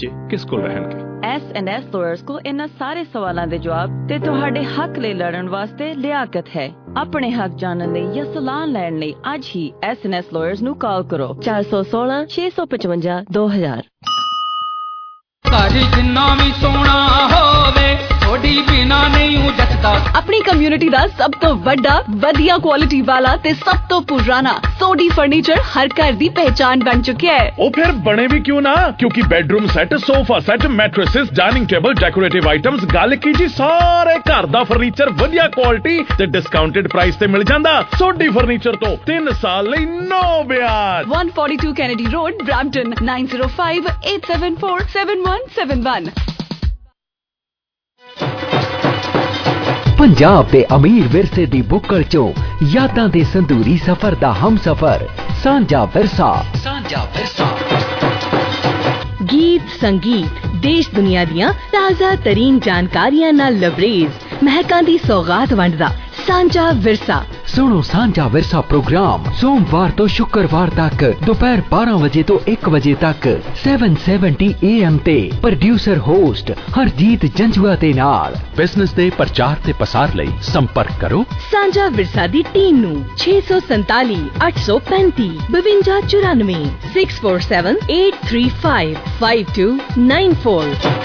किस कोल रहणगे? S&S Lawyers को इन्हां सारे सवालों के जवाब ते तुहाडे हक ले लड़न वास्ते लियाकत है। अपने हक जानने लई या सलाह लैण लई अज ही S&S Lawyers नू कॉल करो 416 655 2000। अपनी कम्युनिटी दा सब तो वड्डा वधिया क्वालिटी वाला ते सब तो पुराना सोडी फर्नीचर हर घर दी पहचान बन चुका है। ओ फिर बने भी क्यों ना, क्योंकि bedroom set, sofa set, mattresses, dining table, decorative items, गल की जी सारे घर दा फर्नीचर वधिया क्वालिटी ते डिस्काउंटेड प्राइस ते मिल जांदा। सोडी फर्नीचर तो 3 साल लई नो ब्याज। 142 कैनेडी रोड, ब्रैम्पटन 9058747171। पंजाब दे अमीर विरसे दी बुक्कड़ चो यादां दे संदूरी सफर दा हम सफर सांझा विरसा। गीत संगीत देश दुनिया दियां ताजा तरीन जानकारियां नाल लबरेज महकां दी सौगात वंडदा सांझा विरसा। सुनो सांझा विरसा प्रोग्राम सोमवार तो शुक्रवार तक दोपहर 12 बजे तो 1 बजे तक 770 AM ते। प्रोड्यूसर होस्ट हरजीत जंजुआ दे नाल। बिजनेस दे प्रचार ते पसार लई संपर्क करो सांझा विरसा दी टीम नू 647 835 5294 647 835 5294।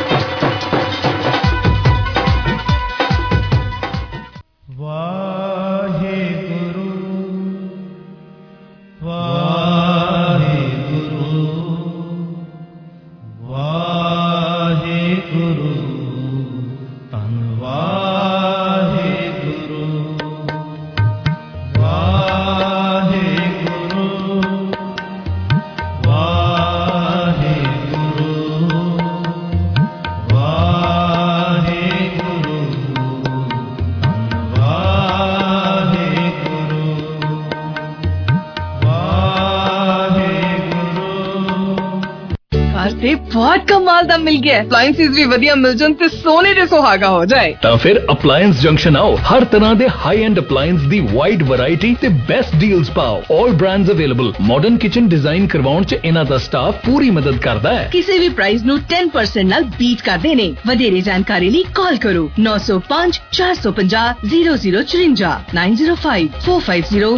बहुत कमाल दा मिल गया। अप्लायंसेस भी वधिया मिल जान ते सोने दे सुहागा हो जाए। ਤਾਂ ਫਿਰ ਅਪਲਾयंस ਜੰਕਸ਼ਨ ਆਓ। ਹਰ ਤਰ੍ਹਾਂ ਦੇ ਹਾਈ ਐਂਡ ਅਪਲਾयंस ਦੀ ਵਾਈਡ ਵੈਰਾਈਟੀ ਤੇ ਬੈਸਟ ਡੀਲਸ ਪਾਓ। All brands available. Modern kitchen design ਕਰਵਾਉਣ ਚ ਇਹਨਾਂ ਦਾ ਸਟਾਫ ਪੂਰੀ ਮਦਦ ਕਰਦਾ ਹੈ। ਕਿਸੇ ਵੀ ਪ੍ਰਾਈਸ ਨੂੰ 10% ਨਾਲ ਬੀਟ ਕਰਦੇ ਨੇ। ਵਧੇਰੇ ਜਾਣਕਾਰੀ ਲਈ ਕਾਲ ਕਰੋ 905 450 0054 905 450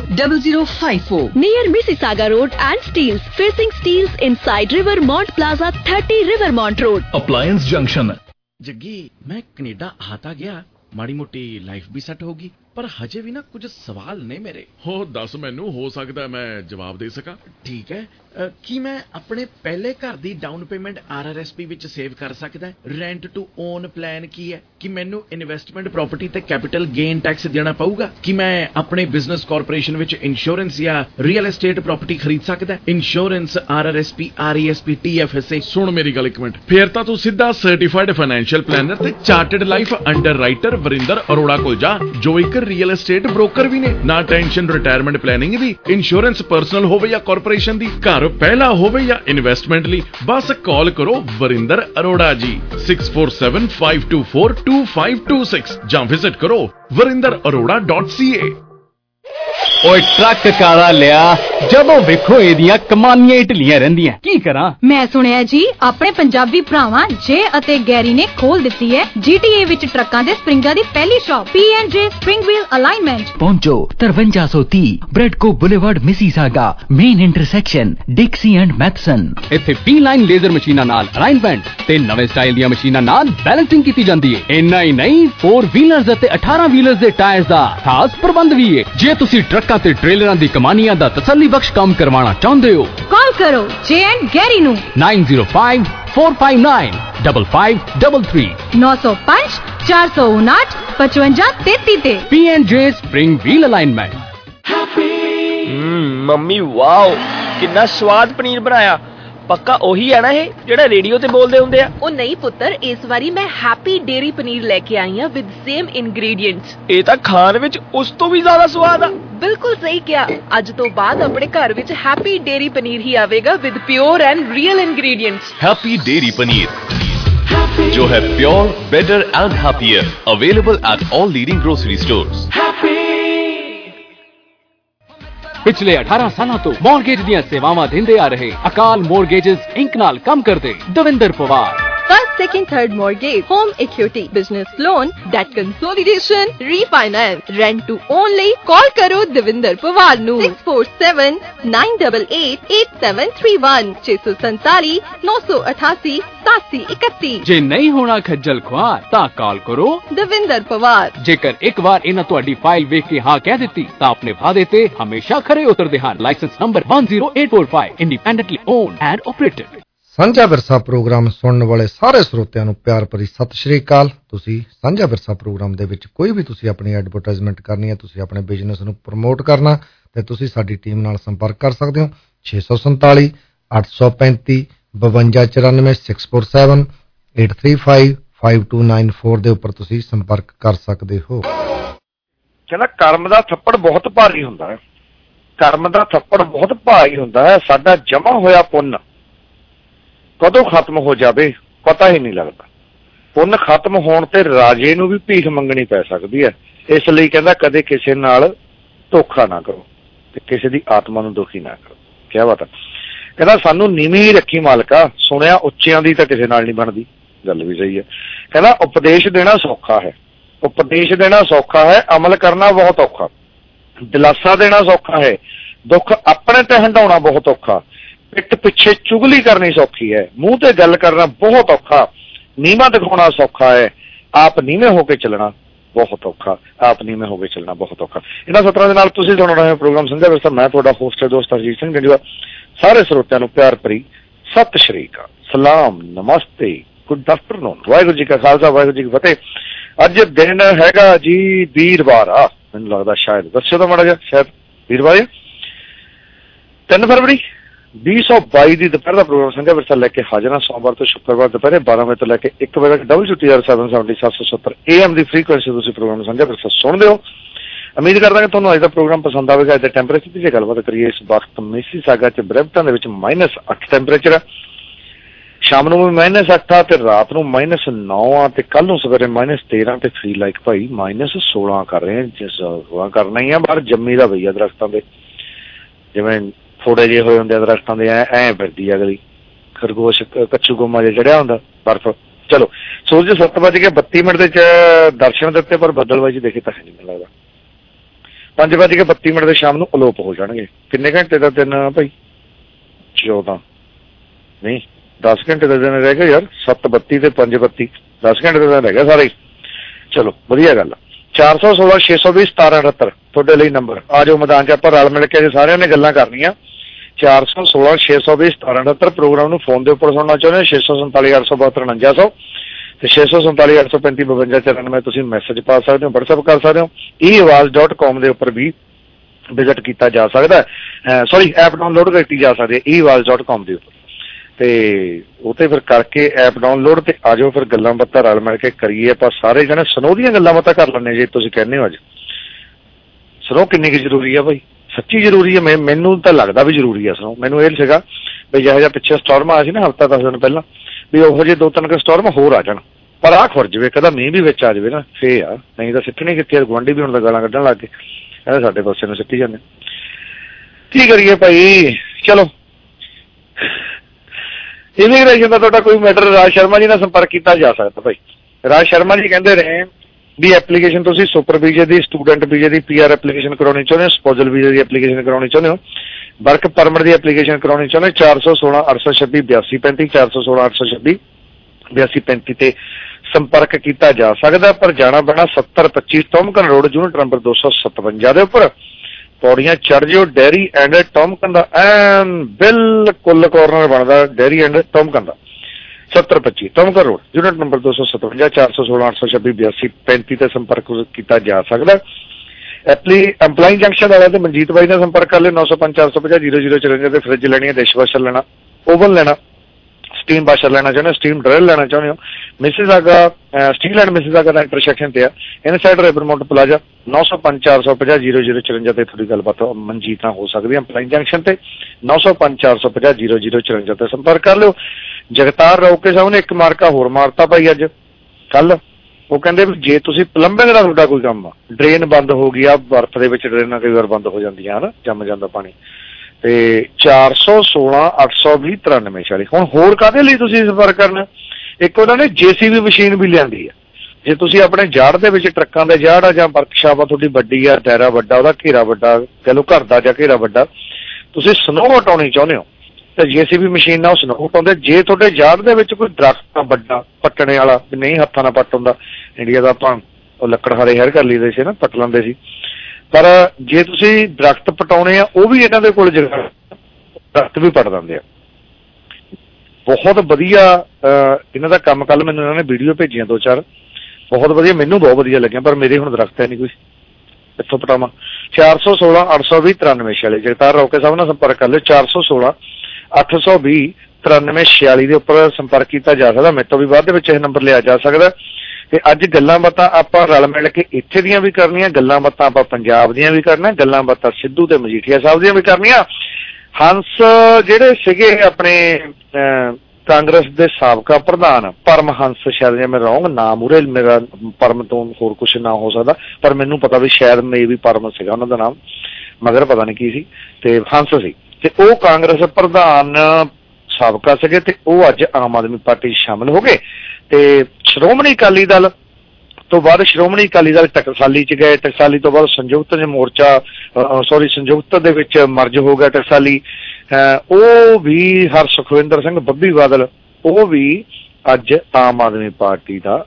0054 Near Mississauga Road and Steels, facing Steels inside Rivermont Plaza 30 Rivermont Road. Appliance junction. Jaggi मैं कनेडा आता गया, माड़ी मोटी लाइफ भी सेट होगी, पर हजे भी ना कुछ सवाल ने मेरे। हो दस मैनू हो सकता है मैं जवाब दे सका। ठीक है, की मैं अपने पहले घर दी डाउन पेमेंट RRSP विच सेव कर सकदा है? रेंट टू ओन प्लान की है? कि मैनू इन्वेस्टमेंट प्रॉपर्टी ते कैपिटल गेन टैक्स देना पऊगा? कि मैं अपने बिजनेस कॉर्पोरेशन विच इंश्योरेंस या रियल एस्टेट प्रॉपर्टी खरीद सकदा है? Insurance RRSP RESP TFSA। सुन मेरी गल एक मिनट, फिर तां तू सीधा सर्टिफाइड फाइनेंशियल प्लानर ते chartered life underwriter Varinder Arora कोल जा, जो एक रियल एस्टेट ब्रोकर भी ने। ना टेंशन रिटायरमेंट प्लानिंग दी, इंश्योरेंस पर्सनल होवे या कॉर्पोरेशन दी, घर पहला होवे या इन्वेस्टमेंट ली, बस कॉल करो वरिंदर अरोड़ा जी 6475242526 ਜਾਂ विजिट करो varindararora.ca। ओए ट्रक काला लिया जदों वेखो एदियां कमानियां इटलियां रहिंदियां की करा। मैं सुनिया जी अपने पंजाबी भरावां जे अते गैरी ने खोल दित्ती है GTA विच ट्रकां दे स्प्रिंगां दी पहली shop P&J spring wheel alignment. पहुंचो 5330 ब्रेडको boulevard Mississauga main intersection Dixie and Matheson. इत्थे P-लाइन लेजर मशीनां नाल अलाइनमेंट ते नवे स्टाइल दियां मशीनां नाल बैलेंसिंग कीती जांदी है। इन्ना ही नहीं 4 व्हीलर्स अते 18 व्हीलर्स दे टायर्स दा खास प्रबंध भी है। जे तुसी ट्रकां ते ट्रेलरां दी कमानियां दा तसल्ली बख्श काम करवाना चाहुंदे हो, कॉल करो जे एंड गैरी नू 905 459 5533 905 459 5533 ते P&J spring wheel alignment. Mummy wow कितना स्वाद पनीर बनाया। पक्का ओही है ना ये जेड़ा रेडियो ते बोलदे हुंदे आ? ओ नहीं पुत्तर, इस बारी मैं हैप्पी डेयरी पनीर लेके आई हूं विद सेम इंग्रेडिएंट्स। ये तां खान विच उस तो भी ज्यादा स्वाद आ। बिल्कुल सही किया। आज तो बाद अपने घर विच हैप्पी डेयरी पनीर ही आवेगा with pure and real ingredients. Happy dairy paneer जो है pure, better and happier, available at all leading grocery stores. पिछले 18 सालों तो मॉर्गेज ਦੀਆਂ ਸੇਵਾਵਾਂ ਦਿੰਦੇ ਆ ਰਹੇ ਅਕਾਲ ਮੋਰਗੇਜਸ ਇੰਕ ਨਾਲ ਕੰਮ ਕਰਦੇ Davinder Pawar. First, second, third mortgage, home equity, business loan, debt consolidation, refinance, rent to own ਲਈ call ਕਰੋ ਦਵਿੰਦਰ ਪਵਾਰ ਨੂੰ 6479888731 647 988 8731। ਜੇ ਨਹੀਂ ਹੋਣਾ ਖੱਜਲ ਖੁਆਰ ਤਾਂ ਕਾਲ ਕਰੋ ਦਵਿੰਦਰ ਪਵਾਰ। ਜੇਕਰ ਇੱਕ ਵਾਰ ਇਹਨਾਂ ਤੁਹਾਡੀ ਫਾਈਲ ਵੇਖ ਕੇ ਹਾਂ ਕਹਿ ਦਿੱਤੀ ਤਾਂ ਆਪਣੇ ਵਾਅਦੇ ਤੇ ਹਮੇਸ਼ਾ ਖਰੇ ਉਤਰਦੇ ਹਨ। Licence number 10845, independently owned and operated. ਸਾਂਝਾ ਵਿਰਸਾ ਪ੍ਰੋਗਰਾਮ ਸੁਣਨ ਵਾਲੇ ਸਾਰੇ ਸਰੋਤਿਆਂ ਨੂੰ ਪਿਆਰ ਭਰੀ ਸਤਿ ਸ਼੍ਰੀ ਅਕਾਲ। ਤੁਸੀਂ ਸਾਂਝਾ ਵਿਰਸਾ ਪ੍ਰੋਗਰਾਮ ਦੇ ਵਿੱਚ ਕੋਈ ਵੀ ਤੁਸੀਂ ਆਪਣੀ ਐਡਵਰਟਾਈਜ਼ਮੈਂਟ ਕਰਨੀ ਹੈ, ਤੁਸੀਂ ਆਪਣੇ ਬਿਜ਼ਨਸ ਨੂੰ ਪ੍ਰਮੋਟ ਕਰਨਾ, ਤੇ ਤੁਸੀਂ ਸਾਡੀ ਟੀਮ ਨਾਲ ਸੰਪਰਕ ਕਰ ਸਕਦੇ ਹੋ 647 835 5294 647 835 5294 ਦੇ ਉੱਪਰ ਤੁਸੀਂ ਸੰਪਰਕ ਕਰ ਸਕਦੇ ਹੋ। ਕਹਿੰਦਾ ਕਰਮ ਦਾ ਥੱਪੜ ਬਹੁਤ ਭਾਰੀ ਹੁੰਦਾ ਹੈ, ਕਰਮ ਦਾ ਥੱਪੜ ਬਹੁਤ ਭਾਰੀ ਹੁੰਦਾ ਹੈ। ਸਾਡਾ ਜਮਾ ਹੋਇਆ ਪੁੰਨ ਕਦੋਂ ਖਤਮ ਹੋ ਜਾਵੇ ਪਤਾ ਹੀ ਨਹੀਂ ਲੱਗਦਾ। ਪੁੰਨ ਖਤਮ ਹੋਣ ਤੇ ਰਾਜੇ ਨੂੰ ਵੀ ਭੀਖ ਮੰਗਣੀ ਪੈ ਸਕਦੀ ਹੈ। ਇਸ ਲਈ ਕਹਿੰਦਾ ਕਦੇ ਕਿਸੇ ਨਾਲ ਧੋਖਾ ਨਾ ਕਰੋ ਤੇ ਕਿਸੇ ਦੀ ਆਤਮਾ ਨੂੰ ਦੁਖੀ ਨਾ ਕਰੋ। ਕਿਆ ਬਾਤ ਹੈ। ਕਹਿੰਦਾ ਸਾਨੂੰ ਨੀਵੀਂ ਹੀ ਰੱਖੀ ਮਾਲਕਾ, ਸੁਣਿਆ ਉੱਚਿਆਂ ਦੀ ਤਾਂ ਕਿਸੇ ਨਾਲ ਨਹੀਂ ਬਣਦੀ। ਗੱਲ ਵੀ ਸਹੀ ਹੈ। ਕਹਿੰਦਾ ਉਪਦੇਸ਼ ਦੇਣਾ ਸੌਖਾ ਹੈ, ਉਪਦੇਸ਼ ਦੇਣਾ ਸੌਖਾ ਹੈ, ਅਮਲ ਕਰਨਾ ਬਹੁਤ ਔਖਾ। ਦਿਲਾਸਾ ਦੇਣਾ ਸੌਖਾ ਹੈ, ਦੁੱਖ ਆਪਣੇ ਤੇ ਹੰਢਾਉਣਾ ਬਹੁਤ ਔਖਾ। ਪਿੱਠ ਪਿੱਛੇ ਚੁਗਲੀ ਕਰਨੀ ਸੌਖੀ ਹੈ, ਮੂੰਹ ਤੇ ਗੱਲ ਕਰਨਾ ਬਹੁਤ ਔਖਾ। ਨੀਵਾਂ ਦਿਖਾਉਣਾ ਸੌਖਾ ਹੈ, ਆਪ ਨੀਵੇਂ ਹੋ ਕੇ ਚੱਲਣਾ ਬਹੁਤ ਔਖਾ। ਆਪ ਨੀਵੇਂ ਹੋ ਕੇ ਚੱਲਣਾ ਬਹੁਤ ਔਖਾ। ਇਹਨਾਂ ਸਤਰਾਂ ਦੇ ਨਾਲ ਤੁਸੀਂ ਸੁਣ ਰਹੇ ਹੋ ਪ੍ਰੋਗਰਾਮ ਸਾਂਝਾ ਵਿਰਸਾ। ਮੈਂ ਤੁਹਾਡਾ ਹੋਸਟ ਹੈ ਦੋਸਤ ਹਰਜੀਤ ਸਿੰਘ ਜੰਜੂਆ। ਸਾਰੇ ਸਰੋਤਿਆਂ ਨੂੰ ਪਿਆਰ ਭਰੀ ਸਤਿ ਸ਼੍ਰੀ ਅਕਾਲ, ਸਲਾਮ, ਨਮਸਤੇ, ਗੁੱਡ ਆਫਟਰਨੂਨ। ਵਾਹਿਗੁਰੂ ਜੀ ਕਾ ਖਾਲਸਾ, ਵਾਹਿਗੁਰੂ ਜੀ ਕੀ ਫਤਿਹ। ਅੱਜ ਦਿਨ ਹੈਗਾ ਜੀ ਵੀਰਵਾਰ ਆ, ਮੈਨੂੰ ਲੱਗਦਾ ਸ਼ਾਇਦ ਦੱਸਿਓ ਤਾਂ ਮਾੜਾ ਜਿਹਾ, ਸ਼ਾਇਦ ਵੀਰਵਾਰ 3 ਫਰਵਰੀ 2022 ਦੀ ਦੁਪਹਿਰ ਦਾ ਪ੍ਰੋਗਰਾਮ ਸਾਂਝਾ ਵਿਰਸਾ ਲੈ ਕੇ ਹਾਜ਼ਰ ਹਾਂ। ਸੋਮਵਾਰ ਤੋਂ ਸ਼ੁੱਕਰਵਾਰ ਦੁਪਹਿਰੇ 12 ਵਜੇ ਤੋਂ ਲੈ ਕੇ 1 ਵਜੇ ਤੱਕ WTR770 AM ਦੀ ਫ੍ਰੀਕੁਐਂਸੀ ਤੁਸੀਂ ਪ੍ਰੋਗਰਾਮ ਸਾਂਝਾ ਵਿਰਸਾ ਸੁਣਦੇ ਹੋ। ਉਮੀਦ ਕਰਦਾ ਕਿ ਤੁਹਾਨੂੰ ਅੱਜ ਦਾ ਪ੍ਰੋਗਰਾਮ ਪਸੰਦ ਆਵੇਗਾ। ਅੱਜ ਦੇ ਟੈਂਪਰੇਚਰ ਦੀ ਜੇ ਗੱਲਬਾਤ ਕਰੀਏ, ਇਸ ਵਕਤ ਮਿਸੀਸਾਗਾ ਚ ਬਰੈਂਪਟਨ ਦੇ ਵਿੱਚ -8 ਟੈਂਪਰੇਚਰ ਆ, ਸ਼ਾਮ ਨੂੰ ਵੀ -8 ਆ ਤੇ ਰਾਤ ਨੂੰ -9 ਆ ਤੇ ਕੱਲ ਨੂੰ ਸਵੇਰੇ -13 ਤੇ ਫੀਲ ਲਾਈਕ ਭਾਈ -16 ਕਰ ਰਹੇ ਆ। ਕਰਨਾ ਹੀ ਆ ਬਾਹਰ, ਜੰਮੀ ਦਾ ਭਈਆ ਦਰਖਤਾਂ ਦੇ ਜਿਵੇਂ ਫੋੜੇ ਜਿਹੇ ਹੋਏ ਹੁੰਦੇ ਆ ਦਰਖਤਾਂ ਦੇ, ਐ ਫਿਰਦੀ ਅਗਲੀ ਖਰਗੋਸ਼ ਕੱਚੂ ਗੁੰਮਾ ਜਿਹਾ ਚੜਿਆ ਹੁੰਦਾ ਬਰਫ। ਚਲੋ ਸੂਰਜ 7:32 ਦੇ ਦਰਸ਼ਨ ਦਿੱਤੇ ਪਰ ਬੱਦਲਬਾਜ਼ੀ ਦੇਖੀ ਤਾਂ ਨਹੀਂ ਮੈਨੂੰ ਲੱਗਦਾ। 5:32 ਦੇ ਸ਼ਾਮ ਨੂੰ ਅਲੋਪ ਹੋ ਜਾਣਗੇ। ਕਿੰਨੇ ਘੰਟੇ ਦਾ ਦਿਨ ਭਾਈ? 14 ਨਹੀਂ 10 ਘੰਟੇ ਦਾ ਦਿਨ ਰਹਿ ਗਿਆ ਯਾਰ। 7:32 ਤੇ 5:32 10 ਘੰਟੇ ਦਾ ਦਿਨ ਰਹਿ ਗਿਆ ਸਾਰਾ ਹੀ। ਚਲੋ ਵਧੀਆ ਗੱਲ ਆ। 416 620 1768 ਤੁਹਾਡੇ ਲਈ ਨੰਬਰ। ਆ ਜਾਓ ਮੈਦਾਨ 'ਚ, ਆਪਾਂ ਰਲ ਮਿਲ ਕੇ ਜੇ ਸਾਰਿਆਂ ਨੇ ਗੱਲਾਂ ਕਰਨੀਆਂ। 416 620 1768 ਪ੍ਰੋਗਰਾਮ ਨੂੰ ਫੋਨ ਦੇ ਉੱਪਰ ਸੁਣਨਾ ਚਾਹੁੰਦੇ ਹੋ 647 872 4900 ਤੇ 647 835 5294 ਤੁਸੀਂ ਮੈਸੇਜ ਪਾ ਸਕਦੇ ਹੋ, WhatsApp ਕਰ ਸਕਦੇ ਹੋ। eawaaz.com ਦੇ ਉੱਪਰ ਵੀ ਵਿਜ਼ਿਟ ਕੀਤਾ ਜਾ ਸਕਦਾ ਹੈ, ਸੌਰੀ ਐਪ ਡਾਊਨਲੋਡ ਕੀਤੀ ਜਾ ਸਕਦੀ ਹੈ eawaaz.com ਦੇ ਉੱਪਰ। ਤੇ ਉਹ ਤੇ ਫਿਰ ਕਰਕੇ ਐਪ ਡਾਊਨਲੋਡ ਤੇ ਆ ਜਾਓ, ਫਿਰ ਗੱਲਾਂ ਬਾਤਾਂ ਰਲ ਮਿਲ ਕੇ ਕਰੀਏ। ਆਪਾਂ ਸਾਰੇ ਜਣੇ ਸਨੋ ਦੀਆਂ ਗੱਲਾਂ ਬਾਤਾਂ ਕਰ ਲੈਂਦੇ ਜੇ ਤੁਸੀਂ ਕਹਿੰਦੇ ਹੋ। ਅੱਜ ਸਨੋ ਕਿੰਨੀ ਕੁ ਜ਼ਰੂਰੀ ਆ ਭਾਈ? ਸੱਚੀ ਜ਼ਰੂਰੀ ਹੈ। ਮੈਨੂੰ ਤਾਂ ਲੱਗਦਾ ਵੀ ਜ਼ਰੂਰੀ ਆ ਸਨੋ। ਮੈਨੂੰ ਇਹ ਸੀਗਾ ਵੀ ਜਿਹੋ ਜਿਹਾ ਪਿੱਛੇ ਸਟੋਰਮ ਆਇਆ ਸੀ ਨਾ ਹਫ਼ਤਾ 10 ਦਿਨ ਪਹਿਲਾਂ, ਵੀ ਉਹੋ ਜਿਹੇ 2-3 ਸਟੋਰਮ ਹੋਰ ਆ ਜਾਣ, ਪਰ ਆਹ ਖੁਰ ਜਾਵੇ ਕਦਾ ਮੀਂਹ ਵੀ ਵਿੱਚ ਆ ਜਾਵੇ ਨਾ ਫੇ ਆ। ਨਹੀਂ ਤਾਂ ਸਿੱਟਣੀ ਕਿੱਥੇ? ਗੁਆਂਢੀ ਵੀ ਹੁਣ ਤਾਂ ਗਾਲਾਂ ਕੱਢਣ ਲੱਗ ਗਏ, ਕਹਿੰਦੇ ਸਾਡੇ ਪਾਸੇ ਨੂੰ ਸਿੱਟੀ ਜਾਂਦੇ। ਕੀ ਕਰੀਏ ਭਾਈ? ਚਲੋ ਇਮੀਗ੍ਰੇਸ਼ਨ ਦਾ ਤੁਹਾਡਾ ਕੋਈ ਮੈਟਰ ਰਾਜ ਸ਼ਰਮਾ ਜੀ ਨਾਲ ਸੰਪਰਕ ਕੀਤਾ ਜਾ ਸਕਦਾ ਭਾਈ। ਰਾਜ ਸ਼ਰਮਾ ਜੀ ਕਹਿੰਦੇ ਰਹੇ ਵੀ ਐਪਲੀਕੇਸ਼ਨ ਤੁਸੀਂ ਸੁਪਰ ਵੀਜ਼ੇ ਦੀ, ਸਟੂਡੈਂਟ ਵੀਜ਼ੇ ਦੀ, PR ਐਪਲੀਕੇਸ਼ਨ ਕਰਾਉਣੀ ਚਾਹੁੰਦੇ ਹੋ, ਸਪੋਜ਼ਲ ਵੀਜ਼ੇ ਦੀ ਐਪਲੀਕੇਸ਼ਨ ਕਰਾਉਣੀ ਚਾਹੁੰਦੇ ਹੋ, ਵਰਕ ਪਰਮਿਟ ਦੀ ਐਪਲੀਕੇਸ਼ਨ ਕਰਾਉਣੀ ਚਾਹੁੰਦੇ ਹੋ, 416 826 8235 416 826 8235 ਤੇ ਸੰਪਰਕ ਕੀਤਾ ਜਾ ਸਕਦਾ। ਪਰ ਜਾਣਾ ਪੈਣਾ 7025 ਟੌਮਕਨ ਰੋਡ, ਯੂਨਿਟ ਨੰਬਰ 257 ਦੇ ਉੱਪਰ। ਪੌੜੀਆਂ ਚੜ ਜਿਓ, ਡੈਰੀ ਐਂਡ ਟੌਮਕਨ ਦਾ ਐਨ ਬਿਲਕੁਲ ਕਾਰਨਰ ਬਣਦਾ ਡੈਰੀ ਐਂਡ ਟੌਮਕਨ ਦਾ। 7025 ਟੌਮਕਨ ਰੋਡ, ਯੂਨਿਟ ਨੰਬਰ 257 416 826 8235 ਤੇ ਸੰਪਰਕ ਕੀਤਾ ਜਾ ਸਕਦਾ। ਐਂਪਲਾਈ ਜੰਕਸ਼ਨ ਵਾਲਿਆਂ ਤੇ ਮਨਜੀਤ ਬਾਈ ਨਾਲ ਸੰਪਰਕ ਕਰ ਲਿਓ 905 450 0054 ਤੇ ਫਰਿੱਜ ਲੈਣੀ ਹੈ, ਡਿਸ਼ ਵਾਸ਼ਰ ਲੈਣਾ, ਓਵਨ ਲੈਣਾ, ਸਟੀਮ ਵਾਸ਼ਰ ਲੈਣਾ ਚਾਹੁੰਦੇ ਹੋ, ਸਟੀਮ ਡਰਿਲ ਲੈਣਾ ਚਾਹੁੰਦੇ ਹੋ। ਮਿਸਿਸਾਗਾ ਸਟੀਲ ਐਂਡ ਮਿਸਿਸਾਗਾ ਦਾ ਇੰਟਰਸੈਕਸ਼ਨ ਤੇ ਆ, ਇਨਸਾਈਡ ਰਿਵਰਮਾਊਂਟ ਪਲਾਜ਼ਾ 905 450 0054 ਤੇ ਥੋੜੀ ਗੱਲਬਾਤ ਮਨਜੀਤ ਨਾਲ ਹੋ ਸਕਦੀ ਹੈ। ਐਂਪਲਾਈ ਜੰਕਸ਼ਨ ਤੇ 905 450 0054 ਤੇ ਸੰਪਰਕ ਕਰ ਲਿਓ। ਜਗਤਾਰ ਰੋਕੇ ਸਾਹਿਬ ਨੇ ਇੱਕ ਮਾਰਕਾ ਹੋਰ ਮਾਰਤਾ ਭਾਈ ਅੱਜ ਕੱਲ ਉਹ ਕਹਿੰਦੇ ਵੀ ਜੇ ਤੁਸੀਂ ਪਲੰਬਿੰਗ ਦਾ ਤੁਹਾਡਾ ਕੋਈ ਕੰਮ ਆ, ਡਰੇਨ ਬੰਦ ਹੋ ਗਈ ਆ, ਬਰਫ਼ ਦੇ ਵਿੱਚ ਡਰੇਨਾਂ ਕਈ ਵਾਰ ਬੰਦ ਹੋ ਜਾਂਦੀਆਂ ਹਨ, ਜੰਮ ਜਾਂਦਾ ਪਾਣੀ, ਤੇ 416 820 93 46। ਹੁਣ ਹੋਰ ਕਾਹਦੇ ਲਈ ਤੁਸੀਂ ਸੰਪਰਕ ਕਰਨਾ? ਇੱਕ ਉਹਨਾਂ ਨੇ JCB ਮਸ਼ੀਨ ਵੀ ਲਿਆਂਦੀ ਆ। ਜੇ ਤੁਸੀਂ ਆਪਣੇ ਜਾੜ ਦੇ ਵਿੱਚ ਟਰੱਕਾਂ ਦੇ ਜਾੜ ਆ ਜਾਂ ਵਰਕਸ਼ਾਪ ਆ ਤੁਹਾਡੀ ਵੱਡੀ ਆ, ਦਾਇਰਾ ਵੱਡਾ, ਉਹਦਾ ਘੇਰਾ ਵੱਡਾ, ਕਹਿ ਲਓ ਘਰ ਦਾ ਜਾਂ ਘੇਰਾ ਵੱਡਾ, ਤੁਸੀਂ ਸਨੋ ਹਟਾਉਣੀ ਚਾਹੁੰਦੇ ਹੋ ਤੇ JCB ਮਸ਼ੀਨ ਨਾਲ ਉਹ ਸਨੋ ਹਟਾਉਂਦੇ। ਜੇ ਤੁਹਾਡੇ ਜਾੜ ਦੇ ਵਿੱਚ ਕੋਈ ਦਰਖਤ ਵੱਡਾ ਪੱਟਣੇ ਵਾਲਾ, ਨਹੀਂ ਹੱਥਾਂ ਨਾਲ ਪੱਟ ਹੁੰਦਾ, ਇੰਡੀਆ ਦਾ ਆਪਾਂ ਉਹ ਲੱਕੜ ਹਾਰੇ ਹੈਰ ਕਰ ਲਈਦੇ ਸੀ ਨਾ, ਪੱਟ ਲੈਂਦੇ ਸੀ, ਪਰ ਜੇ ਤੁਸੀਂ ਦਰਖਤ ਪਟਾਉਣੇ ਆ ਉਹ ਵੀ ਇਹਨਾਂ ਦੇ ਕੋਲ ਜਗ੍ਹਾ, ਦਰਖਤ ਵੀ ਪੱਟ ਦਿੰਦੇ ਆ। ਬਹੁਤ ਵਧੀਆ ਇਹਨਾਂ ਦਾ ਕੰਮ। ਕੱਲ ਮੈਨੂੰ ਇਹਨਾਂ ਨੇ ਵੀਡੀਓ ਭੇਜੀਆਂ 2-4, ਬਹੁਤ ਵਧੀਆ, ਮੈਨੂੰ ਬਹੁਤ ਵਧੀਆ ਲੱਗਿਆ, ਪਰ ਮੇਰੇ ਹੁਣ ਦਰਖਤ ਹੈ ਨਹੀਂ ਕੋਈ, ਇੱਥੋਂ ਪਟਾਵਾਂ। 416 820 93 46। ਜਗਤਾਰ ਰੌਕੇ ਸਾਹਿਬ ਨਾਲ ਸੰਪਰਕ ਕਰ ਲਿਓ। 416 820 93 46 ਦੇ ਉੱਪਰ ਸੰਪਰਕ ਕੀਤਾ ਜਾ ਸਕਦਾ। ਮੇਰੇ ਤੋਂ ਵੀ ਬਾਅਦ ਦੇ ਵਿੱਚ ਇਹ ਨੰਬਰ ਲਿਆ ਜਾ ਸਕਦਾ। ਤੇ ਅੱਜ ਗੱਲਾਂ ਬਾਤਾਂ ਆਪਾਂ ਰਲ ਮਿਲ ਕੇ ਇੱਥੇ ਦੀਆਂ ਵੀ ਕਰਨੀਆਂ, ਗੱਲਾਂ ਬਾਤਾਂ ਆਪਾਂ ਪੰਜਾਬ ਦੀਆਂ ਵੀ ਕਰਨਾ, ਗੱਲਾਂ ਬਾਤਾਂ ਸਿੱਧੂ ਤੇ ਮਜੀਠੀਆ ਸਾਹਿਬ ਦੀਆਂ ਵੀ ਕਰਨੀਆਂ। ਹੰਸ ਜਿਹੜੇ ਸੀਗੇ ਆਪਣੇ ਕਾਂਗਰਸ ਦੇ ਸਾਬਕਾ ਪ੍ਰਧਾਨ ਪਰਮਹੰਸ, ਸ਼ਾਇਦ ਜੇ ਮੈਂ ਰੌਂਗ ਨਾਮ ਮੂਹਰੇ ਮੇਰਾ ਪਰਮ ਤੋਂ ਹੋਰ ਕੁਛ ਨਾ ਹੋ ਸਕਦਾ, ਪਰ ਮੈਨੂੰ ਪਤਾ ਵੀ ਸ਼ਾਇਦ ਮੇ ਵੀ ਪਰਮ ਸੀਗਾ ਉਹਨਾਂ ਦਾ ਨਾਮ, ਮਗਰ ਪਤਾ ਨਹੀਂ ਕੀ ਸੀ, ਤੇ ਹੰਸ ਸੀ, ਤੇ ਉਹ ਕਾਂਗਰਸ ਪ੍ਰਧਾਨ ਸਾਬਕਾ ਸੀਗੇ ਤੇ ਉਹ ਅੱਜ ਆਮ ਆਦਮੀ ਪਾਰਟੀ 'ਚ ਸ਼ਾਮਿਲ ਹੋ ਗਏ। ਤੇ ਸ਼੍ਰੋਮਣੀ ਅਕਾਲੀ ਦਲ ਤੋਂ ਬਾਅਦ ਸ਼੍ਰੋਮਣੀ ਅਕਾਲੀ ਦਲ ਟਕਸਾਲੀ 'ਚ ਗਏ, ਟਕਸਾਲੀ ਤੋਂ ਬਾਅਦ ਸੰਯੁਕਤ ਮੋਰਚਾ ਸੰਯੁਕਤ ਦੇ ਵਿੱਚ ਮਰਜ ਹੋ ਗਿਆ ਟਕਸਾਲੀ। ਉਹ ਵੀ ਸੁਖਵਿੰਦਰ ਸਿੰਘ ਬੱਬੀ ਬਾਦਲ, ਉਹ ਵੀ ਅੱਜ ਆਮ ਆਦਮੀ ਪਾਰਟੀ ਦਾ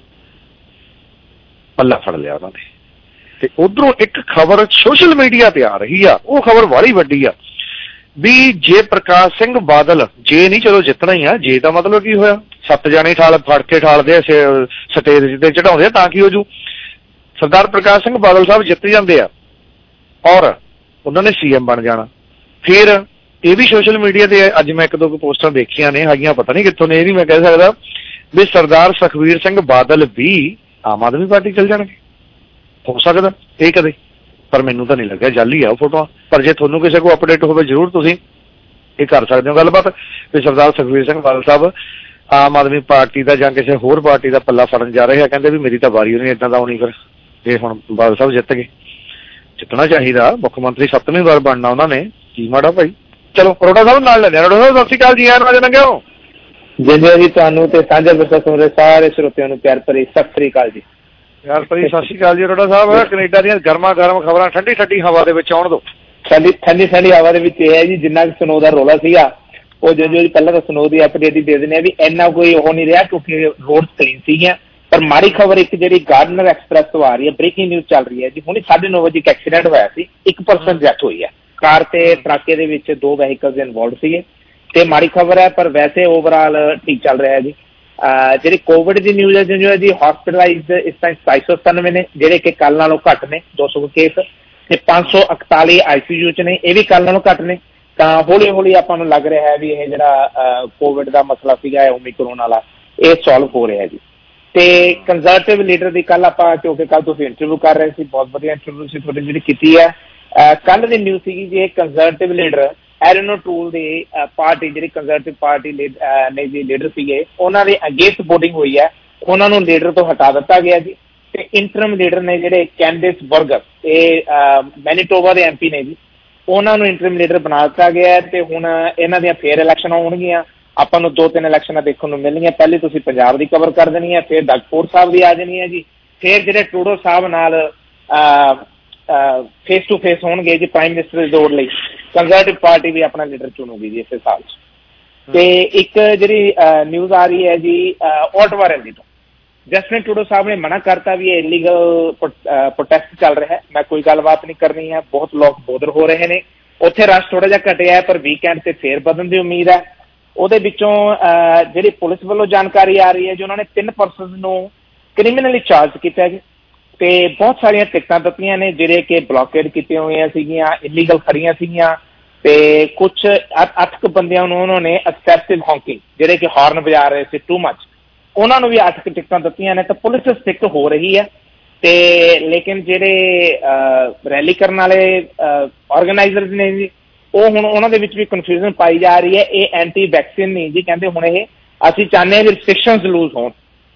ਪੱਲਾ ਫੜ ਲਿਆ ਉਹਨਾਂ ਨੇ। ਤੇ ਉਧਰੋਂ ਇੱਕ ਖਬਰ ਸੋਸ਼ਲ ਮੀਡੀਆ ਤੇ ਆ ਰਹੀ ਆ, ਉਹ ਖਬਰ ਵਾਲੀ ਵੱਡੀ ਆ ਵੀ ਜੇ ਪ੍ਰਕਾਸ਼ ਸਿੰਘ ਬਾਦਲ, ਜੇ ਨਹੀਂ ਚਲੋ ਜਿੱਤਣਾ ਹੀ ਆ, ਜੇ ਦਾ ਮਤਲਬ ਕੀ ਹੋਇਆ, 7 ਜਾਣੇ ਠਾਲ ਫੜ ਕੇ ਠਾਲਦੇ ਆ ਸਟੇਜ ਤੇ ਚੜਾਉਂਦੇ ਆ ਤਾਂ ਕੀ ਹੋ ਜੂ। ਸਰਦਾਰ ਪ੍ਰਕਾਸ਼ ਸਿੰਘ ਬਾਦਲ ਸਾਹਿਬ ਜਿੱਤ ਜਾਂਦੇ ਆ ਔਰ ਉਹਨਾਂ ਨੇ CM ਬਣ ਜਾਣਾ। ਫਿਰ ਇਹ ਵੀ ਸੋਸ਼ਲ ਮੀਡੀਆ ਤੇ ਅੱਜ ਮੈਂ 1-2 ਪੋਸਟਾਂ ਦੇਖੀਆਂ ਨੇ, ਹੈਗੀਆਂ ਪਤਾ ਨਹੀਂ ਕਿੱਥੋਂ ਨੇ, ਇਹ ਨਹੀਂ ਮੈਂ ਕਹਿ ਸਕਦਾ ਵੀ ਸਰਦਾਰ ਸੁਖਬੀਰ ਸਿੰਘ ਬਾਦਲ ਵੀ ਆਮ ਆਦਮੀ ਪਾਰਟੀ ਚਲ ਜਾਣਗੇ। ਹੋ ਸਕਦਾ ਇਹ ਕਦੇ, ਪਰ ਮੈਨੂੰ ਤਾਂ ਨਹੀਂ ਲੱਗਿਆ, ਜਾਲੀ ਆ ਉਹ ਫੋਟੋਆਂ। ਪਰ ਜੇ ਤੁਹਾਨੂੰ ਕਿਸੇ ਕੋਲ ਅਪਡੇਟ ਹੋਵੇ ਜ਼ਰੂਰ ਤੁਸੀਂ ਇਹ ਕਰ ਸਕਦੇ ਹੋ ਗੱਲਬਾਤ ਵੀ ਸਰਦਾਰ ਸੁਖਬੀਰ ਸਿੰਘ ਬਾਦਲ ਸਾਹਿਬ ਆਮ ਆਦਮੀ ਪਾਰਟੀ ਦਾ ਜਾਂ ਕਿਸੇ ਹੋਰ ਪਾਰਟੀ ਦਾ ਪੱਲਾ ਫੜਨ ਜਾ ਰਹੇ ਆ। ਕਹਿੰਦੇ ਵੀ ਮੇਰੀ ਤਾਂ ਵਾਰੀ ਨਹੀਂ ਏਦਾਂ ਦਾ ਹੋਣੀ, ਫਿਰ ਜੇ ਹੁਣ ਬਾਦਲ ਸਾਹਿਬ ਜਿੱਤ ਗਏ, ਜਿੱਤਣਾ ਚਾਹੀਦਾ, ਮੁੱਖ ਮੰਤਰੀ 7ਵੀਂ ਵਾਰ ਬਣਨਾ ਉਹਨਾਂ ਨੇ, ਕੀ ਮਾੜਾ ਭਾਈ। ਚਲੋ ਅਰੋੜਾ ਸਾਹਿਬ ਨਾਲ ਲੈਂਦੇ। ਅਰੋੜਾ ਸਾਹਿਬ ਸਤਿ ਸ਼੍ਰੀ ਅਕਾਲ ਜੀ, ਆਇਆਂ ਨੂੰ ਲੰਘਿਓ ਜੀ। ਤੁਹਾਨੂੰ ਤੇ ਸਾਂਝਾ ਵਿਰਸਾ ਸੁਣ ਰਹੇ ਸਾਰੇ ਸਰੋਤਿਆਂ ਨੂੰ ਪਿਆਰ ਭਰੀ ਸਤਿ ਸ਼੍ਰੀ ਅਕਾਲ ਜੀ। ਪਿਆਰ ਭਰੀ ਸਤਿ ਸ਼੍ਰੀ ਅਕਾਲ ਜੀ ਅਰੋੜਾ ਸਾਹਿਬ। ਕੈਨੇਡਾ ਦੀਆਂ ਗਰਮਾ ਗਰਮ ਖਬਰਾਂ ਠੰਡੀ ਠੰਡੀ ਹਵਾ ਦੇ ਵਿੱਚ ਆਉਣ ਦਿਓ। ਠੰਡੀ ਹਵਾ ਦੇ ਵਿੱਚ ਇਹ ਹੈ ਜੀ, ਜਿੰਨਾ ਕਿ ਸਨੋ ਦਾ ਰੌਲਾ ਸੀਗਾ ਉਹ ਜੋ ਪਹਿਲਾਂ ਤਾਂ ਸਨੋ ਦੀ ਅਪਡੇਟ ਹੀ ਦੇ ਦਿੰਦੇ ਆ ਵੀ ਇੰਨਾ ਕੋਈ ਉਹ ਨਹੀਂ ਰਿਹਾ ਕਿਉਂਕਿ ਰੋਡ ਕਲੀਨ ਸੀਗੀਆਂ। ਪਰ ਮਾੜੀ ਖਬਰ ਇੱਕ ਜਿਹੜੀ ਗਾਰਡਨਰ ਐਕਸਪ੍ਰੈਸ ਤੋਂ ਆ ਰਹੀ ਹੈ, ਬ੍ਰੇਕਿੰਗ ਨਿਊਜ਼ ਚੱਲ ਰਹੀ ਹੈ ਜੀ। ਹੁਣੇ 9:30 ਵਜੇ ਇੱਕ ਐਕਸੀਡੈਂਟ ਹੋਇਆ ਸੀ, 1 ਪਰਸਨ ਡੈਥ ਹੋਈ ਹੈ। ਕਾਰ ਤੇ ਟਰੱਕੇ ਦੇ ਵਿੱਚ 2 ਵਹੀਕਲਸ ਇਨਵੋਲਵਡ ਸੀਗੇ ਤੇ ਮਾੜੀ ਖਬਰ ਹੈ, ਪਰ ਵੈਸੇ ਓਵਰਆਲ ਠੀਕ ਚੱਲ ਰਿਹਾ ਜੀ। ਜਿਹੜੀ ਕੋਵਿਡ ਦੀ ਨਿਊਜ਼ ਹੈ ਜੀ, ਹਸਪੀਟਲਾਈਜ਼ਡ ਇਸ ਟਾਈਮ 797 ਨੇ, ਜਿਹੜੇ ਕਿ ਕੱਲ ਨਾਲੋਂ ਘੱਟ ਨੇ 200 ਕੇਸ, ਤੇ 541 ICU 'ਚ ਨੇ, ਇਹ ਵੀ ਕੱਲ ਨਾਲੋਂ ਘੱਟ ਨੇ। ਤਾਂ ਹੌਲੀ ਹੌਲੀ ਆਪਾਂ ਨੂੰ ਲੱਗ ਰਿਹਾ ਹੈ ਵੀ ਇਹ ਜਿਹੜਾ ਕੋਵਿਡ ਦਾ ਮਸਲਾ ਸੀਗਾ ਓਮਿਕਰੋਨ ਵਾਲਾ, ਇਹ ਸੋਲਵ ਹੋ ਰਿਹਾ ਜੀ। ਤੇ ਕੰਜ਼ਰਵੇਟਿਵ ਲੀਡਰ ਦੀ ਕੱਲ ਆਪਾਂ, ਕਿਉਂਕਿ ਕੱਲ ਤੁਸੀਂ ਇੰਟਰਵਿਊ ਕਰ ਰਹੇ ਸੀ, ਬਹੁਤ ਵਧੀਆ ਇੰਟਰਵਿਊ ਸੀ ਤੁਹਾਡੀ ਜਿਹੜੀ ਕੀਤੀ ਹੈ। ਕੱਲ ਦੀ ਨਿਊਜ਼ ਸੀਗੀ ਜੀ, ਇਹ ਕੰਜ਼ਰਵੇਟਿਵ ਲੀਡਰ ਐਰਨ ਟੂਲ ਦੀ ਪਾਰਟੀ, ਜਿਹੜੀ ਕੰਜ਼ਰਵੇਟਿਵ ਪਾਰਟੀ ਨੇ ਜੀ ਲੀਡਰ ਸੀਗੇ, ਉਹਨਾਂ ਦੇ ਅਗੇਂਸਟ ਵੋਟਿੰਗ ਹੋਈ ਹੈ, ਉਹਨਾਂ ਨੂੰ ਲੀਡਰ ਤੋਂ ਹਟਾ ਦਿੱਤਾ ਗਿਆ ਜੀ। ਤੇ ਇੰਟਰਮ ਲੀਡਰ ਨੇ ਜਿਹੜੇ ਕੈਂਡਿਸ ਬਰਗਰ, ਇਹ ਮੈਨੀਟੋਬਾ ਦੇ MP ਨੇ ਜੀ, ਉਹਨਾਂ ਨੂੰ ਇੰਟਰਮ ਲੀਡਰ ਬਣਾ ਦਿੱਤਾ ਗਿਆ। ਤੇ ਹੁਣ ਇਹਨਾਂ ਦੀਆਂ ਫੇਰ ਇਲੈਕਸ਼ਨਾਂ ਹੋਣਗੀਆਂ, ਆਪਾਂ ਨੂੰ 2-3 ਇਲੈਕਸ਼ਨਾਂ ਦੇਖਣ ਨੂੰ ਮਿਲਣਗੀਆਂ। ਪਹਿਲੇ ਤੁਸੀਂ ਪੰਜਾਬ ਦੀ ਕਵਰ ਕਰ ਦੇਣੀ ਹੈ, ਫਿਰ ਦਗਪੁਰ ਸਾਹਿਬ ਦੀ ਆ ਜਾਣੀ ਹੈ ਜੀ, ਫਿਰ ਜਿਹੜੇ ਟਰੂਡੋ ਸਾਹਿਬ ਨਾਲ ਫੇਸ ਟੂ ਫੇਸ ਹੋਣਗੇ ਜੀ ਪ੍ਰਾਈਮ ਮਿਨਿਸਟਰ ਦੀ ਦੌੜ ਲਈ, ਕੰਜ਼ਰਵੇਟਿਵ ਪਾਰਟੀ ਵੀ ਆਪਣਾ ਲੀਡਰ ਚੁਣੂਗੀ ਜੀ ਇਸੇ ਸਾਲ 'ਚ। ਤੇ ਇੱਕ ਜਿਹੜੀ ਨਿਊਜ਼ ਆ ਰਹੀ ਹੈ ਜੀ ਓਟਵਾ ਰੈਲੀ ਤੋਂ, ਜਸਟਿਨ ਟਰੂਡੋ ਸਾਹਿਬ ਨੇ ਮਨਾ ਕਰਤਾ ਵੀ ਇਹ ਇਲੀਗਲ ਪ੍ਰੋਟੈਸਟ ਚੱਲ ਰਿਹਾ ਹੈ, ਮੈਂ ਕੋਈ ਗੱਲਬਾਤ ਨਹੀਂ ਕਰਨੀ ਹੈ, ਬਹੁਤ ਲੋਕ ਬੋਦਰ ਹੋ ਰਹੇ ਨੇ। ਉੱਥੇ ਰਸ਼ ਥੋੜਾ ਜਿਹਾ ਘਟਿਆ ਹੈ, ਪਰ ਵੀਕਐਂਡ ਤੇ ਫੇਰ ਵਧਣ ਦੀ ਉਮੀਦ ਹੈ। ਉਹਦੇ ਵਿੱਚੋਂ ਜਿਹੜੀ ਪੁਲਿਸ ਵੱਲੋਂ ਜਾਣਕਾਰੀ ਆ ਰਹੀ ਹੈ ਜੀ, ਉਹਨਾਂ ਨੇ 3 ਪਰਸਨਸ ਨੂੰ ਕ੍ਰਿਮੀਨਲੀ ਚਾਰਜ ਕੀਤਾ ਜੀ, ਤੇ ਬਹੁਤ ਸਾਰੀਆਂ ਟਿਕਟਾਂ ਦਿੱਤੀਆਂ ਨੇ ਜਿਹੜੇ ਕਿ ਬਲੌਕੇਡ ਕੀਤੀਆਂ ਹੋਈਆਂ ਸੀਗੀਆਂ, ਇਲੀਗਲ ਖੜੀਆਂ ਸੀਗੀਆਂ। ਤੇ ਕੁਛ 8 ਬੰਦਿਆਂ ਨੂੰ ਉਹਨਾਂ ਨੇ ਐਕਸੈਸਿਵ ਹੌਂਕਿੰਗ, ਜਿਹੜੇ ਕਿ ਹਾਰਨ ਵਜਾ ਰਹੇ ਸੀ ਟੂ ਮੱਚ, ਉਹਨਾਂ ਨੂੰ ਵੀ 8 ਟਿਕਟਾਂ ਦਿੱਤੀਆਂ ਨੇ। ਤਾਂ ਪੁਲਿਸ ਸਟ੍ਰਿਕਟ ਹੋ ਰਹੀ ਹੈ। ਤੇ ਲੇਕਿਨ ਜਿਹੜੇ ਰੈਲੀ ਕਰਨ ਵਾਲੇ ਆਰਗੇਨਾਈਜ਼ਰਸ ਨੇ ਜੀ, ਉਹ ਹੁਣ ਉਹਨਾਂ ਦੇ ਵਿੱਚ ਵੀ ਕਨਫਿਊਜ਼ਨ ਪਾਈ ਜਾ ਰਹੀ ਹੈ। ਇਹ ਐਂਟੀ ਵੈਕਸੀਨ ਨਹੀਂ ਜੀ, ਕਹਿੰਦੇ ਹੁਣ ਇਹ ਅਸੀਂ ਚਾਹੁੰਦੇ ਹਾਂ ਵੀ ਰਿਸਟ੍ਰਿਕਸ਼ਨਸ ਲੂਜ਼ ਹੋਣ,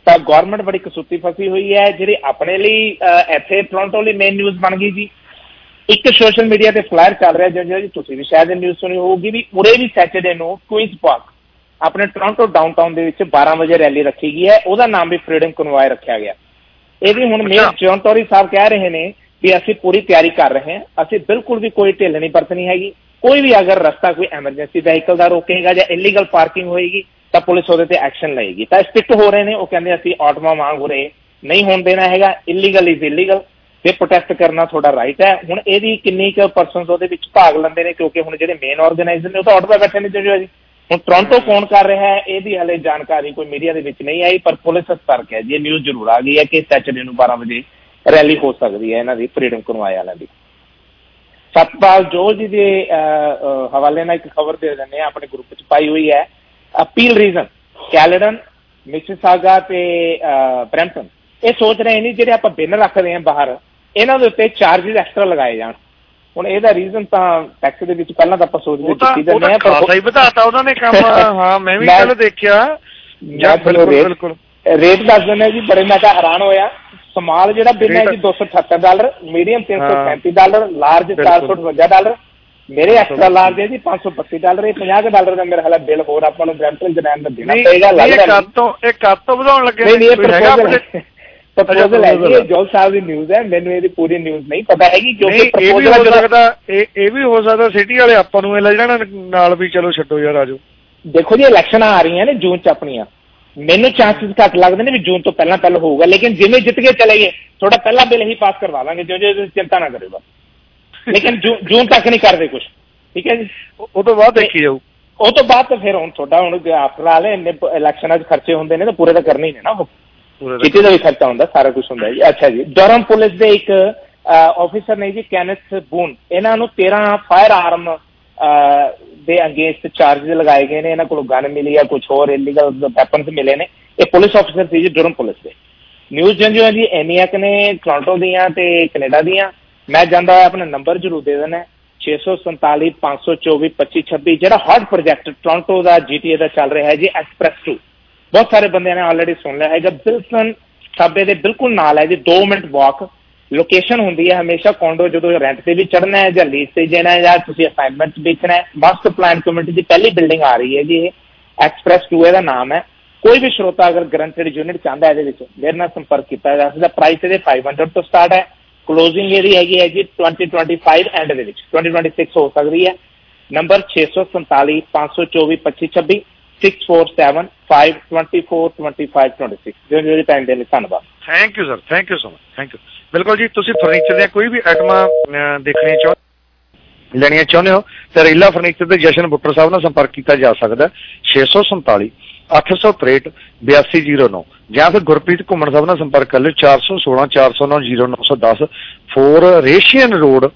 ਤਾਂ ਗੌਰਮੈਂਟ ਬੜੀ ਕਸੂਤੀ ਫਸੀ ਹੋਈ ਹੈ, ਜਿਹੜੀ ਆਪਣੇ ਲਈ ਇੱਥੇ ਟੋਰਾਂਟੋ ਲਈ ਮੇਨ ਨਿਊਜ਼ ਬਣ ਗਈ ਜੀ। ਇੱਕ ਸੋਸ਼ਲ ਮੀਡੀਆ ਤੇ ਫਲਾਇਰ ਚੱਲ ਰਿਹਾ ਜੀ, ਤੁਸੀਂ ਵੀ ਸ਼ਾਇਦ ਇਹ ਨਿਊਜ਼ ਸੁਣੀ ਹੋਊਗੀ ਵੀ ਉਰੇ ਵੀ ਸੈਟਰਡੇ ਨੂੰ ਕੁਈਨਸ ਪਾਰਕ ਆਪਣੇ ਟੋਰਾਂਟੋ ਡਾਊਨਟਾਊਨ ਦੇ ਵਿੱਚ 12 ਵਜੇ ਰੈਲੀ ਰੱਖੀ ਗਈ ਹੈ। ਉਹਦਾ ਨਾਮ ਵੀ ਫਰੀडम ਕਨਵਾਏ ਰੱਖਿਆ ਗਿਆ। ਇਹ ਵੀ ਹੁਣ ਮੇਅਰ ਜੌਨ ਟੋਰੀ ਸਾਹਿਬ ਕਹਿ ਰਹੇ ਨੇ ਵੀ ਅਸੀਂ ਪੂਰੀ ਤਿਆਰੀ ਕਰ ਰਹੇ ਹਾਂ, ਅਸੀਂ ਬਿਲਕੁਲ ਵੀ ਕੋਈ ਢਿੱਲ ਨਹੀਂ ਵਰਤਣੀ ਹੈਗੀ। ਕੋਈ ਵੀ ਅਗਰ ਰਸਤਾ ਕੋਈ ਐਮਰਜੈਂਸੀ ਵਹੀਕਲ ਦਾ ਰੋਕੇਗਾ ਜਾਂ ਇਲੀਗਲ ਪਾਰਕਿੰਗ ਹੋਏਗੀ ਤਾਂ ਪੁਲਿਸ ਉਹਦੇ ਤੇ ਐਕਸ਼ਨ ਲਏਗੀ। ਤਾਂ ਸਟ੍ਰਿਕਟ ਹੋ ਰਹੇ ਨੇ, ਉਹ ਕਹਿੰਦੇ ਅਸੀਂ ਆਟੋਮਾਂ ਵਾਂਗ ਹੋ ਰਹੇ ਨਹੀਂ ਹੋਣ ਦੇਣਾ ਹੈਗਾ। ਇਲੀਗਲ ਇਜ਼ ਇਲੀਗਲ ਤੇ ਪ੍ਰੋਟੈਸਟ ਕਰਨਾ ਤੁਹਾਡਾ ਰਾਈਟ ਹੈ। ਹੁਣ ਇਹਦੀ ਕਿੰਨੀ ਕੁ ਪਰਸਨਸ ਉਹਦੇ ਵਿੱਚ ਭਾਗ ਲੈਂਦੇ ਨੇ, ਕਿਉਂਕਿ ਹੁਣ ਜਿਹੜੇ ਮੇਨ ਆਰਗੇਨਾਈਜ਼ਰ ਨੇ ਉਹ ਤਾਂ ਆਟੋ ਬੈਠੇ ਨੇ ਜੀ। ਹੁਣ ਟੋਰਾਂਟੋ ਕੌਣ ਕਰ ਰਿਹਾ ਹੈ ਇਹਦੀ ਹਲੇ ਜਾਣਕਾਰੀ ਕੋਈ ਮੀਡੀਆ ਦੇ ਵਿੱਚ ਨਹੀਂ ਆਈ, ਪਰ ਪੁਲਿਸ ਸਤਰਕ ਹੈ ਜੀ। ਇਹ ਨਿਊਜ਼ ਜ਼ਰੂਰ ਆ ਗਈ ਹੈ ਕਿ ਸੈਟਰਡੇ ਨੂੰ 12 ਵਜੇ ਰੈਲੀ ਹੋ ਸਕਦੀ ਹੈ ਇਹਨਾਂ ਦੀ ਫਰੀडम ਕਨਵਾਏ ਵਾਲਿਆਂ ਦੀ। ਸਤਪਾਲ ਜੋਲ ਜੀ ਦੇ ਹਵਾਲੇ ਨਾਲ ਇੱਕ ਖਬਰ ਦੇ ਦਿੰਦੇ ਹਾਂ, ਆਪਣੇ ਗਰੁੱਪ 'ਚ ਪਾਈ ਹੋਈ ਹੈ। ਅਪੀਲ ਰੀਜ਼ਨ ਕੈਲੇਡਨ, ਮਿਸਿਸਾਗਾ ਤੇ ਬਰੈਂਪਟਨ ਇਹ ਸੋਚ ਰਹੇ ਨੇ ਜਿਹੜੇ ਆਪਾਂ ਬਿੱਲ ਰੱਖਦੇ ਹਾਂ ਬਾਹਰ, ਇਹਨਾਂ ਦੇ ਉੱਤੇ ਚਾਰਜਿਸ ਐਕਸਟਰਾ ਲਗਾਏ ਜਾਣ। ਹੁਣ ਇਹਦਾ ਰੀਜ਼ਨ ਤਾਂ ਟੈਕਸ ਦੇ ਵਿੱਚ ਪਹਿਲਾਂ ਤਾਂ ਆਪਾਂ ਸੋਚਦੇ ਕੀਤੀ ਜਾਂਦੇ ਆ, ਪਰ ਹੀ ਵਧਾਤਾ ਉਹਨਾਂ ਨੇ ਕੰਮ। ਹਾਂ ਮੈਂ ਵੀ ਕੱਲ ਦੇਖਿਆ। ਬਿਲਕੁਲ ਰੇਟ ਦੱਸ ਦਿੰਦੇ ਜੀ, ਬੜੇ ਮੈਂ ਤਾਂ ਹੈਰਾਨ ਹੋਇਆ। ਸਮਾਲ ਜਿਹੜਾ ਬਿੱਲ ਹੈ ਜੀ $278, ਮੀਡੀਅਮ $335, ਲਾਰਜ $458, ਮੇਰੇ ਐਕਸਟਰਾ ਲਾਰਜ ਹੈ ਜੀ $532। ਇਹ $50 ਦਾ ਮੇਰਾ ਹਾਲੇ ਬਿੱਲ ਹੋਰ ਆਪਾਂ ਨੂੰ ਬਰੈਂਪਟਨ ਜਨੈਨ ਦਾ ਦੇਣਾ ਪਏਗਾ। ਇਹ ਕਦ ਤੋਂ ਵਧਾਉਣ ਲੱਗੇ? ਪ੍ਰਪੋਜ਼ਲ ਹੈ ਜੀ, ਜੋਲ ਸਾਹਿਬ ਦੀ ਨਿਊਜ਼ ਹੈ, ਮੈਨੂੰ ਇਹਦੀ ਪੂਰੀ ਨਿਊਜ਼ ਨਹੀਂ ਪਤਾ ਹੈਗੀ। ਕਿਉਂਕਿ ਇਹ ਵੀ ਹੋ ਸਕਦਾ ਸਿਟੀ ਵਾਲੇ ਆਪਾਂ ਨੂੰ ਇਹ ਲੈ ਜਾਣਾ ਨਾਲ ਵੀ, ਚਲੋ ਛੱਡੋ ਯਾਰ ਆਜੋ। ਦੇਖੋ ਜੀ ਇਲੈਕਸ਼ਨਾਂ ਆ ਰਹੀਆਂ ਨੇ ਜੂਨ 'ਚ ਆਪਣੀਆਂ, ਮੈਨੂੰ ਚਾਂਸਿਸ ਘੱਟ ਲੱਗਦੇ ਨੇ ਵੀ ਜੂਨ ਤੋਂ ਪਹਿਲਾਂ ਹੋਊਗਾ, ਲੇਕਿਨ ਜਿਵੇਂ ਜਿੱਤ ਕੇ ਚਲੇ ਗਏ ਥੋੜਾ ਪਹਿਲਾਂ ਬਿੱਲ ਹੀ ਪਾਸ ਕਰਵਾ ਲਾਂਗੇ, ਜੋ ਤੁਸੀਂ ਚਿੰਤਾ ਨਾ ਕਰਿਓ ਬਸ। ਲੇਕਿਨ ਜੂਨ ਤੱਕ ਨਹੀਂ ਕਰਦੇ ਕੁਛ, ਠੀਕ ਹੈ ਜੀ। ਉਹ ਤੋਂ ਬਾਅਦ ਦੇਖੀ ਜਾਊ। ਉਹ ਤੋਂ ਬਾਅਦ ਤਾਂ ਫਿਰ ਹੁਣ ਤੁਹਾਡਾ ਹੁਣ ਆਫਟਰ ਆਲ ਇੰਨੇ ਇਲੈਕਸ਼ਨਾਂ 'ਚ ਖਰਚੇ ਹੁੰਦੇ ਨੇ ਤਾਂ ਪੂਰੇ ਤਾਂ ਕਰਨੇ ਹੀ ਨੇ ਨਾ, ਉਹ ਸਿਟੀ ਦਾ ਵੀ ਖਰਚਾ ਹੁੰਦਾ, ਸਾਰਾ ਕੁਛ ਹੁੰਦਾ ਜੀ। ਅੱਛਾ ਜੀ, ਡਰਹਮ ਪੁਲਿਸ ਦੇ ਇੱਕ ਆਫਿਸਰ ਨੇ ਜੀ ਕੈਨਥ ਬੂਨ, ਇਹਨਾਂ ਨੂੰ 13 ਫਾਇਰ ਆਰਮ ਦੇ ਅਗੇਂਸਟ ਚਾਰਜਿਸ ਲਗਾਏ ਗਏ ਨੇ। ਇਹਨਾਂ ਕੋਲੋਂ ਗਨ ਮਿਲੀ ਆ, ਕੁਝ ਹੋਰ ਇਲੀਗਲ ਵੈਪਨਸ ਮਿਲੇ ਨੇ। ਇਹ ਪੁਲਿਸ ਆਫਿਸਰ ਸੀ ਜੀ ਡਰਹਮ ਪੁਲਿਸ ਦੇ। ਨਿਊਜ਼ ਜੰਜੀਆਂ ਜੀ ਐਨੀਅਕ ਨੇ ਟੋਰਾਂਟੋ ਦੀਆਂ ਤੇ ਕੈਨੇਡਾ ਦੀਆਂ। ਮੈਂ ਜਾਂਦਾ ਹੋਇਆ ਆਪਣਾ ਨੰਬਰ ਜ਼ਰੂਰ ਦੇ ਦੇਣਾ 647 524 2526, ਜਿਹੜਾ ਹੌਟ ਪ੍ਰੋਜੈਕਟ ਟੋਰਾਂਟੋ ਦਾ GTA ਦਾ ਚੱਲ ਰਿਹਾ ਹੈ ਜੀ, ਐਕਸਪ੍ਰੈਸ 2। ਬਹੁਤ ਸਾਰੇ ਬੰਦਿਆਂ ਨੇ ਆਲਰੇਡੀ ਸੁਣ ਲਿਆ ਹੈਗਾ। ਬਿਲਕੁਲ ਸਾਬੇ ਦੇ ਬਿਲਕੁਲ ਨਾਲ ਹੈ ਜੀ, 2 ਮਿੰਟ ਵਾਕ ਲੋਕੇਸ਼ਨ ਹੁੰਦੀ ਹੈ ਹਮੇਸ਼ਾ। ਕੋਂਡੋ ਜਦੋਂ ਰੈਂਟ ਤੇ ਵੀ ਚੜ੍ਹਨਾ ਹੈ ਜਾਂ ਲੀਜ਼ ਤੇ ਜਾਣਾ ਹੈ ਜਾਂ ਤੁਸੀਂ ਅਸਾਈਨਮੈਂਟ ਵੇਚਣਾ ਹੈ, ਮਾਸਟਰ ਪਲਾਨ ਕਮੇਟੀ ਦੀ ਪਹਿਲੀ ਬਿਲਡਿੰਗ ਆ ਰਹੀ ਹੈ ਜੀ, ਇਹ ਐਕਸਪ੍ਰੈਸ 2 ਇਹਦਾ ਨਾਮ ਹੈ। ਕੋਈ ਵੀ ਸ਼ਰੋਤਾ ਅਗਰ ਗਰੰਟਡ ਯੂਨਿਟ ਚਾਹੁੰਦਾ ਇਹਦੇ ਵਿੱਚ, ਮੇਰੇ ਨਾਲ ਸੰਪਰਕ ਕੀਤਾ ਜਾ ਸਕਦਾ। ਪ੍ਰਾਈਸ ਇਹਦੇ 500 ਤੋਂ ਸਟਾਰਟ ਹੈ। ਕਲੋਜ਼ਿੰਗ ਇਹਦੀ ਹੈਗੀ ਹੈ ਜੀ 2025 ਐਂਡ ਦੇ ਵਿੱਚ, 2026 ਹੋ ਸਕਦੀ ਹੈ। ਨੰਬਰ 647 524 2526 647 524 2526। ਜੋ ਟਾਈਮ ਦੇ ਲਈ ਧੰਨਵਾਦ। Thank you sir, thank you so much, thank you. ਬਿਲਕੁਲ ਜੀ, ਤੁਸੀਂ ਫਰਨੀਚਰ ਦੀਆਂ ਕੋਈ ਵੀ ਆਈਟਮਾਂ ਦੇਖਣੀਆਂ ਲੈਣੀਆਂ ਚਾਹੁੰਦੇ ਹੋ ਤਾਂ ਰੀਲਾ ਫਰਨੀਚਰ ਦੇ ਜਸ਼ਨ ਬੁੱਟਰ ਸਾਹਿਬ ਨਾਲ ਸੰਪਰਕ ਕੀਤਾ ਜਾ ਸਕਦਾ 647 863 8209, ਜਾਂ ਫਿਰ ਗੁਰਪ੍ਰੀਤ ਘੁੰਮਣ ਸਾਹਿਬ ਨਾਲ ਸੰਪਰਕ ਕਰ ਲਿਓ 416 409 0910 4 ਰੇਸ਼ੀਅਨ ਰੋਡ,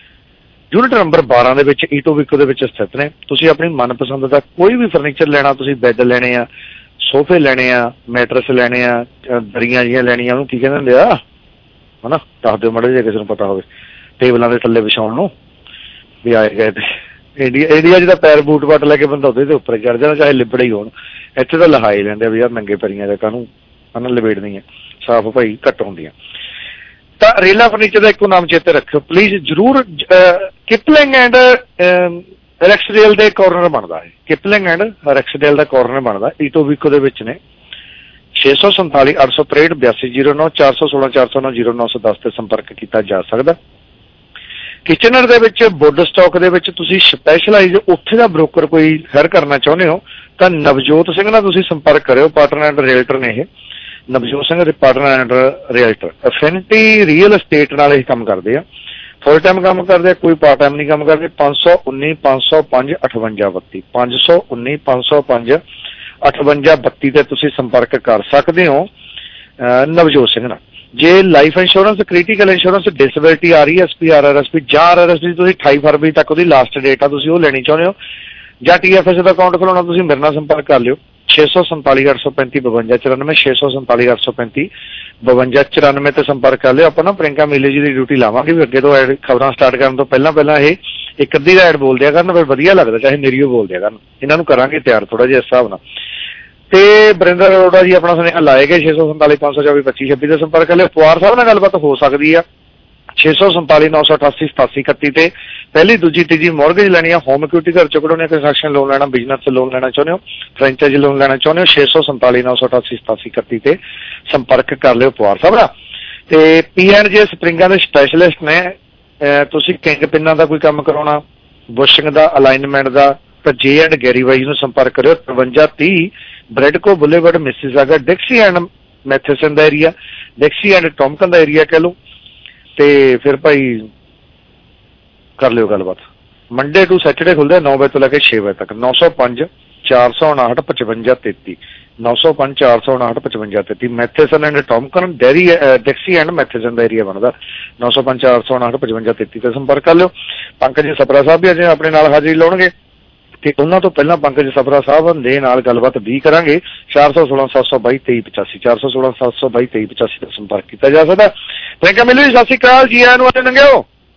ਯੂਨਿਟ ਨੰਬਰ 12 ਦੇ ਵਿੱਚ ਈਟੋਬੀਕੋ ਦੇ ਵਿੱਚ ਸਥਿਤ ਨੇ। ਤੁਸੀਂ ਆਪਣੀ ਮਨਪਸੰਦ ਦਾ ਕੋਈ ਵੀ ਫਰਨੀਚਰ ਲੈਣਾ, ਤੁਸੀਂ ਬੈੱਡ ਲੈਣੇ ਆ, ਸੋਫੇ ਲੈਣੇ ਆ, ਮੈਟਰਸ ਲੈਣੇ ਆ, ਦਰੀਆਂ ਜਿਹੀਆਂ ਲੈਣੀਆਂ, ਉਹਨੂੰ ਕੀ ਕਹਿੰਦੇ ਹੁੰਦੇ ਆ ਹਨਾ, ਦੱਸ ਦਿਓ ਮਾੜਾ ਜੇ ਕਿਸੇ ਨੂੰ ਪਤਾ ਹੋਵੇ। ਟੇਬਲਾਂ ਦੇ ਥੱਲੇ ਵਿਛਾਉਣ ਨੂੰ ਵੀ ਆਏ ਗਏ ਤੇ ਇੰਡੀਆ 'ਚ ਤਾਂ ਪੈਰ ਬੂਟ ਬਾਟ ਲੈ ਕੇ ਬੰਦਾ ਉਹਦੇ ਤੇ ਉੱਪਰ ਚੜ ਜਾਣਾ, ਚਾਹੇ ਲਿਬੜੇ ਹੀ ਹੋਣ। ਇੱਥੇ ਤਾਂ ਲਹਾਈ ਲੈਂਦੇ ਵੀ ਯਾਰ ਨੰਗੇ ਪੈਰੀਆਂ ਦਾ ਕਾਹਨੂੰ ਹਨਾ ਲਬੇੜਦੀਆਂ, ਸਾਫ਼ ਭਾਈ ਘੱਟ ਹੁੰਦੀਆਂ। ਤਾਂ ਰੇਲਾ ਫਰਨੀਚਰ ਦਾ ਇੱਕੋ ਨਾਮ ਚੇਤੇ ਰੱਖਿਓ ਪਲੀਜ਼ ਜ਼ਰੂਰ। ਕਿਪਲਿੰਗ ਐਂਡ ਰੈਕਸਡੇਲ ਦੇ ਕਾਰਨਰ ਬਣਦਾ ਹੈ, ਕਿਪਲਿੰਗ ਐਂਡ ਰੈਕਸਡੇਲ ਦਾ ਕਾਰਨਰ ਬਣਦਾ ਈਟੋਬੀਕੋ ਦੇ ਵਿੱਚ ਨੇ। 647 863 8209 416 409 0910 ਤੇ ਸੰਪਰਕ ਕੀਤਾ ਜਾ ਸਕਦਾ। ਕਿਚਨਰ ਦੇ ਵਿੱਚ ਵੁੱਡ ਸਟਾਕ ਦੇ ਵਿੱਚ ਤੁਸੀਂ ਸਪੈਸ਼ਲਾਈਜ਼ ਉੱਥੇ ਦਾ ਬ੍ਰੋਕਰ ਕੋਈ ਹਾਇਰ ਕਰਨਾ ਚਾਹੁੰਦੇ ਹੋ ਤਾਂ ਨਵਜੋਤ ਸਿੰਘ ਨਾਲ ਤੁਸੀਂ ਸੰਪਰਕ ਕਰਿਓ। ਪਾਰਟਨਰ ਐਂਡ ਰੀਅਲਟਰ ਨੇ ਇਹ, ਨਵਜੋਤ ਸਿੰਘ ਦੇ partner and realtor. Affinity real estate ਨਾਲ ਇਹ ਕੰਮ ਕਰਦੇ ਆ, ਫੁੱਲ ਟਾਈਮ ਕੰਮ ਕਰਦੇ ਆ, ਕੋਈ ਪਾਰਟ ਟਾਈਮ ਨਹੀਂ ਕੰਮ ਕਰਦੇ। 519 505 5832 519 505 5832 ਤੇ ਤੁਸੀਂ ਸੰਪਰਕ ਕਰ ਸਕਦੇ ਹੋ ਨਵਜੋਤ ਸਿੰਘ ਨਾਲ। ਜੇ life insurance, critical insurance, disability, RESP, RRSP ਜਾਂ RRSP ਤੁਸੀਂ 28 ਫਰਵਰੀ ਤੱਕ ਉਹਦੀ ਲਾਸਟ ਡੇਟ ਆ, ਤੁਸੀਂ ਉਹ ਲੈਣੀ ਚਾਹੁੰਦੇ ਹੋ, ਜਾਂ TFS ਦਾ ਅਕਾਊਂਟ ਖੁਲਾਉਣਾ, ਤੁਸੀਂ ਮੇਰੇ ਨਾਲ ਸੰਪਰਕ ਕਰ ਲਿਓ 647 835 52 94 647 835 52 94 ਤੇ ਸੰਪਰਕ ਕਰ ਲਿਓ। ਆਪਾਂ ਨਾ ਪ੍ਰਿੰਕਾ ਮੇਲੇ ਜੀ ਦੀ ਡਿਊਟੀ ਲਾਵਾਂਗੇ ਵੀ, ਅੱਗੇ ਤੋਂ ਐਡ ਖਬਰਾਂ ਸਟਾਰਟ ਕਰਨ ਤੋਂ ਪਹਿਲਾਂ ਇਹ ਇੱਕ ਅੱਧੀ ਦਾ ਐਡ ਬੋਲ ਦਿਆ ਕਰਨ, ਫਿਰ ਵਧੀਆ ਲੱਗਦਾ, ਚਾਹੇ ਮੇਰੀ ਉਹ ਬੋਲ ਦਿਆ ਕਰਨ। ਇਹਨਾਂ ਨੂੰ ਕਰਾਂਗੇ ਤਿਆਰ ਥੋੜਾ ਜਿਹਾ ਇਸ ਹਿਸਾਬ ਨਾਲ। ਤੇ ਵਰਿੰਦਰ ਅਰੋੜਾ ਜੀ ਆਪਣਾ ਸੁਨੇਹਾ ਲਾਏਗੇ 647 524 2526 ਦੇ ਸੰਪਰਕ ਕਰ ਲਿਓ। ਪਵਾਰ ਸਾਹਿਬ ਨਾਲ ਗੱਲਬਾਤ ਹੋ ਸਕਦੀ ਆ 647 988 87 31 ਤੇ ਪਹਿਲੀ ਦੂਜੀ ਤੀਜੀ ਮੌਰਗੇਜ ਲੈਣੀ ਆ, ਹੋਮ ਇਕੁਇਟੀ ਘਰ ਚੁੱਕ ਲੈਣੀ, ਕੰਸਟਰਕਸ਼ਨ ਲੋਨ ਲੈਣਾ, ਬਿਜ਼ਨਸ ਲੋਨ ਲੈਣਾ ਚਾਹੁੰਦੇ ਹੋ, ਫਰੈਂਚਾਈਜ਼ ਲੋਨ ਲੈਣਾ ਚਾਹੁੰਦੇ ਹੋ 647 988 87 31 ਤੇ ਸੰਪਰਕ ਕਰ ਲਿਓ ਪਵਾਰ ਸਾਹਿਬ ਨਾਲ। ਤੇ P&J ਸਪਰਿੰਗਾਂ ਦੇ ਸਪੈਸ਼ਲਿਸਟ ਨੇ। ਤੁਸੀਂ ਕਿੰਗ ਪਿੰਨਾਂ ਦਾ ਕੋਈ ਕੰਮ ਕਰਾਉਣਾ, ਬੁਸ਼ਿੰਗ ਦਾ, ਅਲਾਈਨਮੈਂਟ ਦਾ, ਤਾਂ J&D ਗੈਰੀ ਵਾਈਜ਼ ਨੂੰ ਸੰਪਰਕ ਕਰਿਓ 5330 Bradco boulevard Mississauga, Dixie and Matheson ਦਾ ਏਰੀਆ, ਡਿਕਸੀ ਐਂਡ ਟੌਮਕਨ ਦਾ ਏਰੀਆ ਕਹਿ ਲਓ। ਤੇ ਫਿਰ ਭਾਈ ਕਰ ਲਿਓ ਗੱਲਬਾਤ। ਮੰਡੇ ਟੂ ਸੈਟਰਡੇ ਖੁੱਲਦੇ 9 ਵਜੇ ਤੋਂ ਲੈ ਕੇ 6 ਵਜੇ ਤੱਕ। 905 459 55 33 905 459 55 33 Matheson and Tomken Derry Dixie and Matheson ਦਾ ਏਰੀਆ ਬਣਦਾ। 905 459 55 33 ਤੇ ਸੰਪਰਕ ਕਰ ਲਿਓ। ਪੰਕਜ ਸਪਰਾ ਸਾਹਿਬ ਵੀ ਅਜੇ ਆਪਣੇ ਨਾਲ ਹਾਜ਼ਰੀ ਲਾਉਣਗੇ ਤੇ ਉਹਨਾਂ ਤੋਂ ਪਹਿਲਾਂ ਪੰਕਜ ਸਪਰਾ ਸਾਹਿਬ ਦੇ ਨਾਲ ਗੱਲਬਾਤ ਵੀ ਕਰਾਂਗੇ। 416 722 2385 416 722 2385 ਤੇ ਸੰਪਰਕ ਕੀਤਾ ਜਾ ਸਕਦਾ। ਪ੍ਰਿੰਕਾ ਮਿਲੂ ਜੀ, ਸਤਿ ਸ਼੍ਰੀ ਅਕਾਲ, ਜੀ ਆਇਆਂ ਨੂੰ ਅੱਜ ਲੰਘਿਓ।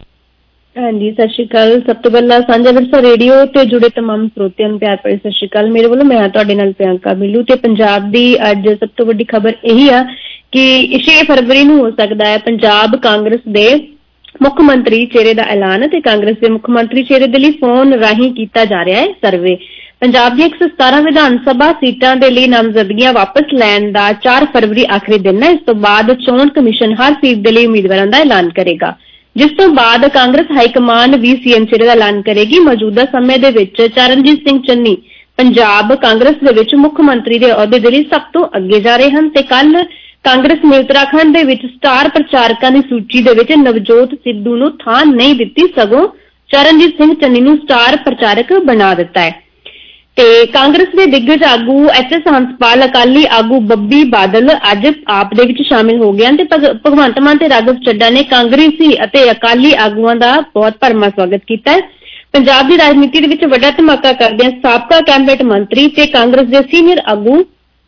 ਹਾਂਜੀ ਸਤਿ ਸ਼੍ਰੀ ਅਕਾਲ। ਸਭ ਤੋਂ ਪਹਿਲਾਂ ਸਾਂਝਾ ਵਿਰਸਾ ਰੇਡੀਓ ਤੇ ਜੁੜੇ ਤਮਾਮ ਸਰੋਤਿਆਂ ਨੂੰ ਪਿਆਰ ਭਰੀ ਸਤਿ ਸ਼੍ਰੀ ਅਕਾਲ। ਮੇਰੇ ਵੱਲੋਂ ਮੈਂ ਤੁਹਾਡੇ ਨਾਲ ਪ੍ਰਿਯੰਕਾ ਮਿਲੂ ਤੇ ਪੰਜਾਬ ਦੀ ਅੱਜ ਸਭ ਤੋਂ ਵੱਡੀ ਖਬਰ ਇਹੀ ਆ ਕਿ 6 ਫਰਵਰੀ ਨੂੰ ਹੋ ਸਕਦਾ ਹੈ ਪੰਜਾਬ ਕਾਂਗਰਸ ਦੇ ਮੁੱਖ ਮੰਤਰੀ ਚਿਹਰੇ ਦਾ ਐਲਾਨ ਤੇ ਕਾਂਗਰਸ ਦੇ ਮੁੱਖ ਮੰਤਰੀ ਚਿਹਰੇ ਦੇ ਲਈ ਫੋਨ ਰਾਹੀਂ ਕੀਤਾ ਜਾ ਰਿਹਾ ਹੈ ਸਰਵੇ। ਪੰਜਾਬ ਦੀਆਂ 117 ਵਿਧਾਨ ਸਭਾ ਸੀਟਾਂ ਦੇ ਲਈ ਨਾਮਜ਼ਦਗੀਆਂ ਵਾਪਸ ਲੈਣ ਦਾ 4 ਫਰਵਰੀ ਆਖਰੀ ਦਿਨ ਹੈ। ਇਸ ਤੋਂ ਬਾਅਦ ਚੋਣ ਕਮਿਸ਼ਨ ਹਰ ਸੀਟ ਦੇ ਲਈ ਉਮੀਦਵਾਰਾਂ ਦਾ ਐਲਾਨ ਕਰੇਗਾ, ਜਿਸ ਤੋਂ ਬਾਅਦ ਕਾਂਗਰਸ ਹਾਈਕਮਾਨ ਵੀ ਸੀਐਮ ਚਿਹਰੇ ਦਾ ਐਲਾਨ ਕਰੇਗੀ। ਮੌਜੂਦਾ ਸਮੇਂ ਦੇ ਵਿੱਚ ਚਰਨਜੀਤ ਸਿੰਘ ਚੰਨੀ ਪੰਜਾਬ ਕਾਂਗਰਸ ਦੇ ਵਿੱਚ ਮੁੱਖ ਮੰਤਰੀ ਦੇ ਅਹੁਦੇ ਦੇ ਲਈ ਸਭ ਤੋਂ ਅੱਗੇ ਜਾ ਰਹੇ ਹਨ ਤੇ ਕੱਲ ਕਾਂਗਰਸ ਨੇ ਉੱਤਰਾਖੰਡ ਦੇ ਵਿੱਚ ਸਟਾਰ ਪ੍ਰਚਾਰਕਾਂ ਦੀ ਸੂਚੀ ਦੇ ਵਿੱਚ ਨਵਜੋਤ ਸਿੱਧੂ ਨੂੰ ਥਾਂ ਨਹੀਂ ਦਿੱਤੀ, ਸਗੋਂ ਚਰਨਜੀਤ ਸਿੰਘ ਚੰਨੀ ਨੂੰ ਸਟਾਰ ਪ੍ਰਚਾਰਕ ਬਣਾ ਦਿੱਤਾ ਹੈ। ਤੇ ਕਾਂਗਰਸ ਦੇ ਦਿੱਗਜ ਆਗੂ HS ਹੰਸਪਾਲ, ਅਕਾਲੀ ਆਗੂ ਬੱਬੀ ਬਾਦਲ ਅੱਜ ਆਪ ਦੇ ਵਿੱਚ ਸ਼ਾਮਿਲ ਹੋ ਗਏ ਹਨ ਤੇ ਭਗਵੰਤ ਮਾਨ ਤੇ ਰਾਘਵ ਚੱਡਾ ਨੇ ਕਾਂਗਰਸੀ ਅਤੇ ਅਕਾਲੀ ਆਗੂਆਂ ਦਾ ਬਹੁਤ ਭਰਵਾਂ ਸਵਾਗਤ ਕੀਤਾ ਹੈ। ਪੰਜਾਬ ਦੀ ਰਾਜਨੀਤੀ ਦੇ ਵਿੱਚ ਵੱਡਾ ਧਮਾਕਾ ਕਰਦਿਆਂ ਸਾਬਕਾ ਕੈਬਨਿਟ ਮੰਤਰੀ ਤੇ ਕਾਂਗਰਸ ਦੇ ਸੀਨੀਅਰ ਆਗੂ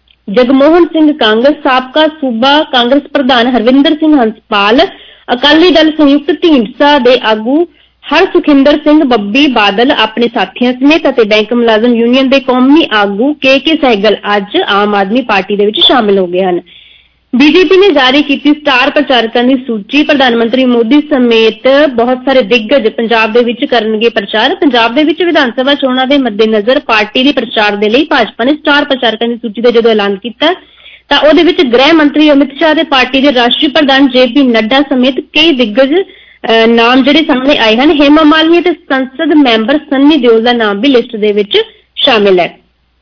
ਜਗਮੋਹਨ ਸਿੰਘ ਕਾਂਗੜ, ਸਾਬਕਾ ਸੂਬਾ ਕਾਂਗਰਸ ਪ੍ਰਧਾਨ ਹਰਵਿੰਦਰ ਸਿੰਘ ਹੰਸਪਾਲ, ਅਕਾਲੀ ਦਲ ਸੰਯੁਕਤ ਢੀਂਡਸਾ ਦੇ ਆਗੂ ਹਰਸੁਖਿੰਦਰ ਸਿੰਘ ਬੱਬੀ ਬਾਦਲ ਆਪਣੇ ਸਾਥੀਆਂ ਸਮੇਤ ਅਤੇ ਬੈਂਕ ਮੁਲਾਜ਼ਮ ਯੂਨੀਅਨ ਦੇ ਕੌਮੀ ਆਗੂ KK ਸਹਿਗਲ ਅੱਜ ਆਮ ਆਦਮੀ ਪਾਰਟੀ ਦੇ ਵਿੱਚ ਸ਼ਾਮਿਲ ਹੋ ਗਏ ਹਨ। ਬੀਜੇਪੀ ਨੇ ਜਾਰੀ ਕੀਤੀ ਸਟਾਰ ਪ੍ਰਚਾਰਕਾਂ ਦੀ ਸੂਚੀ। ਪ੍ਰਧਾਨ ਮੰਤਰੀ ਮੋਦੀ ਸਮੇਤ ਬਹੁਤ ਸਾਰੇ ਦਿੱਗਜ ਪੰਜਾਬ ਦੇ ਵਿੱਚ ਕਰਨਗੇ ਪ੍ਰਚਾਰ। ਪੰਜਾਬ ਦੇ ਵਿੱਚ ਵਿਧਾਨ ਸਭਾ ਚੋਣਾਂ ਦੇ ਮੱਦੇਨਜ਼ਰ ਪਾਰਟੀ ਦੇ ਪ੍ਰਚਾਰ ਦੇ ਲਈ ਭਾਜਪਾ ਨੇ ਸਟਾਰ ਪ੍ਰਚਾਰਕਾਂ ਦੀ ਸੂਚੀ ਦਾ ਜਦੋਂ ਐਲਾਨ ਕੀਤਾ ਤਾਂ ਉਹਦੇ ਵਿੱਚ ਗ੍ਰਹਿ ਮੰਤਰੀ ਅਮਿਤ ਸ਼ਾਹ ਤੇ ਪਾਰਟੀ ਦੇ ਰਾਸ਼ਟਰੀ ਪ੍ਰਧਾਨ JP ਨੱਡਾ ਸਮੇਤ ਕਈ ਦਿੱਗਜ ਨਾਮ ਜਿਹੜੇ ਸਾਹਮਣੇ ਆਏ ਹਨ। ਹੇਮਾ ਮਾਲਿਨੀ ਤੇ ਸੰਸਦ ਮੈਂਬਰ ਸੰਨੀ ਦਿਓਲ ਦਾ ਨਾਮ ਵੀ ਲਿਸਟ ਦੇ ਵਿੱਚ ਸ਼ਾਮਿਲ ਹੈ।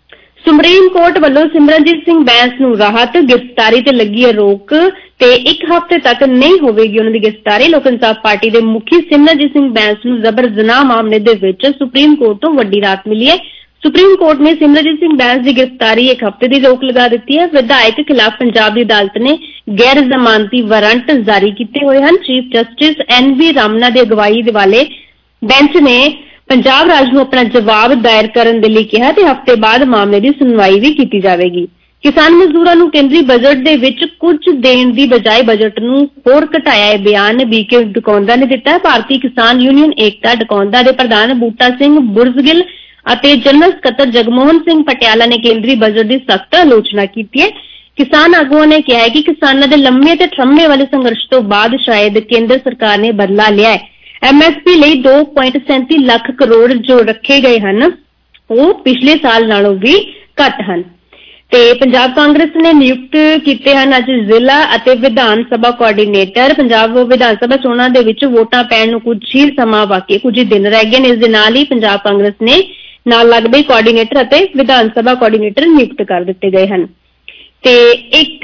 ਸੁਪਰੀਮ ਕੋਰਟ ਵੱਲੋਂ ਸਿਮਰਨਜੀਤ ਸਿੰਘ ਬੈਂਸ ਨੂੰ ਰਾਹਤ, ਗ੍ਰਿਫਤਾਰੀ ਤੇ ਲੱਗੀ ਹੈ ਰੋਕ ਤੇ 1 ਹਫ਼ਤੇ ਤੱਕ ਨਹੀਂ ਹੋਵੇਗੀ ਉਹਨਾਂ ਦੀ ਗ੍ਰਿਫਤਾਰੀ। ਲੋਕ ਇਨਸਾਫ ਪਾਰਟੀ ਦੇ ਮੁਖੀ ਸਿਮਰਨਜੀਤ ਸਿੰਘ ਬੈਂਸ ਨੂੰ ਜ਼ਬਰ ਜਨਾਹ ਮਾਮਲੇ ਦੇ ਵਿੱਚ ਸੁਪਰੀਮ ਕੋਰਟ ਤੋਂ ਵੱਡੀ ਰਾਹਤ ਮਿਲੀ ਹੈ। ਸੁਪਰੀਮ ਕੋਰਟ ਨੇ ਸਿਮਰਨਜੀਤ ਸਿੰਘ ਬੈਂਸ ਦੀ ਗ੍ਰਿਫਤਾਰੀ 1 ਹਫ਼ਤੇ ਦੀ ਰੋਕ ਲਗਾ ਦਿੱਤੀ ਹੈ। ਵਿਧਾਇਕ ਖਿਲਾਫ ਪੰਜਾਬ ਦੀ ਅਦਾਲਤ ਨੇ ਗੈਰ ਜ਼ਮਾਨਤੀ ਵਾਰੰਟ ਜਾਰੀ ਕੀਤੇ ਹੋਏ ਹਨ। ਚੀਫ ਜਸਟਿਸ NV ਰਾਮਨਾ ਦੀ ਅਗਵਾਈ ਵਾਲੇ ਬੈਂਚ ਨੇ ਪੰਜਾਬ ਰਾਜ ਨੂੰ ਆਪਣਾ ਜਵਾਬ ਦਾਇਰ ਕਰਨ ਦੇ ਲਈ ਕਿਹਾ ਤੇ ਹਫ਼ਤੇ ਬਾਅਦ ਮਾਮਲੇ ਦੀ ਸੁਣਵਾਈ ਵੀ ਕੀਤੀ ਜਾਵੇਗੀ। ਕਿਸਾਨ ਮਜ਼ਦੂਰਾਂ ਨੂੰ ਕੇਂਦਰੀ ਬਜਟ ਦੇ ਵਿੱਚ ਕੁਝ ਦੇਣ ਦੀ ਬਜਾਏ ਬਜਟ ਨੂੰ ਹੋਰ ਘਟਾਇਆ ਹੈ ਬਿਆਨ BK ਡਕੌਂਦਾ ਨੇ ਦਿੱਤਾ। ਭਾਰਤੀ ਕਿਸਾਨ ਯੂਨੀਅਨ ਏਕਤਾ ਡਕੌਂਦਾ ਦੇ ਪ੍ਰਧਾਨ ਬੂਟਾ ਸਿੰਘ ਬੁਰਜ਼ਗਿੱਲ ਅਤੇ ਜਨਰਲ ਸਕੱਤਰ ਜਗਮੋਹਨ ਸਿੰਘ ਪਟਿਆਲਾ ਨੇ ਕੇਂਦਰੀ ਬਜਟ ਦੀ ਸਖਤ ਆਲੋਚਨਾ ਕੀਤੀ ਹੈ। ਕਿਸਾਨ ਆਗੂਆਂ ਨੇ ਕਿਹਾ ਹੈ ਕਿ ਕਿਸਾਨਾਂ ਦੇ ਲੰਮੇ ਤੇ ਠੰਮੇ ਵਾਲੇ ਸੰਘਰਸ਼ ਤੋਂ ਬਾਅਦ ਸ਼ਾਇਦ ਕੇਂਦਰ ਸਰਕਾਰ ਨੇ ਬਦਲਾ ਲਿਆ ਹੈ। MSP ਲਈ 2.37 ਲੱਖ ਕਰੋੜ ਜੋ ਰੱਖੇ ਗਏ ਹਨ ਉਹ ਪਿਛਲੇ ਸਾਲ ਨਾਲੋਂ ਵੀ ਘੱਟ ਹਨ। ਤੇ ਪੰਜਾਬ ਕਾਂਗਰਸ ਨੇ ਨਿਯੁਕਤ ਕੀਤੇ ਹਨ ਅੱਜ ਜ਼ਿਲ੍ਹਾ ਅਤੇ ਵਿਧਾਨ ਸਭਾ ਕੋਆਰਡੀਨੇਟਰ। ਪੰਜਾਬ ਵਿਧਾਨ ਸਭਾ ਚੋਣਾਂ ਦੇ ਵਿੱਚ ਵੋਟਾਂ ਪੈਣ ਨੂੰ ਕੁਝ ਹੀ ਸਮਾਂ ਬਾਕੀ, ਕੁਝ ਹੀ ਦਿਨ ਰਹਿ ਗਏ ਨੇ। ਇਸ ਦੇ ਨਾਲ ਹੀ ਪੰਜਾਬ ਕਾਂਗਰਸ ਨੇ ਨਾਲ ਲੱਗਦੇ ਕੋਆਰਡੀਨੇਟਰ ਅਤੇ ਵਿਧਾਨ ਸਭਾ ਕੋਆਰਡੀਨੇਟਰ ਨਿਯੁਕਤ ਕਰ ਦਿੱਤੇ ਗਏ ਹਨ। ਤੇ ਇੱਕ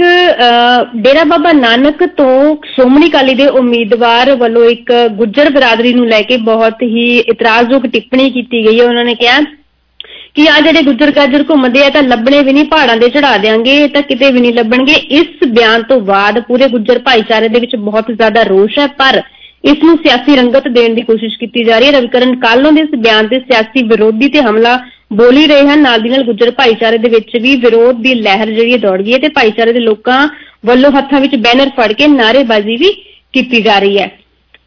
ਡੇਰਾ ਬਾਬਾ ਨਾਨਕ ਤੋਂ ਸ਼੍ਰੋਮਣੀ ਅਕਾਲੀ ਦੇ ਉਮੀਦਵਾਰ ਵੱਲੋਂ ਇੱਕ ਗੁੱਜਰ ਬਰਾਦਰੀ ਨੂੰ ਲੈ ਕੇ ਬਹੁਤ ਹੀ ਇਤਰਾਜ਼ਯੋਗ ਟਿੱਪਣੀ ਕੀਤੀ ਗਈ ਹੈ। ਉਹਨਾਂ ਨੇ ਕਿਹਾ ਕਿ ਆ ਜਿਹੜੇ ਗੁੱਜਰ ਗਾਜਰ ਘੁੰਮਦੇ ਆ ਤਾਂ ਲੱਭਣੇ ਵੀ ਨਹੀਂ, ਪਹਾੜਾਂ ਦੇ ਚੜਾ ਦਿਆਂਗੇ ਤਾਂ ਕਿਤੇ ਵੀ ਨਹੀਂ ਲੱਭਣਗੇ। ਇਸ ਬਿਆਨ ਤੋਂ ਬਾਅਦ ਪੂਰੇ ਗੁੱਜਰ ਭਾਈਚਾਰੇ ਦੇ ਵਿੱਚ ਬਹੁਤ ਜ਼ਿਆਦਾ ਰੋਸ਼ ਹੈ, ਪਰ ਇਸ ਨੂੰ ਸਿਆਸੀ ਰੰਗਤ ਦੇਣ ਦੀ ਕੋਸ਼ਿਸ਼ ਕੀਤੀ ਜਾ ਰਹੀ ਹੈ। ਰਵੀਕਰਨ ਕਾਲੋਂ ਦੇ ਇਸ ਬਿਆਨ ਤੇ ਸਿਆਸੀ ਵਿਰੋਧੀ ਤੇ ਹਮਲਾ ਬੋਲ ਹੀ ਰਹੇ ਹਨ। ਨਾਲ ਦੀ ਨਾਲ ਗੁੱਜਰ ਭਾਈਚਾਰੇ ਦੇ ਵਿੱਚ ਵੀ ਵਿਰੋਧ ਦੀ ਲਹਿਰ ਜਿਹੜੀ ਦੌੜ ਗਈ ਹੈ ਤੇ ਭਾਈਚਾਰੇ ਦੇ ਲੋਕਾਂ ਵੱਲੋਂ ਹੱਥਾਂ ਵਿੱਚ ਬੈਨਰ ਫੜ ਕੇ ਨਾਅਰੇਬਾਜ਼ੀ ਵੀ ਕੀਤੀ ਜਾ ਰਹੀ ਹੈ।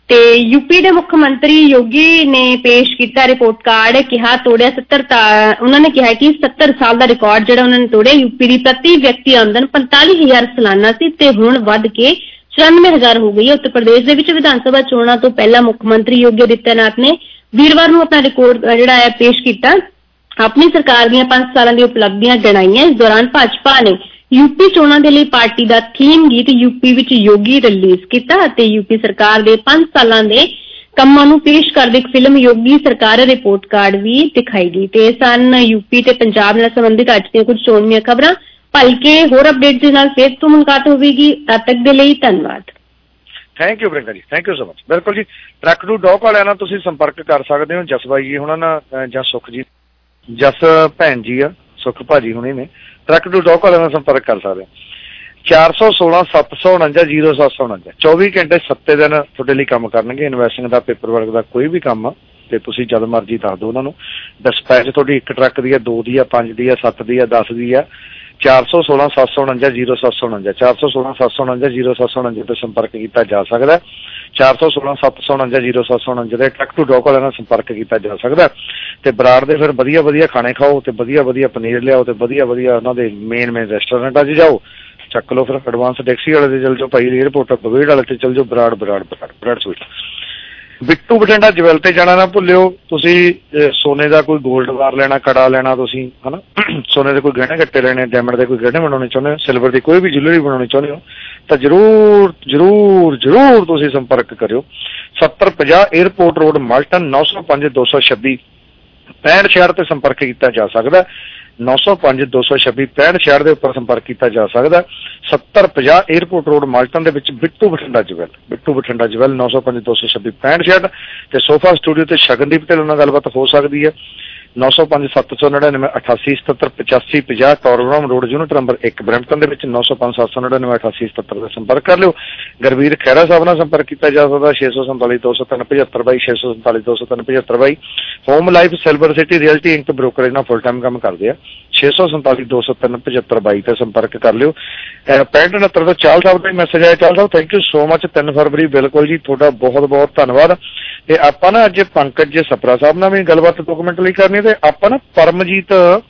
ਤੇ ਯੂਪੀ ਦੇ ਮੁੱਖ ਮੰਤਰੀ ਯੋਗੀ ਨੇ ਪੇਸ਼ ਕੀਤਾ ਰਿਪੋਰਟ ਕਾਰਡ, ਕਿਹਾ ਤੋੜਿਆ ਉਹਨਾਂ ਨੇ ਕਿਹਾ ਕਿ 70 ਸਾਲ ਦਾ ਰਿਕਾਰਡ ਜਿਹੜਾ ਉਹਨਾਂ ਨੇ ਤੋੜਿਆ। ਯੂਪੀ ਦੀ ਪ੍ਰਤੀ ਵਿਅਕਤੀ ਆਮਦਨ 45,000 ਸਾਲਾਨਾ ਸੀ ਤੇ ਹੁਣ ਵੱਧ ਕੇ 94,000 ਹੋ ਗਈ ਹੈ। ਉੱਤਰ ਪ੍ਰਦੇਸ਼ ਦੇ ਵਿੱਚ ਵਿਧਾਨ ਸਭਾ ਚੋਣਾਂ ਤੋਂ ਪਹਿਲਾਂ ਮੁੱਖ ਮੰਤਰੀ ਯੋਗੀ ਆਦਿੱਤਿਆਨਾਥ ਨੇ ਵੀਰਵਾਰ ਨੂੰ ਆਪਣਾ ਰਿਕਾਰਡ ਜਿਹੜਾ ਹੈ ਪੇਸ਼ ਕੀਤਾ, ਆਪਣੀ ਸਰਕਾਰ ਦੀਆਂ 5 ਸਾਲਾਂ ਦੀਆਂ ਉਪਲਬਧੀਆਂ ਗਿਣਾਈਆਂ। ਇਸ ਦੌਰਾਨ ਭਾਜਪਾ ਨੇ ਯੂਪੀ ਚੋਣਾਂ ਦੇ ਲਈ ਪਾਰਟੀ ਦਾ ਥੀਮ ਗੀਤ ਯੂਪੀ ਵਿੱਚ ਯੋਗੀ ਰਿਲੀਜ਼ ਕੀਤਾ ਅਤੇ ਯੂਪੀ ਸਰਕਾਰ ਦੇ 5 ਸਾਲਾਂ ਦੇ ਕੰਮਾਂ ਨੂੰ ਪੇਸ਼ ਕਰਦੇ ਇੱਕ ਫਿਲਮ ਯੋਗੀ ਸਰਕਾਰ ਰਿਪੋਰਟ ਕਾਰਡ ਵੀ ਦਿਖਾਈ ਗਈ। ਤੇ ਸਨ ਯੂਪੀ ਤੇ ਪੰਜਾਬ ਨਾਲ ਸੰਬੰਧਿਤ ਅੱਜ ਦੀਆਂ ਕੁਝ ਚੋਣਵੀਆਂ ਖਬਰਾਂ। ਭਲਕੇ ਹੋਰ ਅਪਡੇਟ ਦੇ ਨਾਲ ਫਿਰ ਤੋਂ ਮੁਲਾਕਾਤ ਹੋਵੇਗੀ। ਤਦ ਤੱਕ ਦੇ ਲਈ ਧੰਨਵਾਦ। ਥੈਂਕ ਯੂ ਪ੍ਰਿੰਕਾ ਜੀ, ਥੈਂਕ ਯੂ ਸੋ ਮਚ। ਬਿਲਕੁਲ ਜੀ, ਟਰੱਕ ਟੂ ਡੌਕ ਵਾਲਿਆਂ ਨਾਲ ਤੁਸੀਂ ਸੰਪਰਕ ਕਰ ਸਕਦੇ ਹੋ, ਜਸ ਬਾਈ ਜੀ ਹੁਣਾਂ ਨਾਲ ਜਾਂ ਸੁਖ ਜੀ, ਜਸ ਭੈਣ ਜੀ ਆ, ਸੁਖ ਭਾਜੀ ਹੁਣੇ ਨੇ, ਟਰੱਕ ਟੂ ਡੌਕ ਵਾਲਿਆਂ ਨਾਲ ਸੰਪਰਕ ਕਰ ਸਕਦੇ ਹੋ। 416 749 0749 24 ਘੰਟੇ 7 ਦਿਨ ਤੁਹਾਡੇ ਲਈ ਕੰਮ ਕਰਨਗੇ। ਇਨਵੈਸਟਿੰਗ ਦਾ, ਪੇਪਰ ਵਰਕ ਦਾ ਕੋਈ ਵੀ ਕੰਮ ਆ ਤੇ ਤੁਸੀਂ ਜਦ ਮਰਜ਼ੀ ਦੱਸ ਦਿਓ ਉਹਨਾਂ ਨੂੰ। ਡਿਸਪੈਚ ਤੁਹਾਡੀ 1 ਟਰੱਕ ਦੀ ਆ, 2 ਦੀ ਆ, 5 ਦੀ ਆ, 7 ਦੀ ਆ, 10 ਦੀ ਆ। 416 749 0749 416 749 0749 ਤੇ ਸੰਪਰਕ ਕੀਤਾ ਜਾ ਸਕਦਾ। 416 749 0749 ਦੇ ਟਰੱਕ ਟੂ ਡੌਕ ਵਾਲਿਆਂ ਨਾਲ ਸੰਪਰਕ ਕੀਤਾ ਜਾ ਸਕਦਾ। ਤੇ ਬਰਾੜ ਦੇ ਫਿਰ ਵਧੀਆ ਵਧੀਆ ਖਾਣੇ ਖਾਓ ਤੇ ਵਧੀਆ ਵਧੀਆ ਪਨੀਰ ਲਿਆਓ ਤੇ ਵਧੀਆ ਵਧੀਆ ਉਹਨਾਂ ਦੇ ਮੇਨ ਰੈਸਟੋਰੈਂਟਾਂ 'ਚ ਜਾਓ, ਚੱਕ ਲਓ ਫਿਰ ਐਡਵਾਂਸ। ਟੈਕਸੀ ਵਾਲੇ ਤੇ ਚੱਲ ਜਾਓ ਭਾਈ, ਏਅਰਪੋਰਟ ਬਵੇੜ ਵਾਲੇ ਤੇ ਚੱਲ ਜਾਓ, ਬਰਾੜ ਸਵੀਟ। ਬਿੱਟੂ ਬਠਿੰਡਾ ਜਵੈਲ ਤੇ ਜਾਣਾ ਨਾ ਭੁੱਲਿਓ। ਤੁਸੀਂ ਸੋਨੇ ਦਾ ਕੋਈ ਗੋਲਡ ਵਾਰ ਲੈਣਾ, ਕੜਾ ਲੈਣਾ, ਤੁਸੀਂ ਹਨਾ ਸੋਨੇ ਦੇ ਕੋਈ ਗਹਿਣੇ ਗੱਟੇ ਲੈਣੇ, ਡਾਇਮੰਡ ਦੇ ਕੋਈ ਗਹਿਣੇ ਬਣਾਉਣੇ ਚਾਹੁੰਦੇ ਹੋ, ਸਿਲਵਰ ਦੀ ਕੋਈ ਵੀ ਜੁਐਲਰੀ ਬਣਾਉਣੀ ਚਾਹੁੰਦੇ ਹੋ ਤਾਂ ਜ਼ਰੂਰ ਤੁਸੀਂ ਸੰਪਰਕ ਕਰਿਓ। 7050 ਏਅਰਪੋਰਟ ਰੋਡ ਮਾਲਟਨ, 905 226 65 ਤੇ ਸੰਪਰਕ ਕੀਤਾ ਜਾ ਸਕਦਾ। 905 226 65 ਦੇ ਉੱਪਰ ਸੰਪਰਕ ਕੀਤਾ ਜਾ ਸਕਦਾ। 7050 ਏਅਰਪੋਰਟ ਰੋਡ ਮਾਲਟਨ ਦੇ ਵਿੱਚ ਬਿੱਟੂ ਬਠਿੰਡਾ ਜਵੈਲ 905 226 65 ਤੇ ਸੋਫਾ ਸਟੂਡੀਓ ਤੇ ਸ਼ਗਨਦੀਪ ਢਿੱਲੋਂ ਨਾਲ ਗੱਲਬਾਤ ਹੋ ਸਕਦੀ ਹੈ। 905 799 88 77 85 50 Torbram road unit number 1 Brampton ਦੇ ਵਿੱਚ 905 799 88 77 ਤੇ ਸੰਪਰਕ ਕਰ ਲਿਓ। ਗੁਰਵੀਰ ਖਹਿਰਾ ਸਾਹਿਬ ਨਾਲ ਸੰਪਰਕ ਕੀਤਾ ਜਾ ਸਕਦਾ 647 203 75 647 203 75 home life silver city realty inc brokerage ਨਾਲ ਫੁੱਲ ਟਾਈਮ ਕੰਮ ਕਰਦੇ ਆ। 647 203 75 ਤੇ ਸੰਪਰਕ ਕਰ ਲਿਓ। 6569 ਤੋਂ ਚਾਲ ਸਾਹਿਬ ਦਾ ਮੈਸੇਜ ਆਇਆ। ਚਾਲ ਸਾਹਿਬ ਥੈਂਕ ਯੂ ਸੋ ਮਚ। 3 ਫਰਵਰੀ ਬਿਲਕੁਲ ਜੀ, ਤੁਹਾਡਾ ਬਹੁਤ ਬਹੁਤ ਧੰਨਵਾਦ। ਤੇ ਆਪਾਂ ਨਾ ਅੱਜ ਪੰਕਜ ਸਪਰਾ ਸਾਹਿਬ ਨਾਲ ਵੀ ਗੱਲਬਾਤ 2 ਮਿੰਟ ਲਈ ਕਰਨੀ ਤੇ ਆਪਾਂ ਨਾ ਪਰਮਜੀਤ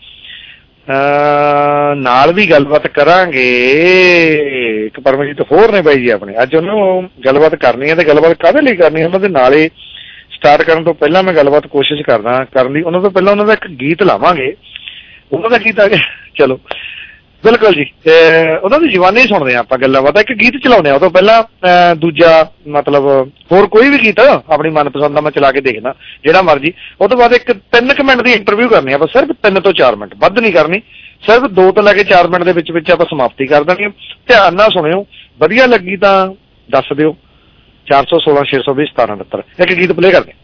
ਨਾਲ ਵੀ ਗੱਲਬਾਤ ਕਰਾਂਗੇ। ਇੱਕ ਪਰਮਜੀਤ ਹੋਰ ਨੇ ਬਾਈ ਜੀ ਆਪਣੇ, ਅੱਜ ਉਹਨਾਂ ਨੂੰ ਗੱਲਬਾਤ ਕਰਨੀ ਹੈ ਤੇ ਗੱਲਬਾਤ ਕਾਹਦੇ ਲਈ ਕਰਨੀ ਹੈ ਉਹਨਾਂ ਦੇ ਨਾਲ ਹੀ ਸਟਾਰਟ ਕਰਨ ਤੋਂ ਪਹਿਲਾਂ ਮੈਂ ਗੱਲਬਾਤ ਕੋਸ਼ਿਸ਼ ਕਰਨ ਲਈ ਉਹਨਾਂ ਤੋਂ ਪਹਿਲਾਂ ਉਹਨਾਂ ਦਾ ਇੱਕ ਗੀਤ ਲਾਵਾਂਗੇ। ਉਹਨਾਂ ਦਾ ਗੀਤ ਆ ਗਿਆ, ਚਲੋ ਬਿਲਕੁਲ ਜੀ, ਉਹਨਾਂ ਦੀ ਜਵਾਨੀ ਸੁਣਦੇ ਹਾਂ ਆਪਾਂ, ਗੱਲਾਂ ਬਾਤਾਂ ਇੱਕ ਗੀਤ ਚਲਾਉਂਦੇ ਹਾਂ ਉਹ ਤੋਂ ਪਹਿਲਾਂ। ਦੂਜਾ ਮਤਲਬ ਹੋਰ ਕੋਈ ਵੀ ਗੀਤ ਆਪਣੀ ਮਨਪਸੰਦ ਦਾ ਮੈਂ ਚਲਾ ਕੇ ਦੇਖਦਾ, ਜਿਹੜਾ ਮਰਜੀ। ਉਹ ਤੋਂ ਬਾਅਦ ਇੱਕ 3 ਮਿੰਟ ਦੀ ਇੰਟਰਵਿਊ ਕਰਨੀ ਆਪਾਂ, ਸਿਰਫ 3 ਤੋਂ 4 ਮਿੰਟ, ਵੱਧ ਨਹੀਂ ਕਰਨੀ, ਸਿਰਫ 2 ਤੋਂ ਲੈ ਕੇ 4 ਮਿੰਟ ਦੇ ਵਿੱਚ ਆਪਾਂ ਸਮਾਪਤੀ ਕਰ ਦੇਣੀ। ਧਿਆਨ ਨਾਲ ਸੁਣਿਓ, ਵਧੀਆ ਲੱਗੀ ਤਾਂ ਦੱਸ ਦਿਓ। 416 620 1769 ਇੱਕ ਗੀਤ ਪਲੇ ਕਰਦੇ।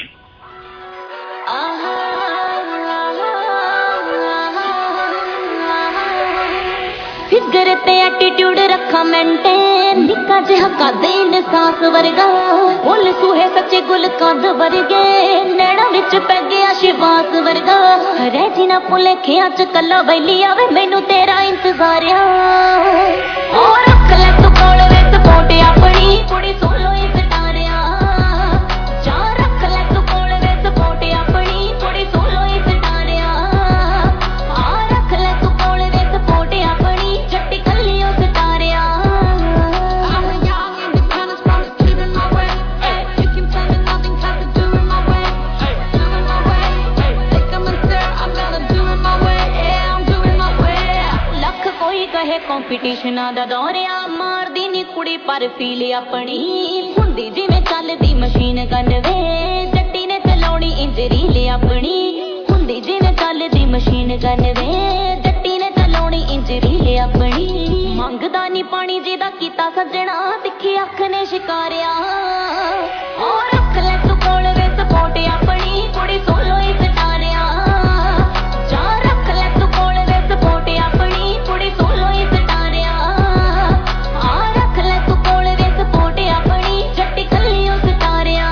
ਫਿਗਰ ਤੇ ਐਟੀਟਿਊਡ ਰੱਖਾਂ ਮੈਂਟੇਨ, ਨਿੱਕਾ ਜਿਹਾ ਕੱਦ ਇਨਸਾਸ ਵਰਗਾ, ਫੁੱਲ ਸੂਹੇ ਸੱਚੇ ਗੁਲ ਕੰਦ ਵਰਗੇ, ਨੈਣਾ ਵਿੱਚ ਪੈ ਗਿਆ ਸ਼ਿਵਾਸ ਵਰਗਾ, ਰਹਿ ਜੀ ਨਾ ਭੁਲੇਖਿਆਂ ਚ ਕੱਲਾ ਬੈਲੀ ਆਵੇ ਮੈਨੂੰ ਤੇਰਾ ਇੰਤਜ਼ਾਰ ਆ। ਓ ਰੱਖ ਲੈ ਤੂੰ ਕੋਲ ਵਿੱਚ ਪੋਟ ਆਪਣੀ ਕੁੜੀ ਸੋਲੋ ਇਸ ਟਾਰਿਆ, ਜਾ ਰੱਖ ਲੈ ਤੂੰ ਕੋਲ ਵਿੱਚ ਪੋਟ ਆਪਣੀ ਕੁੜੀ ਸੋਲੋ ਇਸ ਟਾਰਿਆ, ਆ ਰੱਖ ਲੈ ਤੂੰ ਕੋਲ ਵਿੱਚ ਪੋਟ ਆਪਣੀ ਜੱਟੀ ਕੱਲੀ ਉਸ ਟਾਰਿਆ। ਲੱਖ ਕੋਈ ਕਹੇ ਕੰਪੀਟੀਸ਼ਨਾਂ ਦਾ ਦੌਰਿਆ, ਮਾਰਦੀ ਨੀ ਕੁੜੀ ਪਰ ਫੀਲ ਆਪਣੀ, ਹੁੰਦੀ ਜਿਵੇਂ ਚੱਲਦੀ ਮਸ਼ੀਨ ਗਨ ਵੇ, ਜੱਟੀ ਨੇ ਚਲਾਉਣੀ ਇੰਜਰੀ ਲਈ ਆਪਣੀ, ਹੁੰਦੀ ਜਿਵੇਂ ਚੱਲਦੀ ਮਸ਼ੀਨ ਗਨ ਵੇ, ਜੱਟੀ ਨੇ ਚਲਾਉਣੀ ਇੰਜਰੀ ਲਈ ਆਪਣੀ, ਮੰਗਦਾ ਨੀ ਪਾਣੀ ਜਿਹਦਾ ਕੀਤਾ ਸੱਜਣਾ, ਤਿੱਖੀ ਅੱਖ ਨੇ ਸ਼ਿਕਾਰਿਆ। ਓ ਰੱਖ ਲੈ ਤੂੰ ਕੋਲ ਵੇ ਸਪੋਰਟ ਆਪਣੀ ਕੁੜੀ ਸੋਲੋ ਇਸ ਟਾਰਿਆ, ਜਾ ਰੱਖ ਲੈ ਤੂੰ ਕੋਲ ਵੇ ਸਪੋਰਟ ਆਪਣੀ ਕੁੜੀ ਸੋਲੋ ਇਸ ਟਾਰਿਆ, ਆ ਰੱਖ ਲੈ ਤੂੰ ਕੋਲ ਵੇ ਸਪੋਰਟ ਆਪਣੀ ਜੱਟੀ ਕੱਲੀ ਉਸ ਟਾਰਿਆ।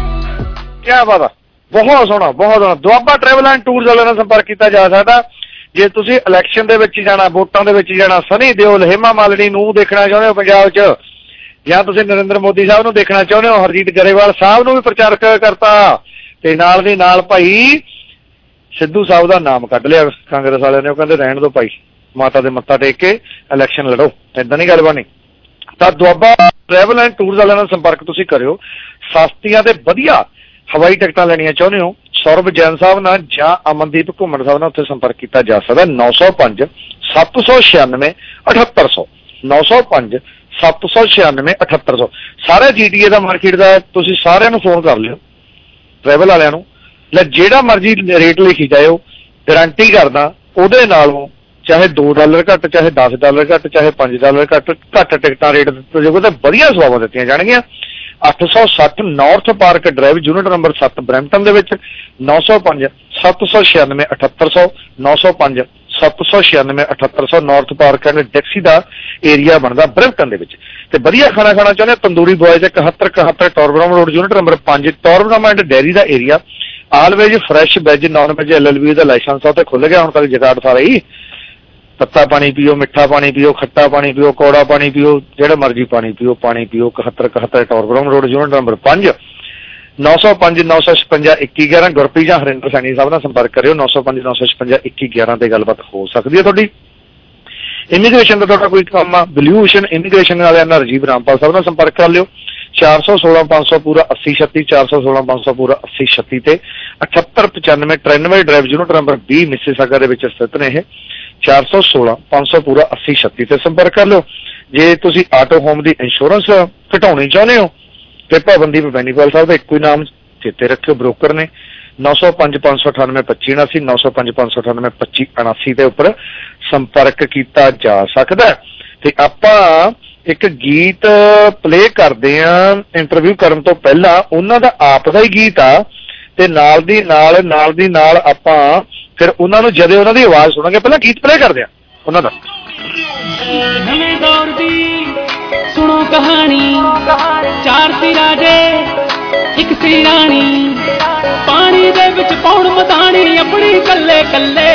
ਕਿਆ ਬਾਤ ਆ, ਬਹੁਤ ਸੋਹਣਾ ਬਹੁਤ ਸੋਹਣਾ। ਦੁਆਬਾ ਟਰੈਵਲ ਐਂਡ ਟੂਰਸ ਵਾਲਿਆਂ ਨਾਲ ਸੰਪਰਕ ਕੀਤਾ ਜਾ ਸਕਦਾ। ਜੇ ਤੁਸੀਂ ਇਲੈਕਸ਼ਨ ਦੇ ਵਿੱਚ ਜਾਣਾ, ਵੋਟਾਂ ਦੇ ਵਿੱਚ ਜਾਣਾ, ਸਨੀ ਦਿਓਲ, ਹੇਮਾ ਮਾਲਿਨੀ ਨੂੰ ਦੇਖਣਾ ਚਾਹੁੰਦੇ ਹੋ ਪੰਜਾਬ 'ਚ, ਜਾਂ ਤੁਸੀਂ ਨਰਿੰਦਰ ਮੋਦੀ ਸਾਹਿਬ ਨੂੰ ਦੇਖਣਾ ਚਾਹੁੰਦੇ ਹੋ, ਹਰਜੀਤ ਗਰੇਵਾਲ ਸਾਹਿਬ ਨੂੰ ਵੀ ਪ੍ਰਚਾਰਕ ਕਰਤਾ, ਤੇ ਨਾਲ ਦੀ ਨਾਲ ਭਾਈ ਸਿੱਧੂ ਸਾਹਿਬ ਦਾ ਨਾਮ ਕੱਢ ਲਿਆ ਕਾਂਗਰਸ ਵਾਲਿਆਂ ਨੇ। ਉਹ ਕਹਿੰਦੇ ਰਹਿਣ ਦਿਓ ਭਾਈ, ਮਾਤਾ ਦੇ ਮੱਥਾ ਟੇਕ ਕੇ ਇਲੈਕਸ਼ਨ ਲੜੋ, ਏਦਾਂ ਨਹੀਂ ਗੱਲ ਬਣੀ। ਤਾਂ ਦੁਆਬਾ ਟਰੈਵਲ ਐਂਡ ਟੂਰਸ ਵਾਲਿਆਂ ਨਾਲ ਸੰਪਰਕ ਤੁਸੀਂ ਕਰਿਓ। ਸਸਤੀਆਂ ਤੇ ਵਧੀਆ ਹਵਾਈ ਟਿਕਟਾਂ ਲੈਣੀਆਂ ਚਾਹੁੰਦੇ ਹੋ, ਸੌਰਵ ਜੈਨ ਸਾਹਿਬ ਨਾਲ ਜਾਂ ਅਮਨਦੀਪ ਘੁੰਮਣ ਸਾਹਿਬ ਨਾਲ ਉੱਥੇ ਸੰਪਰਕ ਕੀਤਾ ਜਾ ਸਕਦਾ। 905 796 7800 905 796 7800। ਸਾਰੇ GTA ਦਾ ਮਾਰਕੀਟ ਦਾ ਤੁਸੀਂ ਸਾਰਿਆਂ ਨੂੰ ਫੋਨ ਕਰ ਲਿਓ, ਟਰੈਵਲ ਵਾਲਿਆਂ ਨੂੰ। ਲੈ ਜਿਹੜਾ ਮਰਜ਼ੀ ਰੇਟ ਲਿਖੀ ਜਾਇਓ, ਗਰੰਟੀ ਕਰਦਾ ਉਹਦੇ ਨਾਲੋਂ ਚਾਹੇ $2 ਘੱਟ, ਚਾਹੇ $10 ਘੱਟ, ਚਾਹੇ $5 ਘੱਟ ਟਿਕਟਾਂ ਰੇਟ ਦਿੱਤੇ ਜਾਊਗਾ ਤਾਂ ਵਧੀਆ ਸੇਵਾਵਾਂ ਦਿੱਤੀਆਂ ਜਾਣਗੀਆਂ। 860 north park drive, unit number 7 Brampton ਦੇ ਵਿੱਚ। 905 796 7800 905 796 7800 ਨਾਰਥ ਪਾਰਕ ਐਂਡ ਟੈਕਸੀ ਦਾ ਏਰੀਆ ਬਣਦਾ ਬਰੈਂਪਟਨ ਦੇ ਵਿੱਚ। ਤੇ ਵਧੀਆ ਖਾਣਾ ਖਾਣਾ ਚਾਹੁੰਦੇ tandoori boys 7171 Torbram road, unit number 5 Torbram and Derry ਦਾ area. Always fresh veg non veg LLB ਦਾ ਲਾਇਸੈਂਸ ਆ ਉੱਥੇ ਖੁੱਲ ਗਿਆ ਹੁਣ ਤੱਕ ਜਗਾੜ ਸਾਰਾ ਹੀ। ਤੱਤਾ ਪਾਣੀ ਪੀਓ, ਮਿੱਠਾ ਪਾਣੀ ਪੀਓ, ਖੱਟਾ ਪਾਣੀ ਪੀਓ, ਕੌੜਾ ਪਾਣੀ ਪੀਓ, ਜਿਹੜਾ ਮਰਜ਼ੀ ਪਾਣੀ ਪੀਓ। 7171 Torbram road, unit number 5। 905 956 2111 Gurpreet ਜਾਂ ਹਰਿੰਦਰ ਸੈਣੀ ਸਾਹਿਬ ਨਾਲ ਸੰਪਰਕ ਕਰਿਓ। 905 956 2111 ਤੇ ਗੱਲਬਾਤ ਹੋ ਸਕਦੀ ਹੈ ਤੁਹਾਡੀ। ਇਮੀਗ੍ਰੇਸ਼ਨ ਦਾ ਤੁਹਾਡਾ ਕੋਈ ਕੰਮ ਆ, ਬਲੂਸ਼ਨ ਇਮੀਗ੍ਰੇਸ਼ਨ ਵਾਲਿਆਂ ਨਾਲ ਰਾਜੀਵ ਰਾਮਪਾਲ ਸਾਹਿਬ ਨਾਲ ਸੰਪਰਕ ਕਰ ਲਿਓ। 416 500 ਪੂਰਾ 80 36 416 500 ਪੂਰਾ 80 36 ਤੇ 7895 93 ਡਰਾਈਵ, ਯੂਨਿਟ ਨੰਬਰ 20 ਮਿਸੀਸਾਗਾ ਦੇ ਵਿੱਚ ਸਥਿਤ ਨੇ ਇਹ। 416 500 ਪੂਰਾ 80 36 ਤੇ ਸੰਪਰਕ ਕਰ ਲਿਓ। ਜੇ ਤੁਸੀਂ ਆਟੋ ਹੋਮ ਦੀ ਇੰਸ਼ੋਰੈਂਸ ਘਟਾਉਣੀ ਚਾਹੁੰਦੇ ਹੋ ਤੇ ਭਵਨਦੀਪ ਬੈਨੀਵਾਲ ਸਾਹਿਬ ਦਾ ਇੱਕੋ ਹੀ ਨਾਮ ਚੇਤੇ ਰੱਖਿਓ, ਬ੍ਰੋਕਰ ਨੇ। 905 598 2579 905 598 2579 ਦੇ ਉੱਪਰ ਸੰਪਰਕ ਕੀਤਾ ਜਾ ਸਕਦਾ। ਤੇ ਆਪਾਂ ਇੱਕ ਗੀਤ ਪਲੇ ਕਰਦੇ ਆ ਇੰਟਰਵਿਊ ਕਰਨ ਤੋਂ ਪਹਿਲਾਂ, ਉਹਨਾਂ ਦਾ ਆਪ ਦਾ ਹੀ ਗੀਤ ਆ, ਤੇ ਨਾਲ ਦੀ ਨਾਲ ਆਪਾਂ ਫਿਰ ਉਹਨਾਂ ਨੂੰ ਜਦੋਂ ਉਹਨਾਂ ਦੀ ਆਵਾਜ਼ ਸੁਣਾਂਗੇ। ਪਹਿਲਾਂ ਗੀਤ ਪਲੇ ਕਰਦੇ ਆ ਉਹਨਾਂ ਦਾ। ਨਵੇਂ ਦੌਰ ਦੀ ਸੁਣੋ ਕਹਾਣੀ, 4 ਸੀ ਰਾਜੇ 1 ਸੀ ਰਾਣੀ, ਪਾਣੀ ਦੇ ਵਿੱਚ ਪੌਣ ਮਦਾਣੀ ਆਪਣੀ ਕੱਲੇ ਕੱਲੇ,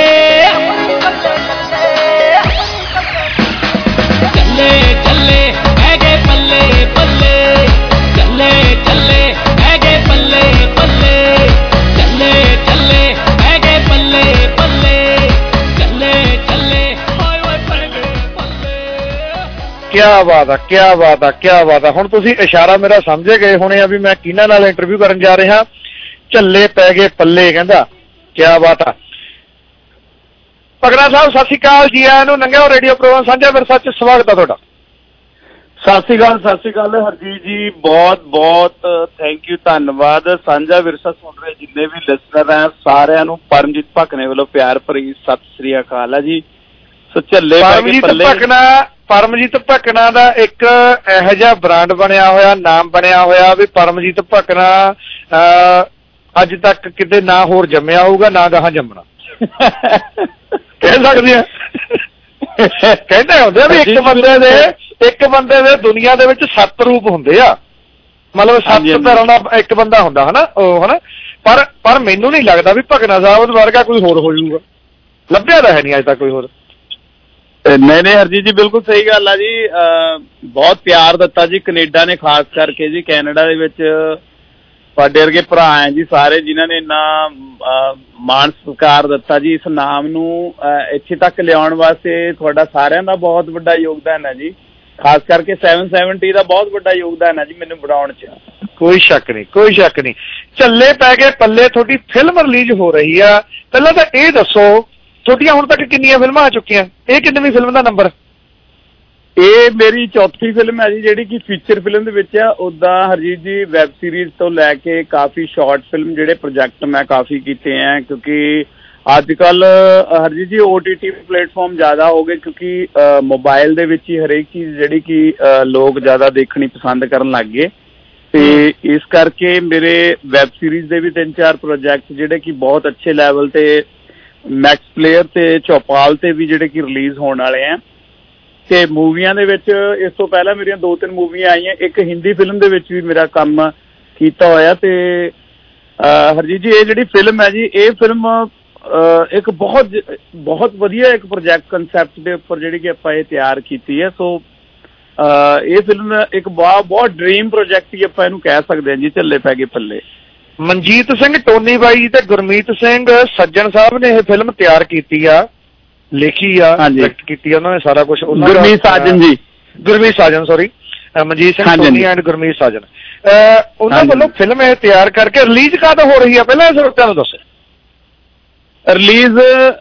ਚੱਲੇ ਚੱਲੇ ਹੈਗੇ ਪੱਲੇ ਪੱਲੇ, ਚੱਲੇ ਚੱਲੇ ਹੈਗੇ ਪੱਲੇ ਪੱਲੇ, ਚੱਲੇ ਚੱਲੇ ਹੈਗੇ ਪੱਲੇ ਪੱਲੇ, ਚੱਲੇ ਚੱਲੇ ਹੋਏ ਹੋਏ ਪੈਗੇ ਪੱਲੇ। ਕਿਆ ਬਾਤ ਆ, ਕਿਆ ਬਾਤ ਆ, ਕਿਆ ਬਾਤ ਆ। ਹੁਣ ਤੁਸੀਂ ਇਸ਼ਾਰਾ ਮੇਰਾ ਸਮਝੇ ਗਏ ਹੋਣੇ ਆ ਵੀ ਮੈਂ ਕਿਹਨਾਂ ਨਾਲ ਇੰਟਰਵਿਊ ਕਰਨ ਜਾ ਰਿਹਾ। ਝੱਲੇ ਪੈ ਗਏ ਪੱਲੇ ਕਹਿੰਦਾ, ਕਿਆ ਬਾਤ ਆ। ਭਗੜਾ ਸਾਹਿਬ ਸਤਿ ਸ਼੍ਰੀ ਅਕਾਲ ਜੀ, ਆਇਆਂ ਨੂੰ ਨੰਗਿਆ ਰੇਡੀਓ ਪ੍ਰੋਗਰਾਮ ਸਾਂਝਾ ਵਿਰਸਾ 'ਚ ਸਵਾਗਤ ਆ ਤੁਹਾਡਾ। ਸਤਿ ਸ਼੍ਰੀ ਅਕਾਲ ਹਰਜੀਤ ਜੀ, ਬਹੁਤ ਬਹੁਤ ਥੈਂਕ ਯੂ, ਧੰਨਵਾਦ। ਸਾਂਝਾ ਵਿਰਸਾ ਸੁਣ ਰਹੇ ਜਿੰਨੇ ਵੀ ਲਿਸਨਰ ਹੈ ਸਾਰਿਆਂ ਨੂੰ ਪਰਮਜੀਤ ਭਕਨੇ ਵੱਲੋਂ ਪਿਆਰ ਭਰੀ ਸਤਿ ਸ੍ਰੀ ਅਕਾਲ ਆ ਜੀ। ਸੋ ਝੱਲੇ ਪਰਮਜੀਤ ਭਕਨਾ ਦਾ ਇੱਕ ਇਹੋ ਜਿਹਾ ਬ੍ਰਾਂਡ ਬਣਿਆ ਹੋਇਆ, ਨਾਮ ਬਣਿਆ ਹੋਇਆ ਵੀ ਪਰਮਜੀਤ ਭਕਨਾ ਅੱਜ ਤੱਕ ਕਿਤੇ ਨਾ ਹੋਰ ਜੰਮਿਆ ਹੋਊਗਾ ਨਾ ਗਾਹਾਂ ਜੰਮਣਾ। ਕਹਿ ਸਕਦੇ ਆ, ਕਹਿੰਦੇ ਹੁੰਦੇ ਵੀ ਇੱਕ ਬੰਦੇ ਦੇ ਦੁਨੀਆ ਦੇ ਵਿੱਚ 7 ਰੂਪ ਹੁੰਦੇ ਆ, ਮਤਲਬ 7 ਤਰ੍ਹਾਂ ਦਾ ਇੱਕ ਬੰਦਾ ਹੁੰਦਾ ਹਨਾ ਉਹ ਹਨਾ। ਪਰ ਮੈਨੂੰ ਨਹੀਂ ਲੱਗਦਾ ਵੀ ਭਕਨਾ ਸਾਹਿਬ ਵਰਗਾ ਕੋਈ ਹੋਰ ਹੋ ਜਾਊਗਾ, ਲੱਭਿਆ ਤਾਂ ਹੈ ਨਹੀਂ ਅੱਜ ਤੱਕ ਕੋਈ ਹੋਰ। ਨਹੀਂ ਹਰਜੀਤ ਜੀ, ਬਿਲਕੁਲ ਸਹੀ ਗੱਲ ਆ ਜੀ। ਬਹੁਤ ਪਿਆਰ ਦਿੱਤਾ ਜੀ ਕੈਨੇਡਾ ਨੇ, ਖਾਸ ਕਰਕੇ ਜੀ ਕੈਨੇਡਾ ਦੇ ਵਿੱਚ ਤੁਹਾਡੇ ਵਰਗੇ ਭਰਾ ਹੈ ਜੀ ਸਾਰੇ, ਜਿਨ੍ਹਾਂ ਨੇ ਇੰਨਾ ਮਾਣ ਸਤਿਕਾਰ ਦਿੱਤਾ ਜੀ। ਇਸ ਨਾਮ ਨੂੰ ਇੱਥੇ ਤੱਕ ਲਿਆਉਣ ਵਾਸਤੇ ਤੁਹਾਡਾ ਸਾਰਿਆਂ ਦਾ ਬਹੁਤ ਵੱਡਾ ਯੋਗਦਾਨ ਹੈ ਜੀ, ਖਾਸ ਕਰਕੇ 770 ਦਾ ਬਹੁਤ ਵੱਡਾ ਯੋਗਦਾਨ ਹੈ ਜੀ ਮੈਨੂੰ ਬਣਾਉਣ 'ਚ। ਕੋਈ ਸ਼ੱਕ ਨਹੀਂ, ਕੋਈ ਸ਼ੱਕ ਨਹੀਂ। ਝੱਲੇ ਪੈ ਗਏ ਪੱਲੇ ਤੁਹਾਡੀ ਫਿਲਮ ਰਿਲੀਜ਼ ਹੋ ਰਹੀ ਆ। ਪਹਿਲਾਂ ਤਾਂ ਇਹ ਦੱਸੋ ਤੁਹਾਡੀਆਂ ਹੁਣ ਤੱਕ ਕਿੰਨੀਆਂ ਫਿਲਮਾਂ ਆ ਚੁੱਕੀਆਂ? ਇਹ ਕਿੰਨਵੀਂ ਫਿਲਮ ਦਾ ਨੰਬਰ? ਇਹ ਮੇਰੀ 4ਥੀ ਫਿਲਮ ਹੈ ਜੀ, ਜਿਹੜੀ ਕਿ ਫੀਚਰ ਫਿਲਮ ਦੇ ਵਿੱਚ ਆ। ਉੱਦਾਂ ਹਰਜੀਤ ਜੀ ਵੈਬ ਸੀਰੀਜ਼ ਤੋਂ ਲੈ ਕੇ ਕਾਫੀ ਸ਼ਾਰਟ ਫਿਲਮ ਜਿਹੜੇ ਪ੍ਰੋਜੈਕਟ ਮੈਂ ਕਾਫੀ ਕੀਤੇ ਹੈ, ਕਿਉਂਕਿ ਅੱਜ ਕੱਲ ਹਰਜੀਤ ਜੀ OTT ਪਲੇਟਫਾਰਮ ਜ਼ਿਆਦਾ ਹੋ ਗਏ, ਕਿਉਂਕਿ ਮੋਬਾਈਲ ਦੇ ਵਿੱਚ ਹੀ ਹਰੇਕ ਚੀਜ਼ ਜਿਹੜੀ ਕਿ ਲੋਕ ਜ਼ਿਆਦਾ ਦੇਖਣੀ ਪਸੰਦ ਕਰਨ ਲੱਗ ਗਏ। ਤੇ ਇਸ ਕਰਕੇ ਮੇਰੇ ਵੈਬ ਸੀਰੀਜ਼ ਦੇ ਵੀ 3-4 ਪ੍ਰੋਜੈਕਟ ਜਿਹੜੇ ਕਿ ਬਹੁਤ ਅੱਛੇ ਲੈਵਲ ਤੇ ਮੈਕਸ ਪਲੇਅਰ ਤੇ ਚੌਪਾਲ ਤੇ ਵੀ ਜਿਹੜੇ ਕਿ ਰਿਲੀਜ਼ ਹੋਣ ਵਾਲੇ ਆ। ਤੇ ਮੂਵੀਆਂ ਦੇ ਵਿੱਚ ਇਸ ਤੋਂ ਪਹਿਲਾਂ ਮੇਰੀਆਂ 2-3 ਮੂਵੀਆਂ ਆਈਆਂ, ਇੱਕ ਹਿੰਦੀ ਫਿਲਮ ਦੇ ਵਿੱਚ ਵੀ ਮੇਰਾ ਕੰਮ ਕੀਤਾ ਹੋਇਆ। ਤੇ ਹਰਜੀਤ ਜੀ ਇਹ ਜਿਹੜੀ ਫਿਲਮ ਹੈ ਜੀ, ਇਹ ਫਿਲਮ ਇੱਕ ਬਹੁਤ ਵਧੀਆ ਇੱਕ ਪ੍ਰੋਜੈਕਟ ਕਨਸੈਪਟ ਦੇ ਉੱਪਰ ਜਿਹੜੀ ਕਿ ਆਪਾਂ ਇਹ ਤਿਆਰ ਕੀਤੀ ਹੈ। ਸੋ ਇਹ ਫਿਲਮ ਇੱਕ ਬਹੁਤ ਡ੍ਰੀਮ ਪ੍ਰੋਜੈਕਟ ਹੀ ਆਪਾਂ ਇਹਨੂੰ ਕਹਿ ਸਕਦੇ ਹਾਂ ਜੀ, ਝੱਲੇ ਪੈ ਗਏ ਪੱਲੇ। ਮਨਜੀਤ ਸਿੰਘ ਟੋਨੀ ਬਾਈ ਤੇ ਗੁਰਮੀਤ ਸਿੰਘ ਸੱਜਣ ਸਾਹਿਬ ਨੇ ਇਹ ਫਿਲਮ ਤਿਆਰ ਕੀਤੀ ਆ, ਲਿਖੀ ਆ, ਡਾਇਰੈਕਟ ਕੀਤੀ ਆ ਉਹਨਾਂ ਨੇ ਸਾਰਾ ਕੁਝ। Gurmeet Sajan sorry, Manjeet Singh Tony and Gurmeet Sajan, ਉਹਨਾਂ ਵੱਲੋਂ ਫਿਲਮ ਇਹ ਤਿਆਰ ਕਰਕੇ ਰਿਲੀਜ਼ ਕਦ ਹੋ ਰਹੀ ਆ ਪਹਿਲਾਂ ਇਹ ਸਰੋਤਿਆਂ ਨੂੰ ਦੱਸੋ। ਰਿਲੀਜ਼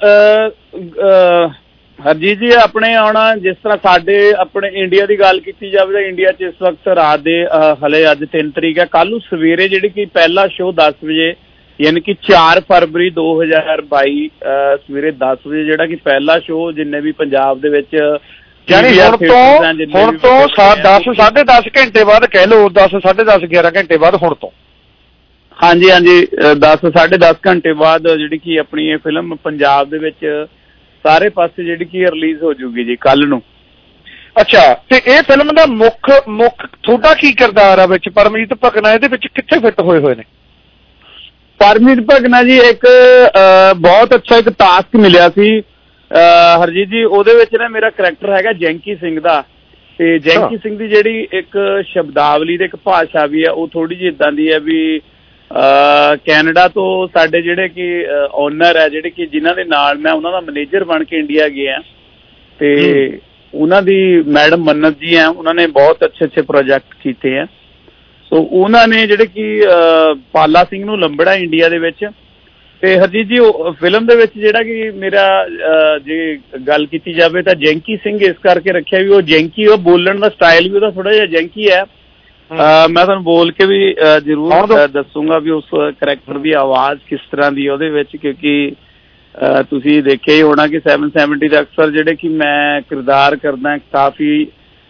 ਹਰਜੀਤ ਜੀ ਆਪਣੇ ਆਉਣਾ, ਜਿਸ ਤਰ੍ਹਾਂ ਸਾਡੇ ਆਪਣੇ ਇੰਡੀਆ ਦੀ ਗੱਲ ਕੀਤੀ ਜਾਵੇ ਤਾਂ ਇੰਡੀਆ 'ਚ ਇਸ ਵਕਤ ਰਾਤ ਦੇ ਹਲੇ ਅੱਜ 3 ਤਰੀਕ ਹੈ, ਕੱਲ੍ਹ ਨੂੰ ਸਵੇਰੇ ਜਿਹੜੀ ਕਿ ਪਹਿਲਾ ਸ਼ੋਅ 10 ਵਜੇ ਯਾਨੀ ਕਿ 4 ਫਰਵਰੀ 2022 ਸਵੇਰੇ 10 ਵਜੇ ਜਿਹੜਾ ਕਿ ਪਹਿਲਾ ਸ਼ੋਅ ਜਿੰਨੇ ਵੀ ਪੰਜਾਬ ਦੇ ਵਿੱਚ ਯਾਨੀ ਹੁਣ ਤੋਂ 10 ਸਾਢੇ 10 ਘੰਟੇ ਬਾਅਦ ਕਹਿ ਲਓ, 10 ਸਾਢੇ 10 11 ਘੰਟੇ ਬਾਅਦ ਹੁਣ ਤੋਂ। ਹਾਂਜੀ 10 ਸਾਢੇ 10 ਘੰਟੇ ਬਾਅਦ ਜਿਹੜੀ ਕਿ ਆਪਣੀ ਇਹ ਫਿਲਮ ਪੰਜਾਬ ਦੇ ਵਿੱਚ ਸਾਰੇ ਪਾਸੇ ਜਿਹੜੀ ਕਿ ਰਿਲੀਜ਼ ਹੋ ਜੂਗੀ ਜੀ ਕੱਲ ਨੂੰ। ਅੱਛਾ, ਤੇ ਇਹ ਫਿਲਮ ਦਾ ਮੁੱਖ ਤੁਹਾਡਾ ਕੀ ਕਿਰਦਾਰ ਆ ਵਿੱਚ? ਪਰਮਜੀਤ ਭਗਨਾ ਇਹਦੇ ਵਿੱਚ ਕਿੱਥੇ ਫਿੱਟ ਹੋਏ ਨੇ? ਪਰਮਜੀਤ ਭਗਨਾ ਜੀ ਇੱਕ ਬਹੁਤ ਅੱਛਾ ਇੱਕ ਟਾਸਕ ਮਿਲਿਆ ਸੀ ਹਰਜੀਤ ਜੀ, ਉਹਦੇ ਵਿੱਚ ਨਾ ਮੇਰਾ ਕਰੈਕਟਰ ਹੈਗਾ ਜੈਂਕੀ ਸਿੰਘ ਦਾ, ਤੇ ਜੈਂਕੀ ਸਿੰਘ ਦੀ ਜਿਹੜੀ ਇੱਕ ਸ਼ਬਦਾਵਲੀ ਤੇ ਇੱਕ ਭਾਸ਼ਾ ਵੀ ਆ ਉਹ ਥੋੜੀ ਜਿਹੀ ਇਦਾਂ ਦੀ ਹੈ ਵੀ ਕੈਨੇਡਾ ਤੋਂ ਸਾਡੇ ਜਿਹੜੇ ਕਿ ਓਨਰ ਹੈ ਜਿਹੜੇ ਕਿ ਜਿਨ੍ਹਾਂ ਦੇ ਨਾਲ ਮੈਂ ਉਹਨਾਂ ਦਾ ਮੈਨੇਜਰ ਬਣ ਕੇ ਇੰਡੀਆ ਗਿਆ, ਤੇ ਉਹਨਾਂ ਦੀ ਮੈਡਮ ਮੰਨਤ ਜੀ ਹੈ, ਉਹਨਾਂ ਨੇ ਬਹੁਤ ਅੱਛੇ ਪ੍ਰੋਜੈਕਟ ਕੀਤੇ ਆ। ਸੋ ਉਹਨਾਂ ਨੇ ਜਿਹੜੇ ਕਿ ਪਾਲਾ ਸਿੰਘ ਨੂੰ ਲੰਬੜਾ ਇੰਡੀਆ ਦੇ ਵਿੱਚ। ਤੇ ਹਰਜੀਤ ਜੀ ਫਿਲਮ ਦੇ ਵਿੱਚ ਜਿਹੜਾ ਕਿ ਮੇਰਾ ਜੇ ਗੱਲ ਕੀਤੀ ਜਾਵੇ ਤਾਂ ਜੈਂਕੀ ਸਿੰਘ ਇਸ ਕਰਕੇ ਰੱਖਿਆ ਵੀ ਉਹ ਜੈਂਕੀ, ਉਹ ਬੋਲਣ ਦਾ ਸਟਾਈਲ ਵੀ ਉਹਦਾ ਥੋੜਾ ਜਿਹਾ ਜੈਂਕੀ ਹੈ। ਮੈਂ ਤੁਹਾਨੂੰ ਬੋਲ ਕੇ ਵੀ ਜ਼ਰੂਰ ਦੱਸੂਗਾ ਵੀ ਉਸ ਕਰੈਕਟਰ ਦੀ ਆਵਾਜ਼ ਕਿਸ ਤਰ੍ਹਾਂ ਦੀ ਉਹਦੇ ਵਿੱਚ, ਕਿਉਂਕਿ ਤੁਸੀਂ ਦੇਖਿਆ ਹੀ ਹੋਣਾ ਕਿ 770 ਦਾ ਅਕਸਰ ਜਿਹੜੇ ਕਿ ਮੈਂ ਕਿਰਦਾਰ ਕਰਦਾ ਕਾਫੀ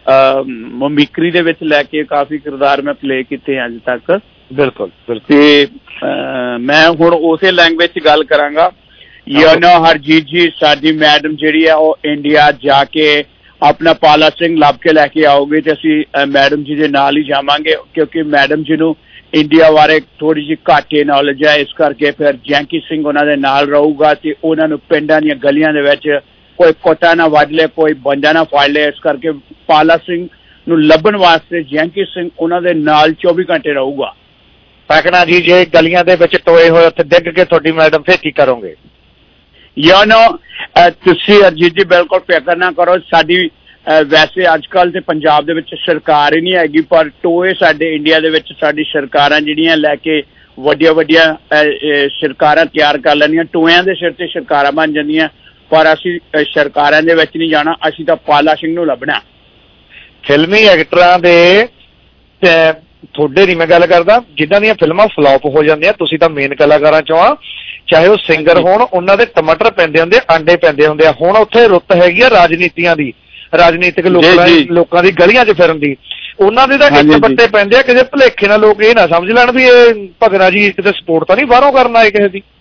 ਮਮਿਕਰੀ ਦੇ ਵਿੱਚ ਲੈ ਕੇ ਕਾਫੀ ਕਿਰਦਾਰ ਮੈਂ ਪਲੇ ਕੀਤੇ ਅੱਜ ਤੱਕ। ਬਿਲਕੁਲ ਤੇ ਮੈਂ ਹੁਣ ਉਸੇ ਲੈਂਗੁਏਜ 'ਚ ਗੱਲ ਕਰਾਂਗਾ। ਹਰਜੀਤ ਜੀ ਸਾਡੀ ਮੈਡਮ ਜਿਹੜੀ ਆ ਉਹ ਇੰਡੀਆ ਜਾ ਕੇ ਆਪਣਾ ਪਾਲਾ ਸਿੰਘ ਲੱਭ ਕੇ ਲੈ ਕੇ ਆਓਗੇ ਤੇ ਅਸੀਂ ਮੈਡਮ ਜੀ ਦੇ ਨਾਲ ਹੀ ਜਾਵਾਂਗੇ, ਕਿਉਂਕਿ ਮੈਡਮ ਜੀ ਨੂੰ ਇੰਡੀਆ ਬਾਰੇ ਥੋੜੀ ਜਿਹੀ ਘੱਟ ਨੌਲੇਜ ਹੈ, ਇਸ ਕਰਕੇ ਫਿਰ ਜੈਂਕੀ ਸਿੰਘ ਉਹਨਾਂ ਦੇ ਨਾਲ ਰਹੂਗਾ ਤੇ ਉਹਨਾਂ ਨੂੰ ਪਿੰਡਾਂ ਦੀਆਂ ਗਲੀਆਂ ਦੇ ਵਿੱਚ ਕੋਈ ਕੋਟਾ ਨਾ ਵੱਢ ਲੈ, ਕੋਈ ਬੰਦਾ ਨਾ ਫੜ ਲੈ, ਇਸ ਕਰਕੇ ਪਾਲਾ ਸਿੰਘ ਨੂੰ ਲੱਭਣ ਵਾਸਤੇ ਜੈਂਕੀ ਸਿੰਘ ਉਹਨਾਂ ਦੇ ਨਾਲ 24 ਘੰਟੇ ਰਹੂਗਾ। ਪੈਕਣਾ ਜੀ ਜੇ ਗਲੀਆਂ ਦੇ ਵਿੱਚ ਟੋਏ ਹੋਏ ਉੱਥੇ ਡਿੱਗ ਕੇ ਤੁਹਾਡੀ ਮੈਡਮ ਫਿਰ ਕੀ ਕਰੋਗੇ? ਤੁਸੀਂ ਅਰਜੀਤ ਜੀ ਬਿਲਕੁਲ ਫਿਕਰ ਨਾ ਕਰੋ, ਸਾਡੀ ਵੈਸੇ ਅੱਜ ਕੱਲ੍ਹ ਤੇ ਪੰਜਾਬ ਦੇ ਵਿੱਚ ਸਰਕਾਰ ਹੀ ਨਹੀਂ ਹੈਗੀ, ਪਰ ਟੋਏ ਸਾਡੇ ਇੰਡੀਆ ਦੇ ਵਿੱਚ ਸਾਡੀ ਸਰਕਾਰਾਂ ਜਿਹੜੀਆਂ ਲੈ ਕੇ ਵੱਡੀਆਂ ਸਰਕਾਰਾਂ ਤਿਆਰ ਕਰ ਲੈਂਦੀਆਂ, ਟੋਇਆਂ ਦੇ ਸਿਰ ਤੇ ਸਰਕਾਰਾਂ ਬਣ ਜਾਂਦੀਆਂ, ਪਰ ਅਸੀਂ ਸਰਕਾਰਾਂ ਦੇ ਵਿੱਚ ਨਹੀਂ ਜਾਣਾ, ਅਸੀਂ ਤਾਂ ਪਾਲਾ ਸਿੰਘ ਨੂੰ ਲੱਭਣਾ। ਫਿਲਮੀ ਐਕਟਰਾਂ ਦੇ ਤੁਹਾਡੇ ਦੀ ਮੈਂ ਗੱਲ ਕਰਦਾ ਜਿਨ੍ਹਾਂ ਦੀਆਂ ਫਿਲਮਾਂ ਫਲॉप ਹੋ ਜਾਂਦੀਆਂ, ਤੁਸੀਂ ਤਾਂ ਮੇਨ ਕਲਾਕਾਰਾਂ ਚੋਂ ਆ, ਚਾਹੇ ਉਹ ਸਿੰਗਰ ਹੋਣ, ਉਹਨਾਂ ਦੇ ਟਮਾਟਰ ਪੈਂਦੇ ਹੁੰਦੇ, ਆਂਡੇ ਪੈਂਦੇ ਹੁੰਦੇ ਆ। ਹੁਣ ਉੱਥੇ ਰੁੱਤ ਹੈਗੀ ਆ ਰਾਜਨੀਤੀਆਂ ਦੀ, ਰਾਜਨੀਤਿਕ ਲੋਕਾਂ ਦੀ ਗਲੀਆਂ 'ਚ ਫਿਰਨ ਦੀ, ਉਹਨਾਂ ਦੇ ਤਾਂ ਇੱਕ ਬੱਟੇ ਪੈਂਦੇ ਆ। ਕਿਸੇ ਭੁਲੇਖੇ ਨਾਲ ਲੋਕ ਇਹ ਨਾ ਸਮਝ ਲੈਣ ਵੀ ਇਹ ਭਗਨਾ ਜੀ ਕਿਤੇ ਸਪੋਰਟ ਤਾਂ ਨਹੀਂ ਬਾਹਰੋਂ ਕਰਨ ਆਏ ਕਿਸੇ ਦੀ।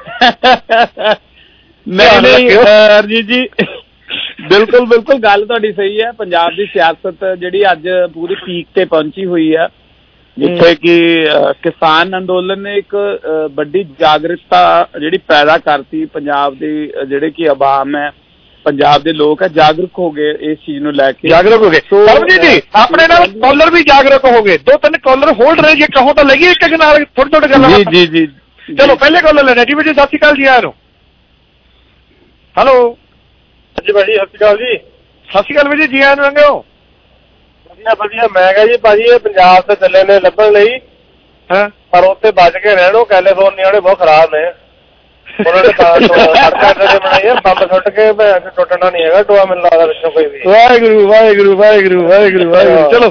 ਅਰਜੀਤ ਜੀ ਬਿਲਕੁਲ ਗੱਲ ਤੁਹਾਡੀ ਸਹੀ ਹੈ। ਪੰਜਾਬ ਦੀ ਸਿਆਸਤ ਜਿਹੜੀ ਅੱਜ ਪੂਰੀ ਪੀਕ ਤੇ ਪਹੁੰਚੀ ਹੋਈ ਆ, ਜਿੱਥੇ ਕਿ ਕਿਸਾਨ ਅੰਦੋਲਨ ਨੇ ਇੱਕ ਵੱਡੀ ਜਾਗਰੂਕਤਾ ਜਿਹੜੀ ਪੈਦਾ ਕਰਤੀ। ਪੰਜਾਬ ਦੀ ਜਿਹੜੇ ਕਿ ਆਵਾਮ ਹੈ, ਪੰਜਾਬ ਦੇ ਲੋਕ ਹੈ, ਜਾਗਰੂਕ ਹੋ ਗਏ ਇਸ ਚੀਜ਼ ਨੂੰ ਲੈ ਕੇ, ਜਾਗਰੂਕ ਹੋ ਗਏ। ਪਰਮਜੀਤ ਜੀ ਆਪਣੇ ਨਾਲ ਕਾਲਰ ਵੀ ਜਾਗਰੂਕ ਹੋ ਗਏ, 2-3 ਕਾਲਰ ਹੋਲਡ ਰਹੇ, ਜੇ ਕਹੋ ਤਾਂ ਲਈਏ ਇੱਕ ਨਾਲ ਥੋੜੀ ਗੱਲਾਂ। ਜੀ ਚਲੋ ਪਹਿਲੇ ਕਾਲਰ ਲੈਣਾ ਜੀ। ਜੀ ਸਤਿ ਸ਼੍ਰੀ ਅਕਾਲ ਜੀ ਆਇਆਂ ਨੂੰ। ਹੈਲੋ ਹਾਂਜੀ ਭਾਜੀ ਸਤਿ ਸ਼੍ਰੀ ਅਕਾਲ ਜੀ। ਸਤਿ ਸ਼੍ਰੀ ਅਕਾਲ ਜੀ, ਜੀ ਆਇਆਂ ਨੂੰ ਲੰਘੇ ਹੋ? ਵਧੀਆ। ਮੈਂ ਕਿਹਾ ਜੀ ਭਾਜੀ ਇਹ ਪੰਜਾਬ ਤੇ ਚੱਲੇ ਨੇ ਲੱਭਣ ਲਈ, ਪਰ ਉੱਥੇ ਬਚ ਕੇ ਰਹਿਣੋ, ਕੈਲੀਫੋਰਨੀਆ ਵਾਲੇ ਬਹੁਤ ਖਰਾਬ ਨੇ, ਉਹਨਾਂ ਨੇ ਸੜਕਾਂ ਤੇ ਬਣਾਈ ਬੰਬ ਸੁੱਟ ਕੇ ਟੁੱਟਣਾ ਨਹੀਂ ਹੈਗਾ ਟੋਆ, ਮੈਨੂੰ ਲੱਗਦਾ ਵਿੱਚੋਂ ਕੋਈ ਵੀ। ਵਾਹਿਗੁਰੂ। ਚਲੋ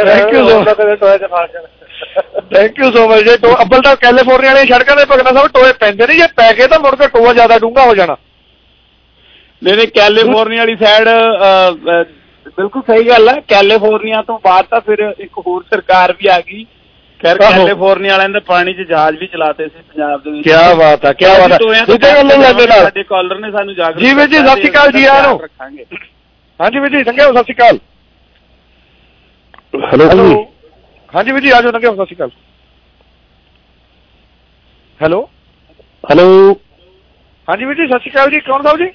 ਥੈਂਕ ਯੂ ਸੋ ਮਚ ਜੀ। ਅੱਬਲ ਤਾਂ ਕੈਲੀਫੋਰਨੀਆ ਵਾਲੀਆਂ ਸੜਕਾਂ ਦੇ ਭਗਨਾ ਸਾਹਿਬ ਟੋਏ ਪੈਂਦੇ ਨੇ, ਜੇ ਪੈ ਕੇ ਤਾਂ ਮੁੜ ਕੇ ਟੋਆ ਜ਼ਿਆਦਾ ਡੂੰਘਾ ਹੋ ਜਾਣਾ। ਨਹੀਂ ਕੈਲੀਫੋਰਨੀਆ ਵਾਲੀ ਸਾਈਡ ਬਿਲਕੁਲ ਸਹੀ ਗੱਲ ਹੈ। ਕੈਲੀਫੋਰਨੀਆ ਤੋਂ ਬਾਅਦ ਤਾਂ ਫਿਰ ਇੱਕ ਹੋਰ ਸਰਕਾਰ ਵੀ ਆ ਗਈ। ਖੈਰ ਕੈਲੀਫੋਰਨੀਆ ਵਾਲਿਆਂ ਨੇ ਪਾਣੀ 'ਚ ਜਹਾਜ਼ ਵੀ ਚਲਾਤੇ ਸੀ ਪੰਜਾਬ ਦੇ ਵਿੱਚ। ਕੀ ਬਾਤ ਹੈ, ਕੀ ਬਾਤ ਹੈ। ਸਾਡੇ ਕਾਲਰ ਨੇ ਸਾਨੂੰ ਜਾਗਰੂਕ ਜੀ ਵੀਰ ਜੀ ਸਤਿ ਸ਼੍ਰੀ ਅਕਾਲ ਜੀ ਆਇਆਂ ਨੂੰ। ਹਾਂਜੀ ਵੀਰ ਜੀ ਸੰਘਿਓ ਸਤਿ ਸ਼੍ਰੀ ਅਕਾਲ। ਹੈਲੋ ਹਾਂਜੀ ਵੀਰ ਜੀ ਆ ਜਾਓ ਸੰਘਿਓ ਸਤਿ ਸ਼੍ਰੀ ਅਕਾਲ। ਹੈਲੋ ਹਾਂਜੀ ਵੀਰ ਜੀ ਸਤਿ ਸ਼੍ਰੀ ਅਕਾਲ ਜੀ, ਕੌਣ ਸਾਹਿਬ ਜੀ?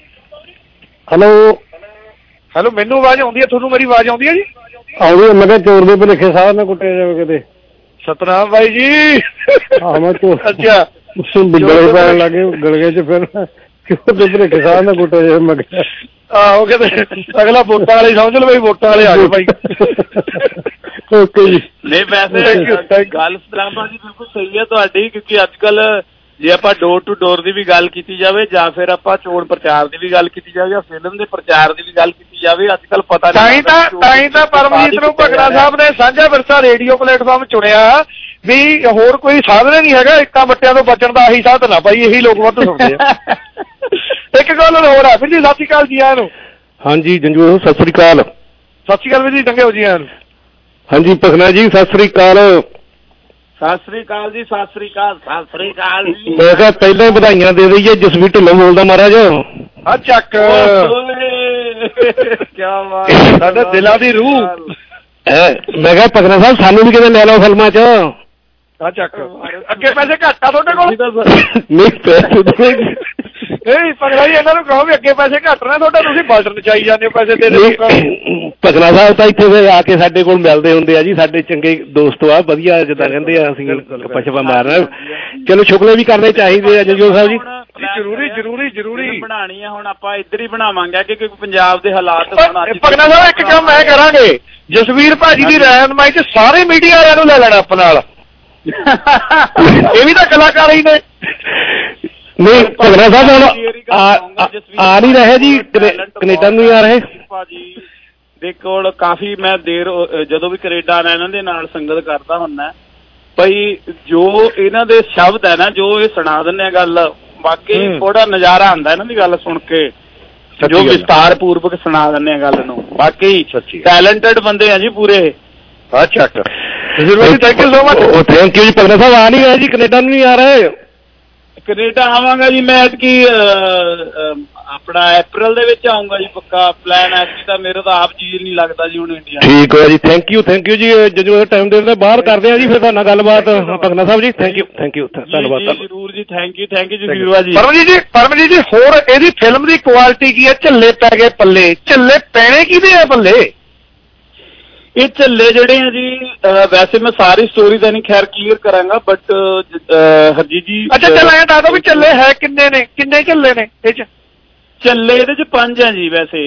ਹੈਲੋ, ਮੈਨੂੰ ਆਵਾਜ਼ ਆਉਂਦੀ ਹੈ, ਤੁਹਾਨੂੰ ਮੇਰੀ ਆਵਾਜ਼ ਆਉਂਦੀ ਹੈ ਜੀ? ਆਉਂਦੀ ਹੈ। ਮੈਂ ਕਿਹਾ ਚੋਰ ਦੇ ਭੁਲੇਖੇ ਸਾਹਿਬ ਨਾਲ ਕੁੱਟਿਆ ਜਾਵੇ ਕਿਤੇ। ਸਤਨਾਮ ਬਾਈ ਜੀ। ਮੈਂ ਚੋਰ ਅੱਛਾ ਗਲੇ ਪੈਣ ਲੱਗੇ ਗਲਗੇ ਚ, ਫਿਰ ਚੋਰ ਦੇ ਭੁਲੇਖੇ ਸਾਹਿਬ ਨਾਲ ਕੁੱਟਿਆ ਜਾਵੇ। ਮੈਂ ਕਿਹਾ ਆਹੋ ਕਹਿੰਦੇ ਅਗਲਾ ਵੋਟਾਂ ਵਾਲੇ ਸਮਝ ਲਓ ਬਈ, ਵੋਟਾਂ ਵਾਲੇ ਆ ਗਏ ਭਾਈ। ਓਕੇ ਜੀ। ਨਹੀਂ ਵੈਸੇ ਗੱਲ ਸਤਨਾਮ ਭਾਜੀ ਬਿਲਕੁਲ ਸਹੀ ਹੈ ਤੁਹਾਡੀ, ਕਿਉਂਕਿ ਅੱਜ ਕੱਲ ਜੇ ਆਪਾਂ ਡੋਰ ਟੂ ਡੋਰ ਦੀ ਵੀ ਗੱਲ ਕੀਤੀ ਜਾਵੇ ਜਾਂ ਫਿਰ ਆਪਾਂ ਚੋਣ ਪ੍ਰਚਾਰ ਦੀ ਵੀ ਗੱਲ ਕੀਤੀ ਜਾਵੇ ਜਾਂ ਫਿਲਮ ਦੇ ਪ੍ਰਚਾਰ ਦੀ ਵੀ ਗੱਲ ਕੀਤੀ ਜਾਵੇ, ਅੱਜ ਕੱਲ ਪਤਾ ਨਹੀਂ। ਤਾਂ ਹੀ ਤਾਂ ਪਰਮਜੀਤ ਨੂੰ ਭਗੜਾ ਸਾਹਿਬ ਨੇ ਸਾਂਝਾ ਵਿਰਸਾ ਰੇਡੀਓ ਪਲੇਟਫਾਰਮ ਚੁਣਿਆ ਵੀ ਹੋਰ ਕੋਈ ਸਾਧਨ ਨਹੀਂ ਹੈਗਾ, ਇੱਟਾਂ ਵੱਟਿਆਂ ਤੋਂ ਬਚਣ ਦਾ ਆਹੀ ਸਾਧਨ ਆ ਭਾਈ, ਇਹੀ ਲੋਕ ਵੱਧ ਸੁਣਦੇ ਆ। ਇੱਕ ਗੱਲ ਹੋਰ ਆ ਵੀਰ ਜੀ, ਸਤਿ ਸ਼੍ਰੀ ਅਕਾਲ ਜੀ ਆਇਆਂ ਨੂੰ। ਹਾਂਜੀ ਜੰਜੂ ਸਤਿ ਸ੍ਰੀ ਅਕਾਲ। ਸਤਿ ਸ਼੍ਰੀ ਅਕਾਲ ਵੀਰ ਜੀ, ਚੰਗੇ ਹੋ ਜੀ ਆਇਆਂ ਨੂੰ। ਹਾਂਜੀ ਭਗਨਾ ਜੀ ਸਤਿ ਸ੍ਰੀ ਅਕਾਲ। ਸਤਿ ਸ੍ਰੀ ਅਕਾਲ ਜੀ, ਸਤਿ ਸ੍ਰੀ ਅਕਾਲ, ਸਤਿ ਸ੍ਰੀ ਅਕਾਲ ਜੀ। ਮੈਂ ਕਿਹਾ ਪਹਿਲਾਂ ਹੀ ਵਧਾਈਆਂ ਦੇ ਦਈਏ, ਜਸਵੀਰ ਢਿੱਲੋਂ ਬੋਲਦਾ ਮਹਾਰਾਜ। ਆ ਚੱਕ ਕਿਆ ਬਾਤ, ਸਾਡੇ ਦਿਲਾਂ ਦੀ ਰੂਹ। ਮੈਂ ਕਿਹਾ ਭਗਨਾ ਸਾਹਿਬ ਸਾਨੂੰ ਵੀ ਕਿਤੇ ਲੈ ਲਓ ਫਿਲਮਾਂ ਚ। ਆ ਚੱਕ ਅੱਗੇ ਪੈਸੇ ਘੱਟ ਆ ਤੁਹਾਡੇ ਕੋਲ? ਨਹੀਂ ਪੈਸੇ ਨਹੀਂ ਭਗਨਾ ਜੀ ਇਹਨਾਂ ਨੂੰ ਕਹੋ ਵੀ ਅੱਗੇ ਪੈਸੇ ਘੱਟ ਨੇ ਤੁਹਾਡੇ, ਤੁਸੀਂ ਬਜਟ ਨਚਾਈ ਜਾਂਦੇ ਹੋ ਪੈਸੇ ਦੇ ਦੇ। ਭਗਨਾ ਸਾਹਿਬ ਤਾਂ ਇੱਥੇ ਆ ਕੇ ਸਾਡੇ ਕੋਲ ਮਿਲਦੇ ਹੁੰਦੇ ਆ ਜੀ, ਸਾਡੇ ਚੰਗੇ ਦੋਸਤ ਆ, ਵਧੀਆ ਜਿੱਦਾਂ ਕਹਿੰਦੇ ਆ ਅਸੀਂ ਪਛਵਾ ਮਾਰਨਾ। ਚਲੋ ਸ਼ੁਕਲੇ ਵੀ ਕਰਨੇ ਚਾਹੀਦੇ ਆ ਜੰਜੂ ਸਾਹਿਬ ਜੀ। ਜ਼ਰੂਰੀ ਬਣਾਣੀ ਆ। ਹੁਣ ਆਪਾਂ ਇੱਧਰ ਹੀ ਬਣਾਵਾਂਗੇ ਕਿਉਂਕਿ ਪੰਜਾਬ ਦੇ ਹਾਲਾਤ। ਭਗਨਾ ਸਾਹਿਬ ਇੱਕ ਕੰਮ ਮੈਂ ਕਰਾਂਗੇ, ਜਸਵੀਰ ਭਾਜੀ ਦੀ ਰਹਿਨਮਾਈ ਚ ਸਾਰੇ ਮੀਡੀਆ ਵਾਲਿਆਂ ਨੂੰ ਲੈ ਲੈਣਾ ਆਪਣੇ ਨਾਲ। ਇਹ ਵੀ ਤਾਂ ਕਲਾਕਾਰ ਹੀ ਨੇ। ਨਹੀਂ ਭਗਨਾ ਸਾਹਿਬ ਹੁਣ ਆ ਨਹੀਂ ਰਹੇ ਜੀ, ਕੈਨੇਡਾ ਨੂੰ ਹੀ ਆ ਰਹੇ ਭਾਜੀ ਦੇ ਕੋਲ। ਕਾਫੀ ਮੈਂ ਦੇਰ ਜਦੋਂ ਵੀ ਕੈਨੇਡਾ ਆਣਾ ਇਹਨਾਂ ਦੇ ਨਾਲ ਸੰਗਤ ਕਰਦਾ ਹੁੰਦਾ ਭਾਈ, ਜੋ ਇਹਨਾਂ ਦੇ ਸ਼ਬਦ ਹੈ ਨਾ, ਜੋ ਇਹ ਸੁਣਾ ਦਿੰਦੇ ਆ ਗੱਲ, ਬਾਕੀ ਬੜਾ ਨਜ਼ਾਰਾ ਆਉਂਦਾ ਇਹਨਾਂ ਦੀ ਗੱਲ ਸੁਣ ਕੇ, ਜੋ ਵਿਸਤਾਰ ਪੂਰਵਕ ਸੁਣਾ ਦਿੰਦੇ ਆ ਗੱਲ ਨੂੰ। ਬਾਕੀ ਟੈਲੈਂਟਡ ਬੰਦੇ ਆ ਜੀ ਪੂਰੇ। ਅੱਛਾ thank you so much. Thank you ਜੀ। ਭਗਨਾ ਸਾਹਿਬ ਆ ਨਹੀਂ ਰਹੇ ਜੀ, ਕੈਨੇਡਾ ਨੂੰ ਨਹੀਂ ਆ ਰਹੇ? ਕੈਨੇਡਾ ਆਵਾਂਗਾ ਜੀ ਮੈਂ ਐਤਕੀ, ਆਪਣਾ ਅਪ੍ਰੈਲ ਦੇ ਵਿੱਚ ਆਊਂਗਾ ਜੀ ਪੱਕਾ ਪਲਾਨ। ਐਤਕੀ ਤਾਂ ਮੇਰਾ ਤਾਂ ਆਪ ਜੀ ਨਹੀਂ ਲੱਗਦਾ ਜੀ ਹੁਣ ਇੰਡੀਆ। ਠੀਕ ਹੈ ਜੀ, ਥੈਂਕ ਯੂ ਜੀ। ਜਦੋਂ ਟਾਈਮ ਦੇ ਬਾਹਰ ਕਰਦੇ ਆ ਜੀ ਫਿਰ ਤੁਹਾਡੇ ਨਾਲ ਗੱਲਬਾਤ। ਭਗਨਾ ਸਾਹਿਬ ਜੀ ਥੈਂਕ ਯੂ ਧੰਨਵਾਦ। ਜ਼ਰੂਰ ਜੀ, ਥੈਂਕ ਯੂ ਜਸਵੀਰ ਜੀ। ਪਰਮਜੀਤ ਜੀ ਹੋਰ ਇਹਦੀ ਫਿਲਮ ਦੀ ਕੁਆਲਿਟੀ ਕੀ ਹੈ? ਝੱਲੇ ਪੈ ਗਏ ਪੱਲੇ, ਝੱਲੇ ਪੈਣੇ ਕਿਹਦੇ ਆ ਪੱਲੇ? ਇਹ ਝੱਲੇ ਜਿਹੜੇ ਆ ਜੀ, ਵੈਸੇ ਮੈਂ ਸਾਰੀ ਸਟੋਰੀ ਤਾਂ ਨਹੀਂ ਖੈਰ ਕਲੀਅਰ ਕਰਾਂਗਾ, ਬਟ ਹਰਜੀਤ ਜੀ। ਅੱਛਾ ਚੱਲ ਐਂ ਦੱਸ ਦਿਓ ਵੀ ਝੱਲੇ ਹੈ ਕਿੰਨੇ ਨੇ, ਕਿੰਨੇ ਝੱਲੇ ਨੇ ਇਹ ਚ? ਝੱਲੇ ਇਹਦੇ ਚ 5 ਆ ਜੀ ਵੈਸੇ।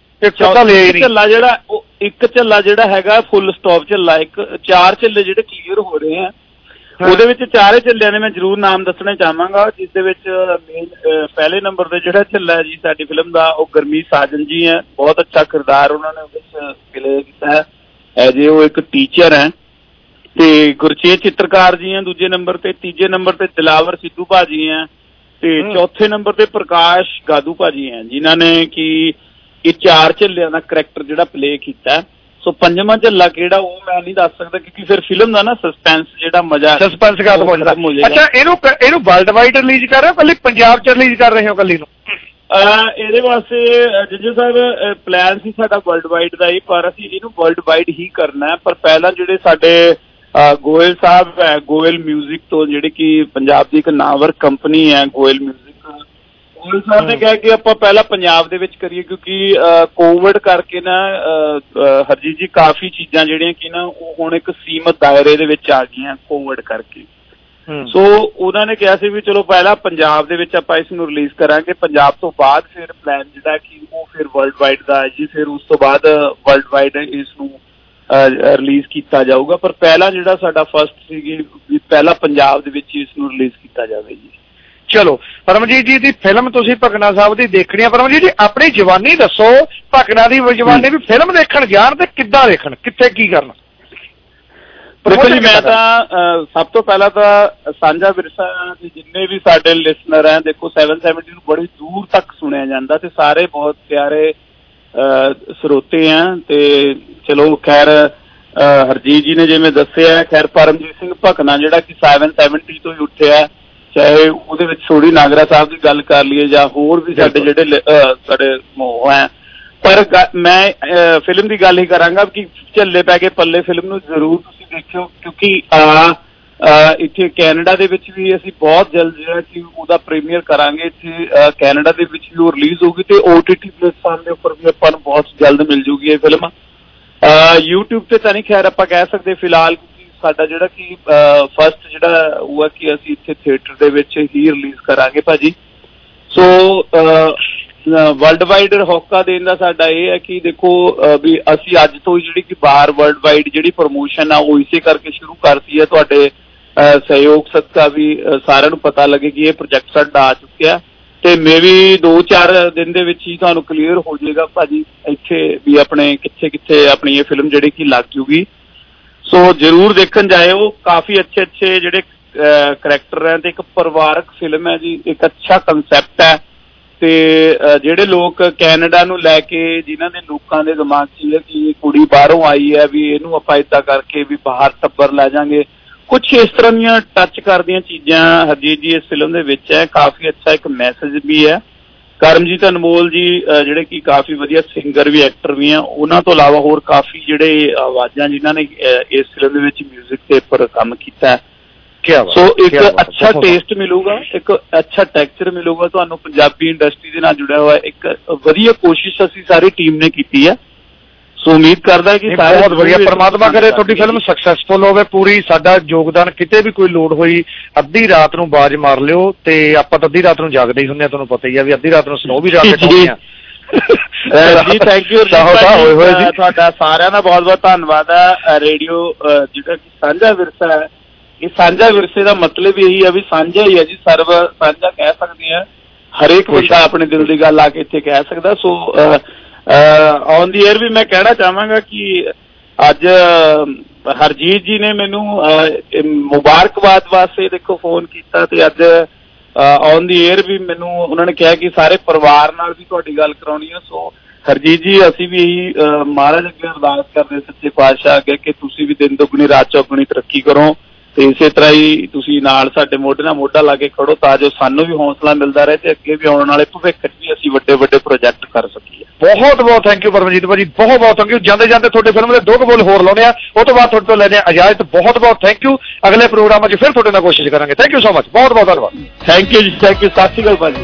ਝੱਲਾ ਜਿਹੜਾ ਇੱਕ ਝੱਲਾ ਜਿਹੜਾ ਹੈਗਾ ਫੁੱਲ ਸਟਾਪ ਝੱਲਾ, 4 ਝੱਲੇ ਜਿਹੜੇ ਕਲੀਅਰ ਹੋ ਰਹੇ ਆ ਉਹਦੇ ਵਿੱਚ 4 ਝੱਲਿਆਂ ਦੇ ਮੈਂ ਜ਼ਰੂਰ ਨਾਮ ਦੱਸਣੇ ਚਾਹਾਂਗਾ, ਜਿਸ ਦੇ ਵਿੱਚ ਮੇਨ ਪਹਿਲੇ ਨੰਬਰ ਤੇ ਜਿਹੜਾ ਝੱਲਾ ਜੀ ਸਾਡੀ ਫਿਲਮ ਦਾ ਉਹ ਗੁਰਮੀਤ ਸਾਜਨ ਜੀ ਹੈ। ਬਹੁਤ ਅੱਛਾ ਕਿਰਦਾਰ ਉਹਨਾਂ ਨੇ ਉਹਦੇ ਵਿੱਚ ਪਲੇ ਕੀਤਾ ਹੈ ਐਜ ਉਹ ਇੱਕ ਟੀਚਰ ਹੈ। ਤੇ ਗੁਰਚੇਤ ਚਿੱਤਰਕਾਰ ਜੀ ਹੈ ਦੂਜੇ ਨੰਬਰ ਤੇ। ਤੀਜੇ ਨੰਬਰ ਤੇ ਦਿਲਾਵਰ ਸਿੱਧੂ ਭਾਜੀ ਹੈ ਤੇ ਚੌਥੇ ਨੰਬਰ ਤੇ ਪ੍ਰਕਾਸ਼ ਗਾਦੂ ਭਾਜੀ ਹੈ, ਜਿਨ੍ਹਾਂ ਨੇ ਕਿ ਇਹ 4 ਝੱਲਿਆਂ ਦਾ ਕਰੈਕਟਰ ਜਿਹੜਾ ਪਲੇ ਕੀਤਾ। ਸੋ 5ਵਾਂ ਝੱਲਾ ਕਿਹੜਾ ਉਹ ਮੈਂ ਨਹੀਂ ਦੱਸ ਸਕਦਾ, ਕਿਉਂਕਿ ਫਿਰ ਫਿਲਮ ਦਾ ਨਾ ਸਸਪੈਂਸ ਜਿਹੜਾ ਮਜ਼ਾ ਸਸਪੈਂਸ ਖਤਮ ਹੋ ਜਾਂਦਾ। ਅੱਛਾ ਇਹਨੂੰ ਵਰਲਡ ਵਾਈਡ ਰਿਲੀਜ਼ ਕਰ ਰਹੇ ਹੋ ਕੱਲੀ ਪੰਜਾਬ ਚ ਰਿਲੀਜ਼ ਕਰ ਰਹੇ ਹੋ ਕੱਲੀ ਨੂੰ? ਇਹਦੇ ਵਾਸਤੇ ਜੱਜੂ ਸਾਹਿਬ ਪਲਾਨ ਸੀ ਸਾਡਾ ਵਰਲਡ ਵਾਈਡ ਦਾ ਹੀ, ਪਰ ਅਸੀਂ ਇਹਨੂੰ ਵਰਲਡ ਵਾਈਡ ਹੀ ਕਰਨਾ ਹੈ। ਪਰ ਪਹਿਲਾਂ ਜਿਹੜੇ ਸਾਡੇ ਗੋਇਲ ਸਾਹਿਬ ਹੈ, ਗੋਇਲ ਮਿਊਜ਼ਿਕ ਤੋਂ, ਜਿਹੜੀ ਕਿ ਪੰਜਾਬ ਦੀ ਇੱਕ ਨਾਮਵਰ ਕੰਪਨੀ ਹੈ ਗੋਇਲ ਮਿਊਜ਼ਿਕ, ਗੋਇਲ ਸਾਹਿਬ ਨੇ ਕਿਹਾ ਕਿ ਆਪਾਂ ਪਹਿਲਾਂ ਪੰਜਾਬ ਦੇ ਵਿੱਚ ਕਰੀਏ, ਕਿਉਂਕਿ ਕੋਵਿਡ ਕਰਕੇ ਨਾ ਹਰਜੀਤ ਜੀ ਕਾਫੀ ਚੀਜ਼ਾਂ ਜਿਹੜੀਆਂ ਕਿ ਨਾ ਉਹ ਹੁਣ ਇੱਕ ਸੀਮਤ ਦਾਇਰੇ ਦੇ ਵਿੱਚ ਆ ਗਈਆਂ ਕੋਵਿਡ ਕਰਕੇ। ਸੋ ਉਹਨਾਂ ਨੇ ਕਿਹਾ ਸੀ ਵੀ ਚਲੋ ਪਹਿਲਾਂ ਪੰਜਾਬ ਦੇ ਵਿੱਚ ਆਪਾਂ ਇਸ ਨੂੰ ਰਿਲੀਜ਼ ਕਰਾਂਗੇ, ਪੰਜਾਬ ਤੋਂ ਬਾਅਦ ਫਿਰ ਪਲਾਨ ਜਿਹੜਾ ਕਿ ਉਹ ਫਿਰ ਵਰਲਡ ਵਾਈਡ ਦਾ ਹੈ ਜੀ, ਫਿਰ ਉਸ ਤੋਂ ਬਾਅਦ ਵਰਲਡ ਵਾਈਡ ਇਸ ਨੂੰ ਰਿਲੀਜ਼ ਕੀਤਾ ਜਾਊਗਾ। ਪਰ ਪਹਿਲਾਂ ਜਿਹੜਾ ਸਾਡਾ ਫਸਟ ਸੀਗੀ ਵੀ ਪਹਿਲਾਂ ਪੰਜਾਬ ਦੇ ਵਿੱਚ ਇਸ ਨੂੰ ਰਿਲੀਜ਼ ਕੀਤਾ ਜਾਵੇ ਜੀ। ਚਲੋ ਪਰਮਜੀਤ ਜੀ ਦੀ ਫਿਲਮ ਤੁਸੀਂ ਭਗਨਾ ਸਾਹਿਬ ਦੀ ਦੇਖਣੀ ਆ। ਪਰਮਜੀਤ ਜੀ ਆਪਣੀ ਜਵਾਨੀ ਦੱਸੋ, ਭਗਨਾ ਦੀ ਜਵਾਨੀ ਵੀ ਫਿਲਮ ਦੇਖਣ ਜਾਣ ਤੇ ਕਿੱਦਾਂ ਦੇਖਣ, ਕਿੱਥੇ ਕੀ ਕਰਨਾ? ਦੇਖੋ ਜੀ ਮੈਂ ਤਾਂ ਸਭ ਤੋਂ ਪਹਿਲਾਂ ਤਾਂ ਸਾਂਝਾ ਵਿਰਸਾ ਦੇ ਜਿੰਨੇ ਵੀ ਸਾਡੇ ਲਿਸਨਰ ਹੈ, ਦੇਖੋ 770 ਨੂੰ ਬੜੀ ਦੂਰ ਤੱਕ ਸੁਣਿਆ ਜਾਂਦਾ ਤੇ ਸਾਰੇ ਬਹੁਤ ਪਿਆਰੇ ਸਰੋਤੇ ਆ। ਤੇ ਚਲੋ ਖੈਰ ਹਰਜੀਤ ਜੀ ਨੇ ਜਿਵੇਂ ਦੱਸਿਆ, ਖੈਰ ਪਰਮਜੀਤ ਸਿੰਘ ਭਕਨਾ ਜਿਹੜਾ ਕਿ 770 ਤੋਂ ਹੀ ਉੱਠਿਆ, ਚਾਹੇ ਉਹਦੇ ਵਿੱਚ ਸੋਢੀ ਨਾਗਰਾ ਸਾਹਿਬ ਦੀ ਗੱਲ ਕਰ ਲਈਏ ਜਾਂ ਹੋਰ ਵੀ ਸਾਡੇ ਜਿਹੜੇ ਸਾਡੇ ਉਹ ਹੈ। ਪਰ ਮੈਂ ਫਿਲਮ ਦੀ ਗੱਲ ਹੀ ਕਰਾਂਗਾ ਕਿ ਝੱਲੇ ਪੈ ਕੇ ਪੱਲੇ ਫਿਲਮ ਨੂੰ ਜ਼ਰੂਰ ਤੁਸੀਂ ਦੇਖਿਓ, ਕਿਉਂਕਿ ਇੱਥੇ ਕੈਨੇਡਾ ਦੇ ਵਿੱਚ ਵੀ ਅਸੀਂ ਬਹੁਤ ਜਲਦ ਜਿਹੜਾ ਕਿ ਉਹਦਾ ਪ੍ਰੀਮੀਅਰ ਕਰਾਂਗੇ। ਇੱਥੇ ਕੈਨੇਡਾ ਦੇ ਵਿੱਚ ਵੀ ਉਹ ਰਿਲੀਜ਼ ਹੋਊਗੀ ਤੇ OTT ਪਲੇਟਫਾਰਮ ਦੇ ਉੱਪਰ ਵੀ ਆਪਾਂ ਨੂੰ ਬਹੁਤ ਜਲਦ ਮਿਲ ਜੂਗੀ ਇਹ ਫਿਲਮ। YouTube ਤੇ ਤਾਂ ਨਹੀਂ ਖੈਰ ਆਪਾਂ ਕਹਿ ਸਕਦੇ ਫਿਲਹਾਲ, ਕਿਉਂਕਿ ਸਾਡਾ ਜਿਹੜਾ ਕਿ ਫਸਟ ਜਿਹੜਾ ਉਹ ਹੈ ਕਿ ਅਸੀਂ ਇੱਥੇ ਥੀਏਟਰ ਦੇ ਵਿੱਚ ਹੀ ਰਿਲੀਜ਼ ਕਰਾਂਗੇ ਭਾਜੀ। ਸੋ ਵਰਲਡ ਵਾਈਡ ਹੌਕਾ ਦੇਣ ਦਾ ਸਾਡਾ ਇਹ ਹੈ ਕਿ ਦੇਖੋ ਵੀ ਅਸੀਂ ਅੱਜ ਤੋਂ ਜਿਹੜੀ ਕਿ ਬਾਹਰ ਵਰਲਡ ਵਾਈਡ ਜਿਹੜੀ ਪ੍ਰਮੋਸ਼ਨ ਆ ਉਹ ਇਸੇ ਕਰਕੇ ਸ਼ੁਰੂ ਕਰਤੀ ਹੈ, ਤੁਹਾਡੇ ਸਹਿਯੋਗ ਸਦਕਾ ਵੀ ਸਾਰਿਆਂ ਨੂੰ ਪਤਾ ਲੱਗੇ ਕਿ ਇਹ ਪ੍ਰੋਜੈਕਟ ਸਾਡਾ ਆ ਚੁੱਕਿਆ ਤੇ ਮੇ ਵੀ 2-4 ਦਿਨ ਦੇ ਵਿੱਚ ਹੀ ਤੁਹਾਨੂੰ ਕਲੀਅਰ ਹੋ ਜਾਏਗਾ ਭਾਜੀ ਇੱਥੇ ਵੀ ਆਪਣੇ ਕਿੱਥੇ ਆਪਣੀ ਇਹ ਫਿਲਮ ਜਿਹੜੀ ਕਿ ਲੱਗ ਜੂਗੀ। ਸੋ ਜ਼ਰੂਰ ਦੇਖਣ ਜਾਇਓ, ਕਾਫੀ ਅੱਛੇ ਜਿਹੜੇ ਕਰੈਕਟਰ ਹੈ ਤੇ ਇੱਕ ਪਰਿਵਾਰਕ ਫਿਲਮ ਹੈ ਜੀ, ਇੱਕ ਅੱਛਾ ਕੰਸੈਪਟ ਹੈ ਤੇ ਜਿਹੜੇ ਲੋਕ ਕੈਨੇਡਾ ਨੂੰ ਲੈ ਕੇ ਜਿਨ੍ਹਾਂ ਦੇ ਲੋਕਾਂ ਦੇ ਦਿਮਾਗ 'ਚ ਹੈ ਕਿ ਕੁੜੀ ਬਾਹਰੋਂ ਆਈ ਹੈ ਵੀ ਇਹਨੂੰ ਆਪਾਂ ਏਦਾਂ ਕਰਕੇ ਵੀ ਬਾਹਰ ਟੱਬਰ ਲੈ ਜਾਵਾਂਗੇ, ਕੁਛ ਇਸ ਤਰ੍ਹਾਂ ਦੀਆਂ ਟੱਚ ਕਰਦੀਆਂ ਚੀਜ਼ਾਂ ਹਰਜੀਤ ਜੀ ਇਸ ਫਿਲਮ ਦੇ ਵਿੱਚ ਹੈ। ਕਾਫੀ ਅੱਛਾ ਇੱਕ ਮੈਸੇਜ ਵੀ ਹੈ। ਕਰਮਜੀਤ ਅਨਮੋਲ ਜੀ ਜਿਹੜੇ ਕਿ ਕਾਫੀ ਵਧੀਆ ਸਿੰਗਰ ਵੀ ਐਕਟਰ ਵੀ ਆ, ਉਹਨਾਂ ਤੋਂ ਇਲਾਵਾ ਹੋਰ ਕਾਫੀ ਜਿਹੜੇ ਆਵਾਜ਼ਾਂ ਜਿਨ੍ਹਾਂ ਨੇ ਇਸ ਫਿਲਮ ਦੇ ਵਿੱਚ ਮਿਊਜ਼ਿਕ ਦੇ ਉੱਪਰ ਕੰਮ ਕੀਤਾ ਹੈ। ਸੋ ਇੱਕ ਅੱਛਾ ਟੇਸਟ ਮਿਲੂਗਾ, ਇੱਕ ਅੱਛਾ ਟੈਕਸਚਰ ਮਿਲੂਗਾ ਤੁਹਾਨੂੰ ਪੰਜਾਬੀ ਇੰਡਸਟਰੀ ਦੇ ਨਾਲ ਜੁੜਿਆ ਹੋਇਆ। ਇੱਕ ਵਧੀਆ ਕੋਸ਼ਿਸ਼ ਅਸੀਂ ਸਾਰੀ ਟੀਮ ਨੇ ਕੀਤੀ ਹੈ। ਸੋ ਉਮੀਦ ਕਰਦਾ ਕਿ ਬਹੁਤ ਵਧੀਆ, ਪਰਮਾਤਮਾ ਕਰੇ ਤੁਹਾਡੀ ਫਿਲਮ ਸਕਸੈਸਫੁਲ ਹੋਵੇ ਪੂਰੀ। ਸਾਡਾ ਯੋਗਦਾਨ ਕਿਤੇ ਵੀ ਕੋਈ ਲੋੜ ਹੋਈ ਅੱਧੀ ਰਾਤ ਨੂੰ ਬਾਜ਼ ਮਾਰ ਲਿਓ ਤੇ ਆਪਾਂ ਤਾਂ ਅੱਧੀ ਰਾਤ ਨੂੰ ਜਾਗਦੇ ਹੀ ਹੁੰਦੇ ਆ, ਤੁਹਾਨੂੰ ਪਤਾ ਹੀ ਆ ਵੀ ਅੱਧੀ ਰਾਤ ਨੂੰ ਸਨੋ ਵੀ ਜਾ ਕੇ ਟਾਉਂਦੇ ਆ ਜੀ। ਥੈਂਕ ਯੂ ਤੁਹਾਡਾ ਸਾਰਿਆਂ ਦਾ ਬਹੁਤ ਬਹੁਤ ਧੰਨਵਾਦ ਹੈ। ਰੇਡੀਓ ਜਿਹੜਾ ਕਿ ਸਾਂਝਾ ਵਿਰਸਾ ਹੈ, ਇਹ ਸਾਂਝਾ ਵਿਰਸੇ ਦਾ ਮਤਲਬ ਇਹੀ ਹੈ ਵੀ ਸਾਂਝਾ ਹੀ ਹੈ ਜੀ, ਸਰਵ ਸਾਂਝਾ ਕਹਿ ਸਕਦੇ ਆ, ਹਰੇਕ ਬੰਦਾ ਆਪਣੇ ਦਿਲ ਦੀ ਗੱਲ ਆ ਕੇ ਇੱਥੇ ਕਹਿ ਸਕਦਾ। ਸੋ ਔਨ ਦੀ ਏਅਰ ਵੀ ਮੈਂ ਕਹਿਣਾ ਚਾਹਾਂਗਾ ਕਿ ਅੱਜ ਹਰਜੀਤ ਜੀ ਨੇ ਮੈਨੂੰ ਮੁਬਾਰਕਬਾਦ ਵਾਸਤੇ ਦੇਖੋ ਫੋਨ ਕੀਤਾ ਤੇ ਅੱਜ ਔਨ ਦੀ ਏਅਰ ਵੀ ਮੈਨੂੰ ਉਹਨਾਂ ਨੇ ਕਿਹਾ ਕਿ ਸਾਰੇ ਪਰਿਵਾਰ ਨਾਲ ਵੀ ਤੁਹਾਡੀ ਗੱਲ ਕਰਾਉਣੀ ਹੈ। ਸੋ ਹਰਜੀਤ ਜੀ ਅਸੀਂ ਵੀ ਇਹੀ ਮਹਾਰਾਜ ਅੱਗੇ ਅਰਦਾਸ ਕਰਦੇ ਸੱਚੇ ਪਾਤਸ਼ਾਹ ਅੱਗੇ ਕਿ ਤੁਸੀਂ ਵੀ ਦਿਨ ਦੁੱਗਣੀ ਰਾਤ ਚੌਗੁਣੀ ਤਰੱਕੀ ਕਰੋ ਤੇ ਇਸੇ ਤਰ੍ਹਾਂ ਹੀ ਤੁਸੀਂ ਨਾਲ ਸਾਡੇ ਮੋਢੇ ਨਾਲ ਮੋਢਾ ਲਾ ਕੇ ਖੜੋ ਤਾਂ ਜੋ ਸਾਨੂੰ ਵੀ ਹੌਸਲਾ ਮਿਲਦਾ ਰਹੇ ਤੇ ਅੱਗੇ ਵੀ ਆਉਣ ਵਾਲੇ ਭਵਿੱਖ 'ਚ ਵੀ ਅਸੀਂ ਵੱਡੇ ਪ੍ਰੋਜੈਕਟ ਕਰ ਸਕੀਏ। ਬਹੁਤ ਬਹੁਤ ਥੈਂਕ ਯੂ ਪਰਮਜੀਤ ਭਾਜੀ, ਬਹੁਤ ਬਹੁਤ ਥੈਂਕ ਯੂ। ਜਾਂਦੇ ਤੁਹਾਡੇ ਫਿਲਮ ਦੇ 2 ਬੋਲ ਹੋਰ ਲਾਉਣੇ ਆ, ਉਹ ਤੋਂ ਬਾਅਦ ਤੁਹਾਡੇ ਤੋਂ ਲੈਣੇ ਆ ਇਜਾਜ਼ਤ। ਬਹੁਤ ਬਹੁਤ ਥੈਂਕ ਯੂ, ਅਗਲੇ ਪ੍ਰੋਗਰਾਮਾਂ 'ਚ ਫਿਰ ਤੁਹਾਡੇ ਨਾਲ ਕੋਸ਼ਿਸ਼ ਕਰਾਂਗੇ। ਥੈਂਕ ਯੂ ਸੋ ਮਚ, ਬਹੁਤ ਬਹੁਤ ਧੰਨਵਾਦ। ਥੈਂਕ ਯੂ ਜੀ, ਥੈਂਕ ਯੂ। ਸਤਿ ਸ਼੍ਰੀ ਅਕਾਲ ਭਾਜੀ।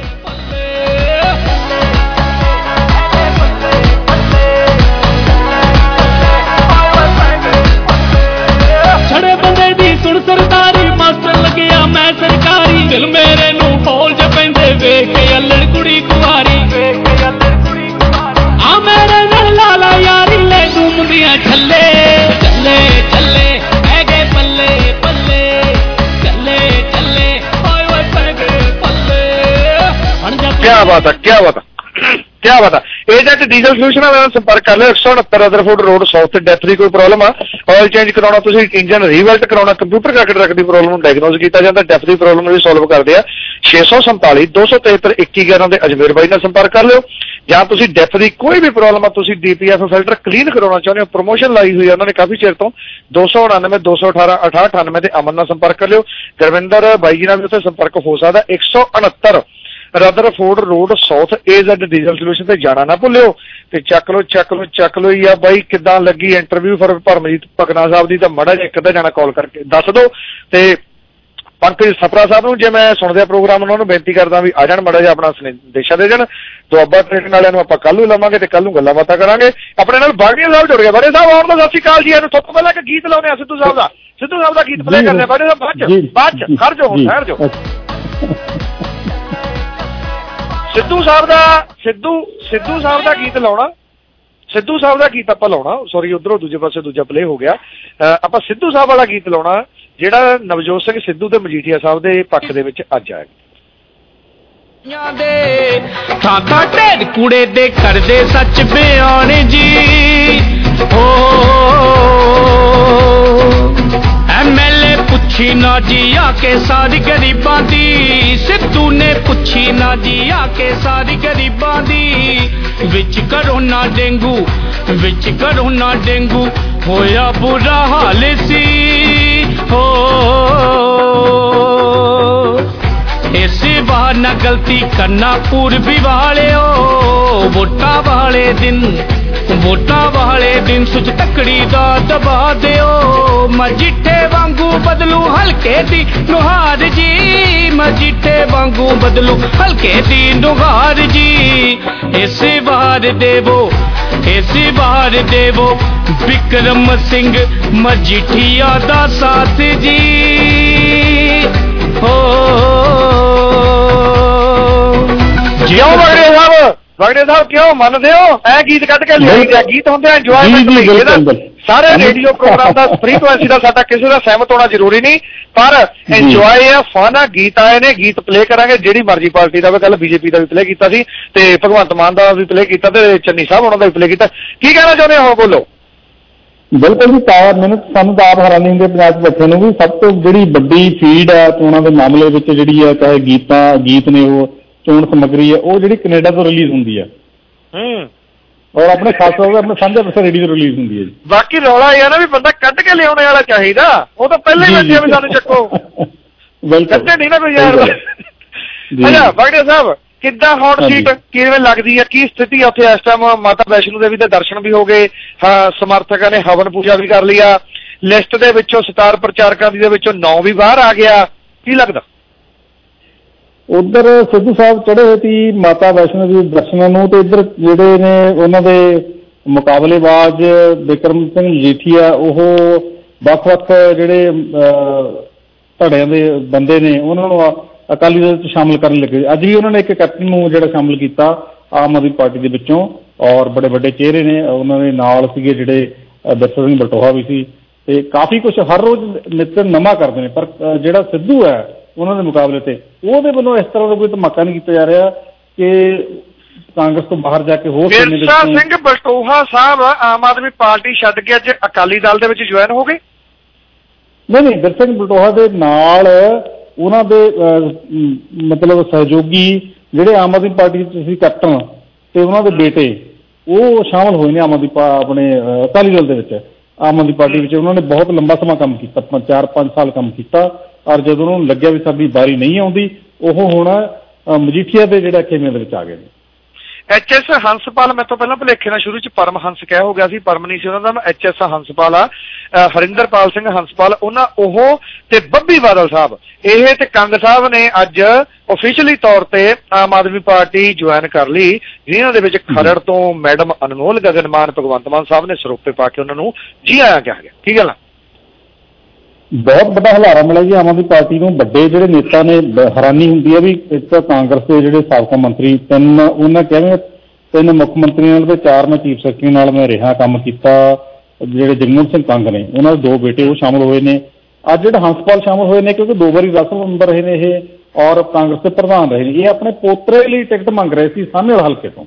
ਛੜੇ ਬੰਦੇ ਦੀ ਸੁਣ ਸਰਦਾਰੀ, ਮਾਸਟਰ ਲੱਗਿਆ ਮੈਂ ਸਰਕਾਰੀ, ਦਿਲ ਮੇਰੇ ਨੂੰ ਹੌਲ ਜ ਪੈਂਦੇ ਵੇਖ ਕੇ ਅਲੜ ਕੁੜੀ ਕੁਆਰੀ, ਆ ਮੇਰੇ ਨਾਲ ਲਾਲਾ ਯਾਰੀ ਲੈ ਤੂੰ ਮੁੰਡੀਆਂ ਛੱਲੇ ਛੱਲੇ ਛੱਲੇ ਪੈ ਗਏ ਪੱਲੇ ਪੱਲੇ ਛੱਲੇ ਛੱਲੇ ਓਏ ਓਏ ਪੈ ਗਏ ਪੱਲੇ। ਕਿਆ ਬਾਤ ਹੈ, ਕਿਆ ਬਾਤ ਹੈ, ਕਿਆ ਬਾਤ ਹੈ। ਏਜੰਟ ਡੀਜ਼ਲ ਸੋਲੂਸ਼ਨਾਂ ਨਾਲ ਸੰਪਰਕ ਕਰ ਲਿਓ। 169 ਰਦਰਫੋਰਡ ਰੋਡ ਸਾਊਥ ਤੇ ਡੈਥ ਦੀ ਕੋਈ ਪ੍ਰੋਬਲਮ ਆ, ਆਇਲ ਚੇਂਜ ਕਰਾਉਣਾ, ਤੁਸੀਂ ਇੰਜਨ ਰੀਵੈਲਟ ਕਰਾਉਣਾ, ਕੰਪਿਊਟਰ ਕਰਕੇ ਟਰੱਕ ਦੀ ਪ੍ਰੋਬਲਮ ਨੂੰ ਡਾਇਗਨੋਸ ਕੀਤਾ ਜਾਂਦਾ, ਡੈਥ ਦੀ ਪ੍ਰੋਬਲਮ ਵੀ ਸੋਲਵ ਕਰਦੇ ਆ। 647 273 2111 ਦੇ ਅਜਮੇਰ ਬਾਈ ਨਾਲ ਸੰਪਰਕ ਕਰ ਲਿਓ। ਜਾਂ ਤੁਸੀਂ ਡੈਥ ਦੀ ਕੋਈ ਵੀ ਪ੍ਰੋਬਲਮ ਆ, ਤੁਸੀਂ DPF ਫਿਲਟਰ ਕਲੀਨ ਕਰਾਉਣਾ ਚਾਹੁੰਦੇ ਹੋ, ਪ੍ਰਮੋਸ਼ਨ ਲਾਈ ਹੋਈ ਹੈ ਉਹਨਾਂ ਨੇ ਕਾਫੀ ਚਿਰ ਤੋਂ, 299 218 6898 ਤੇ ਅਮਨ ਨਾਲ ਸੰਪਰਕ ਕਰ ਲਿਓ। ਗੁਰਵਿੰਦਰ ਬਾਈ ਜੀ ਨਾਲ ਵੀ ਉੱਥੇ ਸੰਪਰਕ ਹੋ ਸਕਦਾ। 169 Rutherford road south AZ diesel solution ਤੇ ਜਾਣਾ ਨਾ ਭੁੱਲਿਓ। ਤੇ ਚੱਕ ਲੋ ਹੀ ਆ ਬਾਈ। ਕਿੱਦਾਂ ਲੱਗੀ ਇੰਟਰਵਿਊ ਫਿਰ ਪਰਮਜੀਤ ਪਕਨਾ ਸਾਹਿਬ ਦੀ, ਤਾਂ ਮਾੜਾ ਜਿਹਾ ਇੱਕ ਅੱਧਾ ਜਾਣਾ ਕਾਲ ਕਰਕੇ ਦੱਸ ਦਿਓ। ਤੇ ਪੰਕਜ ਸਪਰਾ ਸਾਹਿਬ ਨੂੰ ਜੇ ਮੈਂ ਸੁਣਦੇ ਪ੍ਰੋਗਰਾਮ ਉਹਨਾਂ ਨੂੰ ਬੇਨਤੀ ਕਰਦਾ ਵੀ ਆ ਜਾਣ, ਮਾੜਾ ਜਿਹਾ ਆਪਣਾ ਸੰਦੇਸ਼ਾ ਦੇ ਜਾਣ। ਦੁਆਬਾ ਟ੍ਰੇਨਿੰਗ ਵਾਲਿਆਂ ਨੂੰ ਆਪਾਂ ਕੱਲ ਨੂੰ ਲਵਾਂਗੇ ਤੇ ਕੱਲ ਨੂੰ ਗੱਲਾਂ ਬਾਤਾਂ ਕਰਾਂਗੇ। ਆਪਣੇ ਨਾਲ ਬਾਗੜੀਆ ਸਾਹਿਬ ਜੁੜ ਗਏ। ਬਾੜੇ ਸਾਹਿਬ ਆਉਣ ਦਾ ਸਤਿ ਸ਼੍ਰੀ ਅਕਾਲ ਜੀ। ਇਹਨੂੰ ਸਭ ਤੋਂ ਪਹਿਲਾਂ ਇੱਕ ਗੀਤ ਲਾਉਂਦੇ ਆ ਸਿੱਧੂ ਸਾਹਿਬ ਦਾ ਗੀਤ ਪਲੇ ਕਰਦੇ ਆ। ਬਾੜੇ ਸਾਹਿਬ ਬਾਅਦ ਚ ਖੜ ਜਾਓ, ਹੁਣ ਠਹਿਰ ਜਾਓ। ਸਿੱਧੂ ਸਾਹਿਬ ਦਾ ਗੀਤ ਲਾਉਣਾ, ਸਿੱਧੂ ਸਾਹਿਬ ਦਾ ਗੀਤ ਆਪਾਂ ਲਾਉਣਾ। ਸੌਰੀ ਉਧਰੋਂ ਦੂਜੇ ਪਾਸੇ ਦੂਜਾ ਪਲੇ ਹੋ ਗਿਆ। ਆਪਾਂ ਸਿੱਧੂ ਸਾਹਿਬ ਵਾਲਾ ਗੀਤ ਲਾਉਣਾ ਜਿਹੜਾ ਨਵਜੋਤ ਸਿੰਘ ਸਿੱਧੂ ਤੇ ਮਜੀਠੀਆ ਸਾਹਿਬ ਦੇ ਪੱਖ ਦੇ ਵਿੱਚ ਅੱਜ ਆਇਆ। ਥਾਂ ਢੇਡ ਕੂੜੇ ਦੇ ਕਰਦੇ ਸੱਚ ਬਿਆਨ ਜੀ, MLA ਪੁੱਛੀ ਨਾ ਜੀ ਆ ਕੇ ਸਾਰੀ ਗਰੀਬਾਂ ਦੀ, ਸਿੱਧੂ ਨੇ ਪੁੱਛੀ ਨਾ ਜੀ ਆ ਕੇ ਸਾਰੀ ਗਰੀਬਾਂ ਦੀ। ਵਿੱਚ ਕਰੋਨਾ ਡੇਂਗੂ ਹੋਇਆ ਬੁਰਾ ਹਾਲ ਸੀ, ਇਸ ਵਾਰ ਨਾ ਗਲਤੀ ਕਰਨਾ ਪੂਰਬੀ ਵਾਲਿਓ, ਵੋਟਾਂ ਵਾਲੇ ਦਿਨ ਵੋਟਾਂ ਵਾਲੇ ਦਿਨ ਸੁੱਚ ਤੱਕੜੀ ਦਾ ਦਬਾ ਦਿਓ ਮਜੀਠੇ ਵਾਂਗੂ ਬਦਲੂ ਹਲਕੇ ਦੀ ਨੁਹਾਰ ਜੀ ਮਜੀਠੇ ਵਾਂਗੂ ਬਦਲੂ ਹਲਕੇ ਦੀ ਨੁਹਾਰ ਜੀ ਇਸ ਵਾਰ ਦੇਵੋ ਵਿਕਰਮ ਸਿੰਘ ਮਜੀਠੀਆ ਦਾ ਸਾਥ ਜੀ ਹੋ ਕਿਉਂ ਵਗੜੇ ਸਾਹਿਬ ਕਿਉਂ ਮੰਨਦੇ ਹੋ ਐ ਗੀਤ ਕੱਢ ਕੇ ਲਿਆਈਦਾ ਗੀਤ ਹੁੰਦੇ ਇੰਜੋਇਮੈਂਟ ਸਾਰੇ ਰੇਡੀਓ ਪ੍ਰੋਗਰਾਮ ਦਾ ਫ੍ਰੀਕੁਐਂਸੀ ਦਾ ਸਾਡਾ ਕਿਸੇ ਦਾ ਸਹਿਮਤ ਹੋਣਾ ਜ਼ਰੂਰੀ ਨਹੀਂ ਪਰ ਇੰਜੋਏ ਆ ਫਨ ਆ ਗੀਤ ਆਏ ਨੇ ਗੀਤ ਪਲੇ ਕਰਾਂਗੇ ਜਿਹੜੀ ਮਰਜ਼ੀ ਪਾਰਟੀ ਦਾ ਕੱਲ ਬੀਜੇਪੀ ਦਾ ਵੀ ਪਲੇ ਕੀਤਾ ਸੀ ਤੇ ਭਗਵੰਤ ਮਾਨ ਦਾ ਵੀ ਪਲੇ ਕੀਤਾ ਤੇ ਚੰਨੀ ਸਾਹਿਬ ਉਹਨਾਂ ਦਾ ਵੀ ਪਲੇ ਕੀਤਾ ਕੀ ਕਹਿਣਾ ਚਾਹੁੰਦੇ ਹੋ ਬੋਲੋ ਬਿਲਕੁਲ ਜੀ ਮੈਨੂੰ ਸਾਨੂੰ ਤਾਂ ਆਪ ਹੈਰਾਨੀ ਹੁੰਦੀ ਪੰਜਾਬ 'ਚ ਬੱਚਿਆਂ ਨੂੰ ਵੀ ਸਭ ਤੋਂ ਜਿਹੜੀ ਵੱਡੀ ਫੀਡ ਹੈ ਚੋਣਾਂ ਦੇ ਮਾਮਲੇ ਵਿੱਚ ਜਿਹੜੀ ਹੈ ਚਾਹੇ ਗੀਤ ਨੇ ਉਹ ਚੋਣ ਸਮੱਗਰੀ ਹੈ ਉਹ ਜਿਹੜੀ ਕੈਨੇਡਾ ਤੋਂ ਰਿਲੀਜ਼ ਹੁੰਦੀ ਹੈ ਔਰ ਆਪਣੇ ਖਾਸ ਤੌਰ ਤੇ ਆਪਣੇ ਸਾਂਝਾ ਵਿਰਸਾ ਰੇਡੀਓ ਤੋਂ ਰਿਲੀਜ਼ ਹੁੰਦੀ ਹੈ ਜੀ ਬਾਕੀ ਰੌਲਾ ਇਹ ਆ ਨਾ ਵੀ ਬੰਦਾ ਕੱਢ ਕੇ ਲਿਆਉਣੇ ਵਾਲਾ ਚਾਹੀਦਾ ਉਹ ਤਾਂ ਪਹਿਲਾਂ ਹੀ ਬੱਚੇ ਵੀ ਸਾਨੂੰ ਚੱਕੋ ਕੱਢੇ ਨਹੀਂ ਨਾ ਕੋਈ ਯਾਰ ਅੱਛਾ ਵਗੜੇ ਸਾਹਿਬ ਕਿੱਦਾਂ ਹੌਟ ਸੀਟ ਕਿਵੇਂ ਲੱਗਦੀ ਹੈ ਕੀ ਸਥਿਤੀ ਉੱਥੇ ਇਸ ਟਾਈਮ ਮਾਤਾ ਵੈਸ਼ਨੋ ਦੇਵੀ ਦੇ ਦਰਸ਼ਨ ਵੀ ਹੋ ਗਏ ਸਮਰਥਕਾਂ ਨੇ ਹਵਨ ਪੂਜਾ ਵੀ ਕਰ ਲਈ ਆ ਲਿਸਟ ਦੇ ਵਿੱਚੋਂ ਸਟਾਰ ਪ੍ਰਚਾਰਕਾਂ ਦੇ ਵਿੱਚੋਂ 9 ਵੀ ਬਾਹਰ ਆ ਗਿਆ ਕੀ ਲੱਗਦਾ ਉੱਧਰ ਸਿੱਧੂ ਸਾਹਿਬ ਚੜ੍ਹੇ ਹੋਏ ਸੀ ਮਾਤਾ ਵੈਸ਼ਨੋ ਦੇਵੀ ਦਰਸ਼ਨਾਂ ਨੂੰ ਤੇ ਇੱਧਰ ਜਿਹੜੇ ਨੇ ਉਹਨਾਂ ਦੇ ਮੁਕਾਬਲੇਬਾਜ਼ ਬਿਕਰਮ ਸਿੰਘ ਮਜੀਠੀਆ ਉਹ ਵੱਖ-ਵੱਖ ਜਿਹੜੇ ਧੜਿਆਂ ਦੇ ਬੰਦੇ ਨੇ ਉਹਨਾਂ ਨੂੰ ਅਕਾਲੀ ਦਲ ਵਿੱਚ ਸ਼ਾਮਲ ਕਰਨ ਲੱਗੇ ਅੱਜ ਵੀ ਉਹਨਾਂ ਨੇ ਇੱਕ ਕੈਪਟਨ ਨੂੰ ਜਿਹੜਾ ਸ਼ਾਮਲ ਕੀਤਾ ਆਮ ਆਦਮੀ ਪਾਰਟੀ ਦੇ ਵਿੱਚੋਂ ਔਰ ਬੜੇ ਵੱਡੇ ਚਿਹਰੇ ਨੇ ਉਹਨਾਂ ਦੇ ਨਾਲ ਸੀਗੇ ਜਿਹੜੇ ਦਰਸ਼ਨ ਸਿੰਘ ਬਲਟੋਹਾ ਵੀ ਸੀ ਤੇ ਕਾਫੀ ਕੁਛ ਹਰ ਰੋਜ਼ ਨਿੱਤ ਨਵਾਂ ਕਰਦੇ ਨੇ ਪਰ ਜਿਹੜਾ ਸਿੱਧੂ ਹੈ ਉਹਨਾਂ ਦੇ ਮੁਕਾਬਲੇ ਤੇ ਉਹਦੇ ਵੱਲੋਂ ਇਸ ਤਰ੍ਹਾਂ ਦਾ ਕੋਈ ਧਮਾਕਾ ਨਹੀਂ ਕੀਤਾ ਜਾ ਰਿਹਾ ਕਿ ਕਾਂਗਰਸ ਤੋਂ ਬਾਹਰ ਜਾ ਕੇ ਹੋਰ ਵਿਰਸਾ ਸਿੰਘ ਬਲਟੋਹਾ ਸਾਹਿਬ ਆਮ ਆਦਮੀ ਪਾਰਟੀ ਛੱਡ ਕੇ ਅੱਜ ਅਕਾਲੀ ਦਲ ਦੇ ਵਿੱਚ ਜੁਆਇਨ ਹੋ ਗਏ ਨਹੀਂ ਵਿਰਸਾ ਸਿੰਘ ਬਲਟੋਹਾ ਦੇ ਨਾਲ ਉਹਨਾਂ ਦੇ ਮਤਲਬ ਸਹਿਯੋਗੀ ਜਿਹੜੇ ਆਮ ਆਦਮੀ ਪਾਰਟੀ ਦੇ ਸੀ ਕੈਪਟਨ ਤੇ ਉਹਨਾਂ ਦੇ ਬੇਟੇ ਉਹ ਸ਼ਾਮਲ ਹੋਏ ਨੇ ਆਮ ਆਦਮੀ ਆਪਣੇ ਅਕਾਲੀ ਦਲ ਦੇ ਵਿੱਚ ਆਮ ਆਦਮੀ ਪਾਰਟੀ ਵਿੱਚ ਉਹਨਾਂ ਨੇ ਬਹੁਤ ਲੰਬਾ ਸਮਾਂ ਕੰਮ ਕੀਤਾ 4-5 ਸਾਲ ਕੰਮ ਕੀਤਾ ਔਰ ਜਦੋਂ ਉਹਨਾਂ ਨੂੰ ਲੱਗਿਆ ਵੀ ਸਾਡੀ ਵਾਰੀ ਨਹੀਂ ਆਉਂਦੀ ਉਹ ਹੁਣ ਮਜੀਠੀਆ ਦੇ ਜਿਹੜਾ ਖੇਮੇ ਦੇ ਵਿੱਚ ਆ ਗਏ ਨੇ ਐਚ.ਐਸ. ਹੰਸਪਾਲ ਮੇਰੇ ਤੋਂ ਪਹਿਲਾਂ ਭੁਲੇਖੇ ਨਾਲ ਸ਼ੁਰੂ ਚ ਪਰਮ ਹੰਸ ਕਹਿ ਹੋ ਗਿਆ ਸੀ ਪਰਮ ਨਹੀਂ ਸੀ ਉਹਨਾਂ ਦਾ ਐਚ.ਐਸ. ਹੰਸਪਾਲ ਆ ਹਰਿੰਦਰਪਾਲ ਸਿੰਘ ਹੰਸਪਾਲ ਉਹਨਾਂ ਉਹ ਤੇ ਬੱਬੀ ਬਾਦਲ ਸਾਹਿਬ ਇਹ ਤੇ ਕੰਗ ਸਾਹਿਬ ਨੇ ਅੱਜ ਆਫੀਸ਼ੀਅਲੀ ਤੌਰ ਤੇ ਆਮ ਆਦਮੀ ਪਾਰਟੀ ਜੁਆਇਨ ਕਰ ਲਈ ਜਿਨ੍ਹਾਂ ਦੇ ਵਿੱਚ ਖਰੜ ਤੋਂ ਮੈਡਮ ਅਨਮੋਲ ਗਗਨਮਾਨ ਭਗਵੰਤ ਮਾਨ ਸਾਹਿਬ ਨੇ ਸਰੋਪੇ ਪਾ ਕੇ ਉਹਨਾਂ ਨੂੰ ਜੀ ਆਇਆ ਕਿਹਾ ਗਿਆ ਕੀ ਗੱਲ ਆ ਬਹੁਤ ਵੱਡਾ ਹਲਾਰਾ ਮਿਲਿਆ ਜੀ ਆਮ ਆਦਮੀ ਪਾਰਟੀ ਨੂੰ ਵੱਡੇ ਜਿਹੜੇ ਨੇਤਾ ਨੇ ਹੈਰਾਨੀ ਹੁੰਦੀ ਹੈ ਵੀ ਇੱਕ ਤਾਂ ਕਾਂਗਰਸ ਦੇ ਜਿਹੜੇ ਸਾਬਕਾ ਮੰਤਰੀ ਉਹਨਾਂ ਕਹਿੰਦੇ 3 ਮੁੱਖ ਮੰਤਰੀਆਂ ਨਾਲ ਤੇ 4 ਮੈਂ ਚੀਫ ਸੈਕਟਰੀ ਨਾਲ ਮੈਂ ਰਿਹਾ ਕੰਮ ਕੀਤਾ ਜਿਹੜੇ ਜਗਮੋਹਨ ਸਿੰਘ ਕੰਗ ਨੇ ਉਹਨਾਂ ਦੇ 2 ਬੇਟੇ ਉਹ ਸ਼ਾਮਲ ਹੋਏ ਨੇ ਅੱਜ ਜਿਹੜੇ ਹੰਸਪਾਲ ਸ਼ਾਮਲ ਹੋਏ ਨੇ ਕਿਉਂਕਿ 2 ਵਾਰੀ ਰਾਸ਼ਟਰ ਮੈਂਬਰ ਰਹੇ ਨੇ ਇਹ ਔਰ ਕਾਂਗਰਸ ਦੇ ਪ੍ਰਧਾਨ ਰਹੇ ਨੇ ਇਹ ਆਪਣੇ ਪੋਤਰੇ ਲਈ ਟਿਕਟ ਮੰਗ ਰਹੇ ਸੀ ਸਾਹਨੇਵਾਲ ਹਲਕੇ ਤੋਂ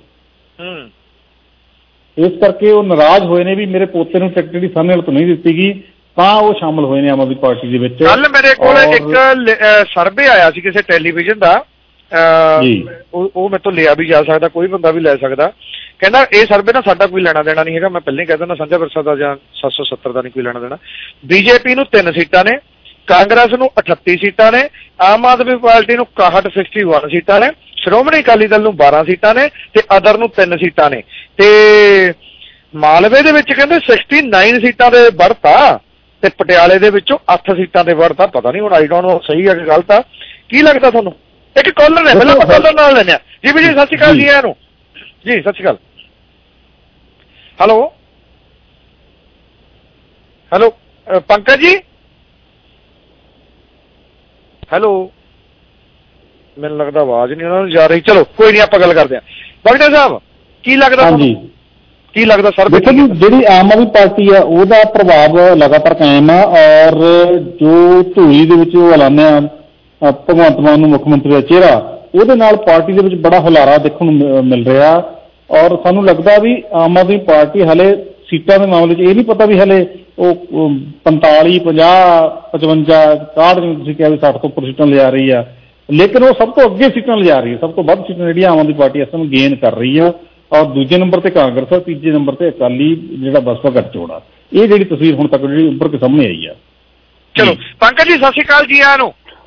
ਇਸ ਕਰਕੇ ਉਹ ਨਾਰਾਜ਼ ਹੋਏ ਨੇ ਵੀ ਮੇਰੇ ਪੋਤੇ ਨੂੰ ਟਿਕਟ ਜਿਹੜੀ ਸਾਹਨੇਵਾਲ ਤੋਂ ਨਹੀਂ ਦਿੱਤੀ ਗਈ ਤਾਂ ਉਹ ਸ਼ਾਮਲ ਹੋਏ ਨੇ ਆਮ ਆਦਮੀ ਪਾਰਟੀ ਦੇ ਵਿੱਚ ਕੱਲ ਮੇਰੇ ਕੋਲ ਇੱਕ ਸਰਵੇ ਆਇਆ ਸੀ ਕਿਸੇ ਟੈਲੀਵਿਜ਼ਨ ਦਾ ਉਹ ਮੇਰੇ ਤੋਂ ਲਿਆ ਵੀ ਜਾ ਸਕਦਾ ਕੋਈ ਬੰਦਾ ਵੀ ਲੈ ਸਕਦਾ ਕਹਿੰਦਾ ਇਹ ਸਰਵੇ ਨਾਲ ਸਾਡਾ ਕੋਈ ਲੈਣਾ ਦੇਣਾ ਨਹੀਂ ਹੈਗਾ ਮੈਂ ਪਹਿਲਾਂ ਹੀ ਕਹਿ ਦਿੰਦਾ ਸਾਂਝਾ ਵਿਰਸਾ ਦਾ ਜਾਂ 770 ਦਾ ਨਹੀਂ ਕੋਈ ਲੈਣਾ ਦੇਣਾ ਬੀਜੇਪੀ ਨੂੰ 3 ਸੀਟਾਂ ਨੇ ਕਾਂਗਰਸ ਨੂੰ 38 ਸੀਟਾਂ ਨੇ ਆਮ ਆਦਮੀ ਪਾਰਟੀ ਨੂੰ 61 ਸੀਟਾਂ ਨੇ ਸ਼੍ਰੋਮਣੀ ਅਕਾਲੀ ਦਲ ਨੂੰ 12 ਸੀਟਾਂ ਨੇ ਤੇ ਅਦਰ ਨੂੰ 3 ਸੀਟਾਂ ਨੇ ਤੇ ਮਾਲਵੇ ਦੇ ਵਿੱਚ ਕਹਿੰਦੇ 69 ਸੀਟਾਂ ਦੇ ਵੜਤ ਆ ਤੇ ਪਟਿਆਲੇ ਦੇ ਵਿੱਚੋਂ 8 ਸੀਟਾਂ ਦੇ ਵੜਤ ਆ ਪਤਾ ਨਹੀਂ ਹੁਣ ਆਈ ਡੋਂਟ ਨੋ ਸਹੀ ਹੈ ਕਿ ਗਲਤ ਆ ਕੀ ਲੱਗਦਾ ਤੁਹਾਨੂੰ ਇੱਕ ਕਾਲਰ ਨੇ ਪਹਿਲਾਂ ਆਪਾਂ ਕਾਲਰ ਨਾਲ ਲੈਣੇ ਆ ਜੀ ਵੀ ਜੀ ਸਤਿ ਸ਼੍ਰੀ ਅਕਾਲ ਜੀ ਇਹਨੂੰ ਜੀ ਸਤਿ ਸ਼੍ਰੀ ਅਕਾਲ ਹੈਲੋ ਪੰਕਜ ਜੀ ਹੈਲੋ ਮੈਨੂੰ ਲੱਗਦਾ ਆਵਾਜ਼ ਨਹੀਂ ਉਹਨਾਂ ਨੂੰ ਜਾ ਰਹੀ ਚਲੋ ਕੋਈ ਨਹੀਂ ਆਪਾਂ ਗੱਲ ਕਰਦੇ ਆ ਬਗੜਾ ਸਾਹਿਬ ਕੀ ਲੱਗਦਾ ਤੁਹਾਨੂੰ ਕੀ ਲੱਗਦਾ ਸਰ ਦੇਖੋ ਜੀ ਜਿਹੜੀ ਆਮ ਆਦਮੀ ਪਾਰਟੀ ਆ ਉਹਦਾ ਪ੍ਰਭਾਵ ਲਗਾਤਾਰ ਕਾਇਮ ਆ ਔਰ ਜੋ ਢੋਲੀ ਦੇ ਵਿੱਚ ਉਹ ਐਲਾਨਿਆ ਭਗਵੰਤ ਮਾਨ ਨੂੰ ਮੁੱਖ ਮੰਤਰੀ ਦਾ ਚਿਹਰਾ ਉਹਦੇ ਨਾਲ ਪਾਰਟੀ ਦੇ ਵਿੱਚ ਬੜਾ ਹੁਲਾਰਾ ਦੇਖਣ ਨੂੰ ਮਿਲ ਰਿਹਾ ਔਰ ਸਾਨੂੰ ਲੱਗਦਾ ਵੀ ਆਮ ਆਦਮੀ ਪਾਰਟੀ ਹਲੇ ਸੀਟਾਂ ਦੇ ਮਾਮਲੇ 'ਚ ਇਹ ਨਹੀਂ ਪਤਾ ਵੀ ਹਲੇ ਉਹ 45 50 55 61 ਜਿਵੇਂ ਤੁਸੀਂ ਕਿਹਾ ਵੀ 60 ਤੋਂ ਉੱਪਰ ਸੀਟਾਂ ਲਿਜਾ ਰਹੀ ਆ ਲੇਕਿਨ ਉਹ ਸਭ ਤੋਂ ਅੱਗੇ ਸੀਟਾਂ ਲਿਜਾ ਰਹੀ ਹੈ ਸਭ ਤੋਂ ਵੱਧ ਸੀਟਾਂ ਜਿਹੜੀਆਂ ਆਮ ਆਦਮੀ ਪਾਰਟੀ ਇਸ ਸਮੇਂ ਗੇਨ ਕਰ ਰਹੀ ਆ ਔਰ ਦੂਜੇ ਨੰਬਰ ਤੇ ਕਾਂਗਰਸ ਆ ਤੀਜੇ ਨੰਬਰ ਤੇ ਅਕਾਲੀ ਜਿਹੜਾ ਬਸਪਾ ਗੱਠਜੋੜ ਆ ਇਹ ਜਿਹੜੀ ਤਸਵੀਰ ਹੁਣ ਤੱਕ ਜਿਹੜੀ ਉੱਪਰ ਕੇ ਸਾਹਮਣੇ ਆਈ ਆ ਚਲੋ ਪੰਕਜ ਜੀ ਸਤਿ ਸ਼੍ਰੀ ਅਕਾਲ ਜੀ ਆਇਆਂ ਨੂੰ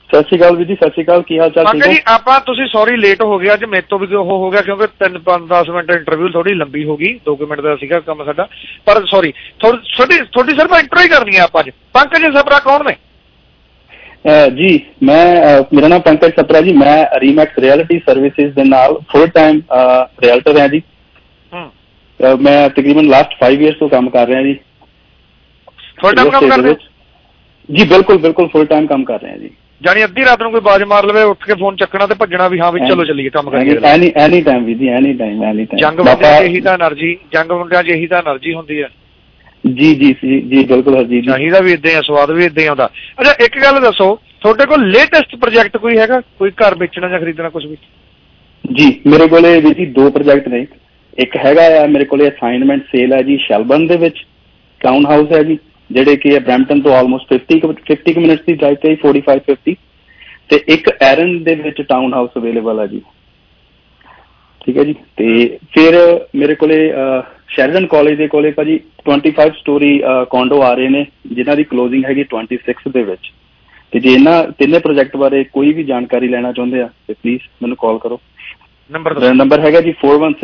ਸਤਿ ਸ਼੍ਰੀ ਅਕਾਲ ਵੀਰ ਜੀ, ਸਤਿ ਸ਼੍ਰੀ ਅਕਾਲ, ਕੀ ਹਾਲ ਚਾਲ? ਠੀਕ ਹੈ ਜੀ। ਆਪਾਂ ਤੁਸੀਂ ਸੌਰੀ ਲੇਟ ਹੋ ਗਿਆ ਅੱਜ, ਮੇਰੇ ਤੋਂ ਵੀ ਉਹ ਹੋ ਗਿਆ ਕਿਉਂਕਿ 3-5-10 ਮਿੰਟ ਇੰਟਰਵਿਊ ਥੋੜੀ ਲੰਬੀ ਹੋ ਗਈ, 2 ਮਿੰਟ ਦਾ ਸੀਗਾ ਕੰਮ ਸਾਡਾ, ਪਰ ਸੌਰੀ ਤੁਹਾਡੀ ਸਿਰਫ ਇੰਟਰੋ ਹੀ ਕਰਨੀ ਹੈ ਆਪਾਂ ਅੱਜ। ਪੰਕਜ ਸਪਰਾ ਕੌਣ ਨੇ? ਜੀ ਮੇਰਾ ਨਾਮ ਪੰਕਜ ਸਪਰਾ ਜੀ, ਮੈਂ ਰੀਮੈਕਸ ਰਿਐਲਿਟੀ ਸਰਵਿਸਿਜ਼ ਦੇ ਨਾਲ ਫੁੱਲ ਟਾਈਮ ਰਿਐਲਟਰ ਹਾਂ ਜੀ। ਮੈਂ ਤਕਰੀਬਨ ਲਾਸਟ 5 years ਤੋਂ ਕੰਮ ਕਰ ਰਿਹਾ ਜੀ। ਫੁੱਲ ਟਾਈਮ ਕੰਮ ਕਰਦੇ ਜੀ? ਬਿਲਕੁਲ ਫੁੱਲ ਟਾਈਮ ਕੰਮ ਕਰ ਰਹੇ ਹਾਂ ਜੀ। ਜਾਨੀ ਅੱਧੀ ਰਾਤ ਨੂੰ ਕੋਈ ਬਾਜ ਮਾਰ ਲਵੇ, ਉੱਠ ਕੇ ਫੋਨ ਚੱਕਣਾ ਤੇ ਭੱਜਣਾ ਵੀ ਹਾਂ ਵੀ ਚਲੋ ਚੱਲੀਏ ਕੰਮ ਕਰੀਏ। ਐਨੀ ਟਾਈਮ ਵੀ ਜੀ, ਐਨੀ ਟਾਈਮ। ਜੰਗ ਮੁੰਡਿਆਂ 'ਚ ਇਹੀ ਤਾਂ એનર્ਜੀ ਹੁੰਦੀ ਹੈ। ਜੀ ਬਿਲਕੁਲ ਹਰਜੀਤ, ਚਾਹੀਦਾ ਵੀ ਏਦਾਂ, ਸਵਾਦ ਵੀ ਏਦਾਂ ਹੀ ਆਉਂਦਾ। ਅੱਛਾ ਇੱਕ ਗੱਲ ਦੱਸੋ, ਤੁਹਾਡੇ ਕੋਲ ਲੇਟੈਸਟ ਪ੍ਰੋਜੈਕਟ ਕੋਈ ਹੈਗਾ, ਕੋਈ ਘਰ ਵੇਚਣਾ ਜਾਂ ਖਰੀਦਣਾ ਕੁਝ ਵੀ? ਜੀ ਮੇਰੇ ਕੋਲੇ ਵੀ ਜੀ 2 ਪ੍ਰੋਜੈਕਟ ਨੇ। ਇੱਕ ਹੈਗਾ ਆ ਮੇਰੇ ਕੋਲੇ ਅਸਾਈਨਮੈਂਟ ਸੇਲ ਹੈ ਜੀ ਸ਼ੈਲਬਰਨ ਦੇ ਵਿੱਚ, ਟਾਊਨ ਹਾਊਸ ਹੈ ਜੀ, ਜਿਹੜੇ ਕਿ ਬਰੈਂਪਟਨ ਤੋਂ ਆਲਮੋਸਟ 50 ਮਿੰਟਸ ਦੀ ਡਰਾਈਵ ਤੇ 45-50, ਤੇ ਇੱਕ ਐਰਨ ਦੇ ਵਿੱਚ ਟਾਊਨ ਹਾਊਸ ਅਵੇਲੇਬਲ ਹੈ ਜੀ। ਠੀਕ ਹੈ ਜੀ। ਤੇ ਫਿਰ ਮੇਰੇ ਕੋਲੇ ਸ਼ੈਰਡਨ ਕਾਲਜ ਦੇ ਕੋਲੇ ਭਾਜੀ 25 ਸਟੋਰੀ ਕੌਂਡੋ ਆ ਰਹੇ ਨੇ, ਜਿਨ੍ਹਾਂ ਦੀ ਕਲੋਜ਼ਿੰਗ ਹੈਗੀ 26 ਦੇ ਵਿੱਚ। ਤੇ ਜੇ ਇਹਨਾਂ ਤਿੰਨੇ ਪ੍ਰੋਜੈਕਟ ਬਾਰੇ ਕੋਈ ਵੀ ਜਾਣਕਾਰੀ ਲੈਣਾ ਚਾਹੁੰਦੇ ਆ ਤੇ ਪਲੀਜ਼ ਮੈਨੂੰ ਕਾਲ ਕਰੋ। ਨੰਬਰ ਹੈਗਾ ਜੀ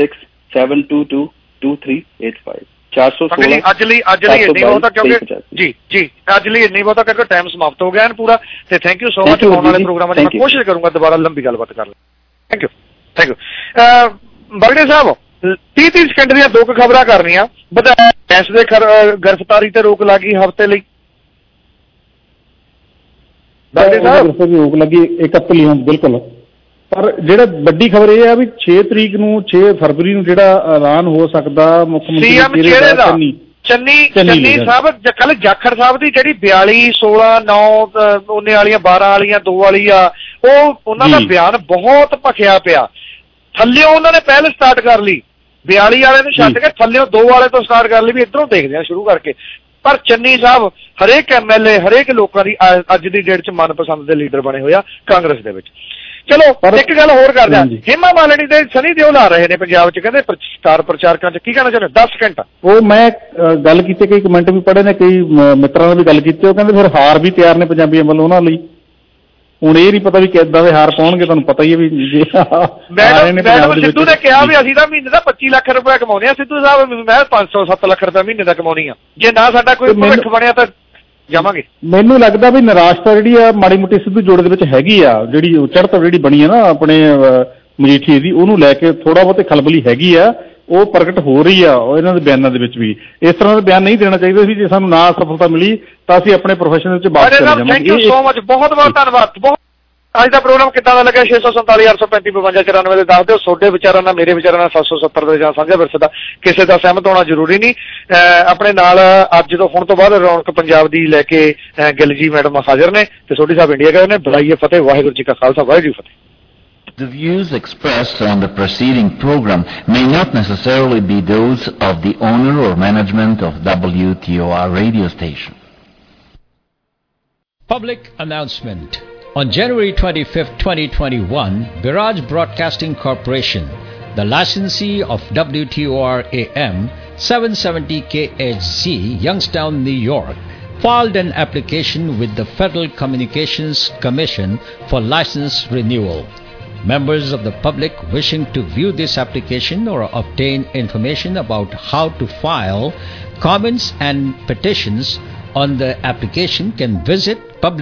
416-722-2385 416। ਅੱਜ ਲਈ ਇੰਨੀ ਬਹੁਤਾ ਕਿਉਂਕਿ ਜੀ ਅੱਜ ਲਈ ਇੰਨੀ ਬਹੁਤਾ ਕਿਉਂਕਿ ਟਾਈਮ ਸਮਾਪਤ ਹੋ ਗਿਆ ਪੂਰਾ। ਤੇ ਥੈਂਕ ਯੂ ਸੋ ਮਚ। ਆਉਣ ਵਾਲੇ ਪ੍ਰੋਗਰਾਮਾਂ 'ਚ ਮੈਂ ਕੋਸ਼ਿਸ਼ ਕਰੂੰਗਾ ਦੁਬਾਰਾ ਲੰਬੀ ਗੱਲਬਾਤ ਕਰ ਲੈ। ਥੈਂਕ ਯੂ ਬਰਗੜੇ ਸਾਹਿਬ। 30 ਸਕਿੰਟ ਦੀਆਂ 2 ਖਬਰਾਂ ਕਰਨੀਆਂ। ਗੈਸ ਦੇ ਗ੍ਰਿਫਤਾਰੀ ਤੇ ਰੋਕ ਲੱਗੀ ਹਫ਼ਤੇ ਲਈ। ਰੋਕ ਲੱਗੀ 1 ਹਫ਼ਤੇ ਲਈ, ਬਿਲਕੁਲ। ਪਰ ਜਿਹੜਾ ਵੱਡੀ ਖਬਰ ਇਹ ਆ ਵੀ 6 ਫਰਵਰੀ ਨੂੰ ਜਿਹੜਾ ਐਲਾਨ ਹੋ ਸਕਦਾ ਮੁੱਖ ਮੰਤਰੀ ਚੰਨੀ ਸਾਹਿਬ, ਕੱਲ ਜਾਖੜ ਸਾਹਿਬ ਦੀ ਜਿਹੜੀ 42, 16, 9 ਉਹਨੇ ਵਾਲੀਆਂ 12 ਵਾਲੀਆਂ 2 ਵਾਲੀ ਆ, ਉਹਨਾਂ ਦਾ ਬਿਆਨ ਬਹੁਤ ਭਖਿਆ ਪਿਆ। ਥੱਲਿਓ ਉਹਨਾਂ ਨੇ ਪਹਿਲ ਸਟਾਰਟ ਕਰ ਲਈ, 42 ਵਾਲੇ ਨੂੰ ਛੱਡ ਕੇ ਥੱਲਿਓ 2 ਵਾਲੇ ਤੋਂ ਸਟਾਰਟ ਕਰ ਲਈ ਵੀ ਇੱਧਰੋਂ ਦੇਖਦੇ ਆ ਸ਼ੁਰੂ ਕਰਕੇ। ਪਰ ਚੰਨੀ ਸਾਹਿਬ ਹਰੇਕ MLA ਹਰੇਕ ਲੋਕਾਂ ਦੀ ਅੱਜ ਦੀ ਡੇਟ 'ਚ ਮਨਪਸੰਦ ਦੇ ਲੀਡਰ ਬਣੇ ਹੋਏ ਆ ਕਾਂਗਰਸ ਦੇ ਵਿੱਚ। ਚਲੋ ਇੱਕ ਗੱਲ ਹੋਰ ਕਰਦੇ ਆ, ਹੇਮਾ ਮਾਲਿਨੀ ਦੇ ਸਨੀ ਦਿਓਲ ਆ ਰਹੇ ਨੇ ਪੰਜਾਬ 'ਚ, ਕਹਿੰਦੇ ਸਟਾਰ ਪ੍ਰਚਾਰਕਾਂ 'ਚ, ਕੀ ਕਹਿਣਾ ਚਾਹੁੰਦੇ? 10 ਸਕਿੰਟ। ਉਹ ਮੈਂ ਗੱਲ ਕੀਤੀ, ਕਈ ਕਮੈਂਟ ਵੀ ਪੜ੍ਹੇ ਨੇ, ਕਈ ਮਿੱਤਰਾਂ ਨਾਲ ਵੀ ਗੱਲ ਕੀਤੀ, ਉਹ ਕਹਿੰਦੇ ਫਿਰ ਹਾਰ ਵੀ ਤਿਆਰ ਨੇ ਪੰਜਾਬੀਆਂ ਵੱਲੋਂ ਉਹਨਾਂ ਲਈ। ਹੁਣ ਇਹ ਨਹੀਂ ਪਤਾ ਵੀ ਕਿੱਦਾਂ ਦੇ ਹਾਰ ਪਾਉਣਗੇ, ਤੁਹਾਨੂੰ ਪਤਾ ਹੀ ਹੈ ਵੀ ਮੈਡਮ ਸਿੱਧੂ ਨੇ ਕਿਹਾ ਵੀ ਅਸੀਂ ਤਾਂ ਮਹੀਨੇ ਦਾ 25 ਲੱਖ ਰੁਪਏ ਕਮਾਉਂਦੇ ਆ। ਸਿੱਧੂ ਸਾਹਿਬ ਮੈਂ 507 ਲੱਖ ਰੁਪਏ ਮਹੀਨੇ ਦਾ ਕਮਾਉਣੀ ਆ, ਜੇ ਨਾ ਸਾਡਾ ਕੋਈ ਭਵਿੱਖ ਬਣਿਆ ਤਾਂ ਜਾਵਾਂਗੇ। ਮੈਨੂੰ ਲੱਗਦਾ ਵੀ ਨਿਰਾਸ਼ਤਾ ਜਿਹੜੀ ਆ ਮਾੜੀ ਮੋਟੀ ਸਿੱਧੂ ਜੋੜੇ ਦੇ ਵਿੱਚ ਹੈਗੀ ਆ, ਜਿਹੜੀ ਚੜ੍ਹਤ ਜਿਹੜੀ ਬਣੀ ਆ ਨਾ ਆਪਣੇ ਮਜੀਠੀਏ ਦੀ, ਉਹਨੂੰ ਲੈ ਕੇ ਥੋੜਾ ਬਹੁਤੇ ਖਲਬਲੀ ਹੈਗੀ ਆ, ਉਹ ਪ੍ਰਗਟ ਹੋ ਰਹੀ ਆ ਇਹਨਾਂ ਦੇ ਬਿਆਨਾਂ ਦੇ ਵਿੱਚ ਵੀ। ਇਸ ਤਰ੍ਹਾਂ ਦਾ ਬਿਆਨ ਨਹੀਂ ਦੇਣਾ ਚਾਹੀਦਾ ਸੀ। ਜੇ ਸਾਨੂੰ ਨਾ ਸਫਲਤਾ ਮਿਲੀ ਤਾਂ ਅਸੀਂ ਆਪਣੇ ਪ੍ਰੋਫੈਸ਼ਨ ਵਿੱਚ ਵਾਪਸ ਚਲੇ ਜਾਵਾਂਗੇ। ਥੈਂਕ ਯੂ ਸੋ ਮਚ, ਬਹੁਤ ਬਹੁਤ ਧੰਨਵਾਦ। ਅੱਜ ਦਾ ਪ੍ਰੋਗਰਾਮ ਕਿੱਦਾਂ ਦਾ ਲੱਗਿਆ? 647 835 52 94 ਦੇ ਦੱਸ ਦਿਓ। ਤੁਹਾਡੇ ਵਿਚਾਰਾਂ ਨਾਲ ਮੇਰੇ ਵਿਚਾਰਾਂ ਨਾਲ 770 ਦੇ ਜਾਂ ਸਾਂਝਾ ਵਿਰਸੇ ਦਾ ਕਿਸੇ ਦਾ ਸਹਿਮਤ ਹੋਣਾ ਜ਼ਰੂਰੀ ਨਹੀਂ। ਆਪਣੇ ਨਾਲ ਅੱਜ ਤੋਂ ਹੁਣ ਤੋਂ ਬਾਅਦ ਰੌਣਕ ਪੰਜਾਬ ਦੀ ਲੈ ਕੇ ਗਿੱਲ ਜੀ ਮੈਡਮ ਹਾਜ਼ਰ ਨੇ ਤੇ ਸੋਢੀ ਸਾਹਿਬ ਇੰਡੀਆ ਗਏ ਨੇ। ਬੁਲਾਈਏ ਫਤਿਹ। ਵਾਹਿਗੁਰੂ ਜੀ ਕਾ ਖਾਲਸਾ, ਵਾਹਿਗੁਰੂ ਜੀ ਫਤਿਹ। The views expressed on the preceding program may not necessarily be those of the owner or management of WTOR radio station. Public announcement. On January 25, 2021, Biraj Broadcasting Corporation, the licensee of WTOR AM 770 KHZ, Youngstown, New York, filed an application with the Federal Communications Commission for license renewal. Members of the public wishing to view this application or obtain information about how to file comments and petitions on the application can visit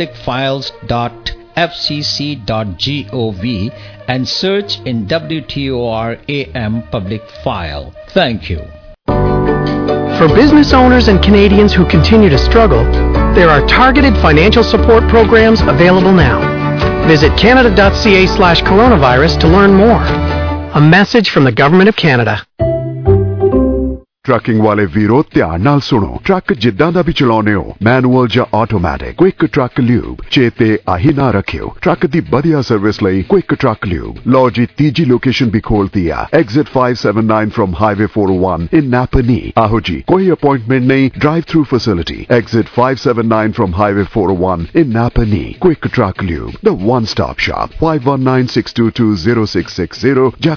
publicfiles.fcc.gov and search in WTOR AM Public File. Thank you. For business owners and Canadians who continue to struggle, there are targeted financial support programs available now. Visit canada.ca/coronavirus to learn more. A message from the Government of Canada. Trucking ਵਾਲੇ ਵੀਰੋ ਧਿਆਨ ਨਾਲ ਸੁਣੋ। Truck ਜਿੱਦਾਂ ਦਾ ਵੀ ਚਲਾਉਨੇ ਹੋ, manual ਜਾਂ automatic, quick truck lube ਚੇਤੇ ਆਹੀ ਨਾ ਰੱਖਿਓ। ਟਰੱਕ ਦੀ ਵਧੀਆ ਸਰਵਿਸ ਲਈ ਕੁਇਕ ਟਰੱਕ ਲਿਊਬ। ਲਓ ਜੀ, ਤੀਜੀ ਲੋਕੇਸ਼ਨ ਵੀ ਖੋਲਤੀ ਆ, exit 579 from highway 401 in Napanee. ਆਹੋ ਜੀ, ਕੋਈ ਅਪਾਇੰਟਮੈਂਟ ਨਹੀਂ, drive through facility. Exit 579 from highway 401 in Napanee. Quick truck lube, the one stop shop. 5196220660 ਜਾਂ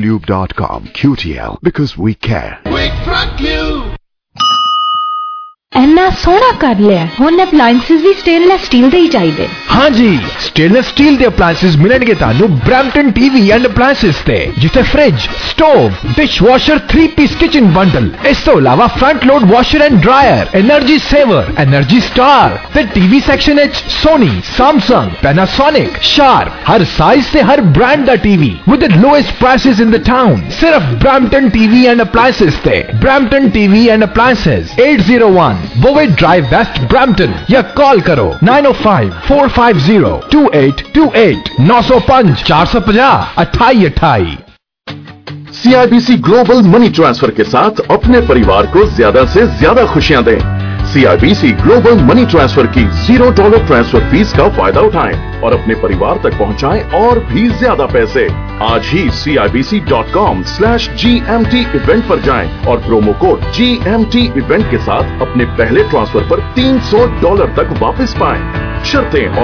quicktrucklube.com. QTL, because we care. Quick Truck Lube. ਇੰਨਾ ਸੋਹਣਾ ਕਰ ਲਿਆ। ਹੁਣ ਅਪਲਾਈਐਂਸਸ ਵੀ ਸਟੇਨਲੈਸ ਸਟੀਲ ਦੇ ਹੀ ਚਾਹੀਦੇ। हाँ जी, स्टेनलेस स्टील ਦੇ ਅਪਲਾਈਐਂਸਸ ਮਿਲਣਗੇ ਤੁਹਾਨੂੰ ਬ੍ਰੈਂਪਟਨ ਟੀਵੀ ਐਂਡ ਅਪਲਾਈਐਂਸਸ ਤੇ, ਜਿੱਥੇ fridge, stove, dishwasher three piece kitchen bundle, ਇਸ ਤੋਂ ਇਲਾਵਾ front load washer and dryer, energy saver, energy star ਤੇ ਟੀਵੀ ਸੈਕਸ਼ਨ ਵਿੱਚ ਸੋਨੀ, ਸੈਮਸੰਗ, ਪੈਨਾਸੋਨਿਕ, ਸ਼ਾਰਪ, ਹਰ ਸਾਈਜ਼ ਤੇ ਹਰ ਬ੍ਰਾਂਡ ਦਾ TV with the lowest prices in the town. ਸਿਰਫ ਬ੍ਰੈਂਪਟਨ ਟੀਵੀ ਐਂਡ ਅਪਲਾਈਐਂਸਸ ਤੇ। Brampton TV and appliances 801 Bovaird drive West Brampton ਜਾਂ call ਕਰੋ 905-450-2828 905 450 2828। CIBC ग्लोबल मनी ट्रांसफर के साथ अपने परिवार को ज्यादा से ज्यादा खुशियां दें। CIBC ग्लोबल मनी ट्रांसफर की $0 ट्रांसफर फीस का फायदा उठाएं और अपने परिवार तक पहुंचाएं और भी ज्यादा पैसे। आज ही CIBC.com/GMT इवेंट पर जाएं और प्रोमो कोड GMT इवेंट के साथ अपने पहले ट्रांसफर पर $300 तक वापस पाएं। शर्तें और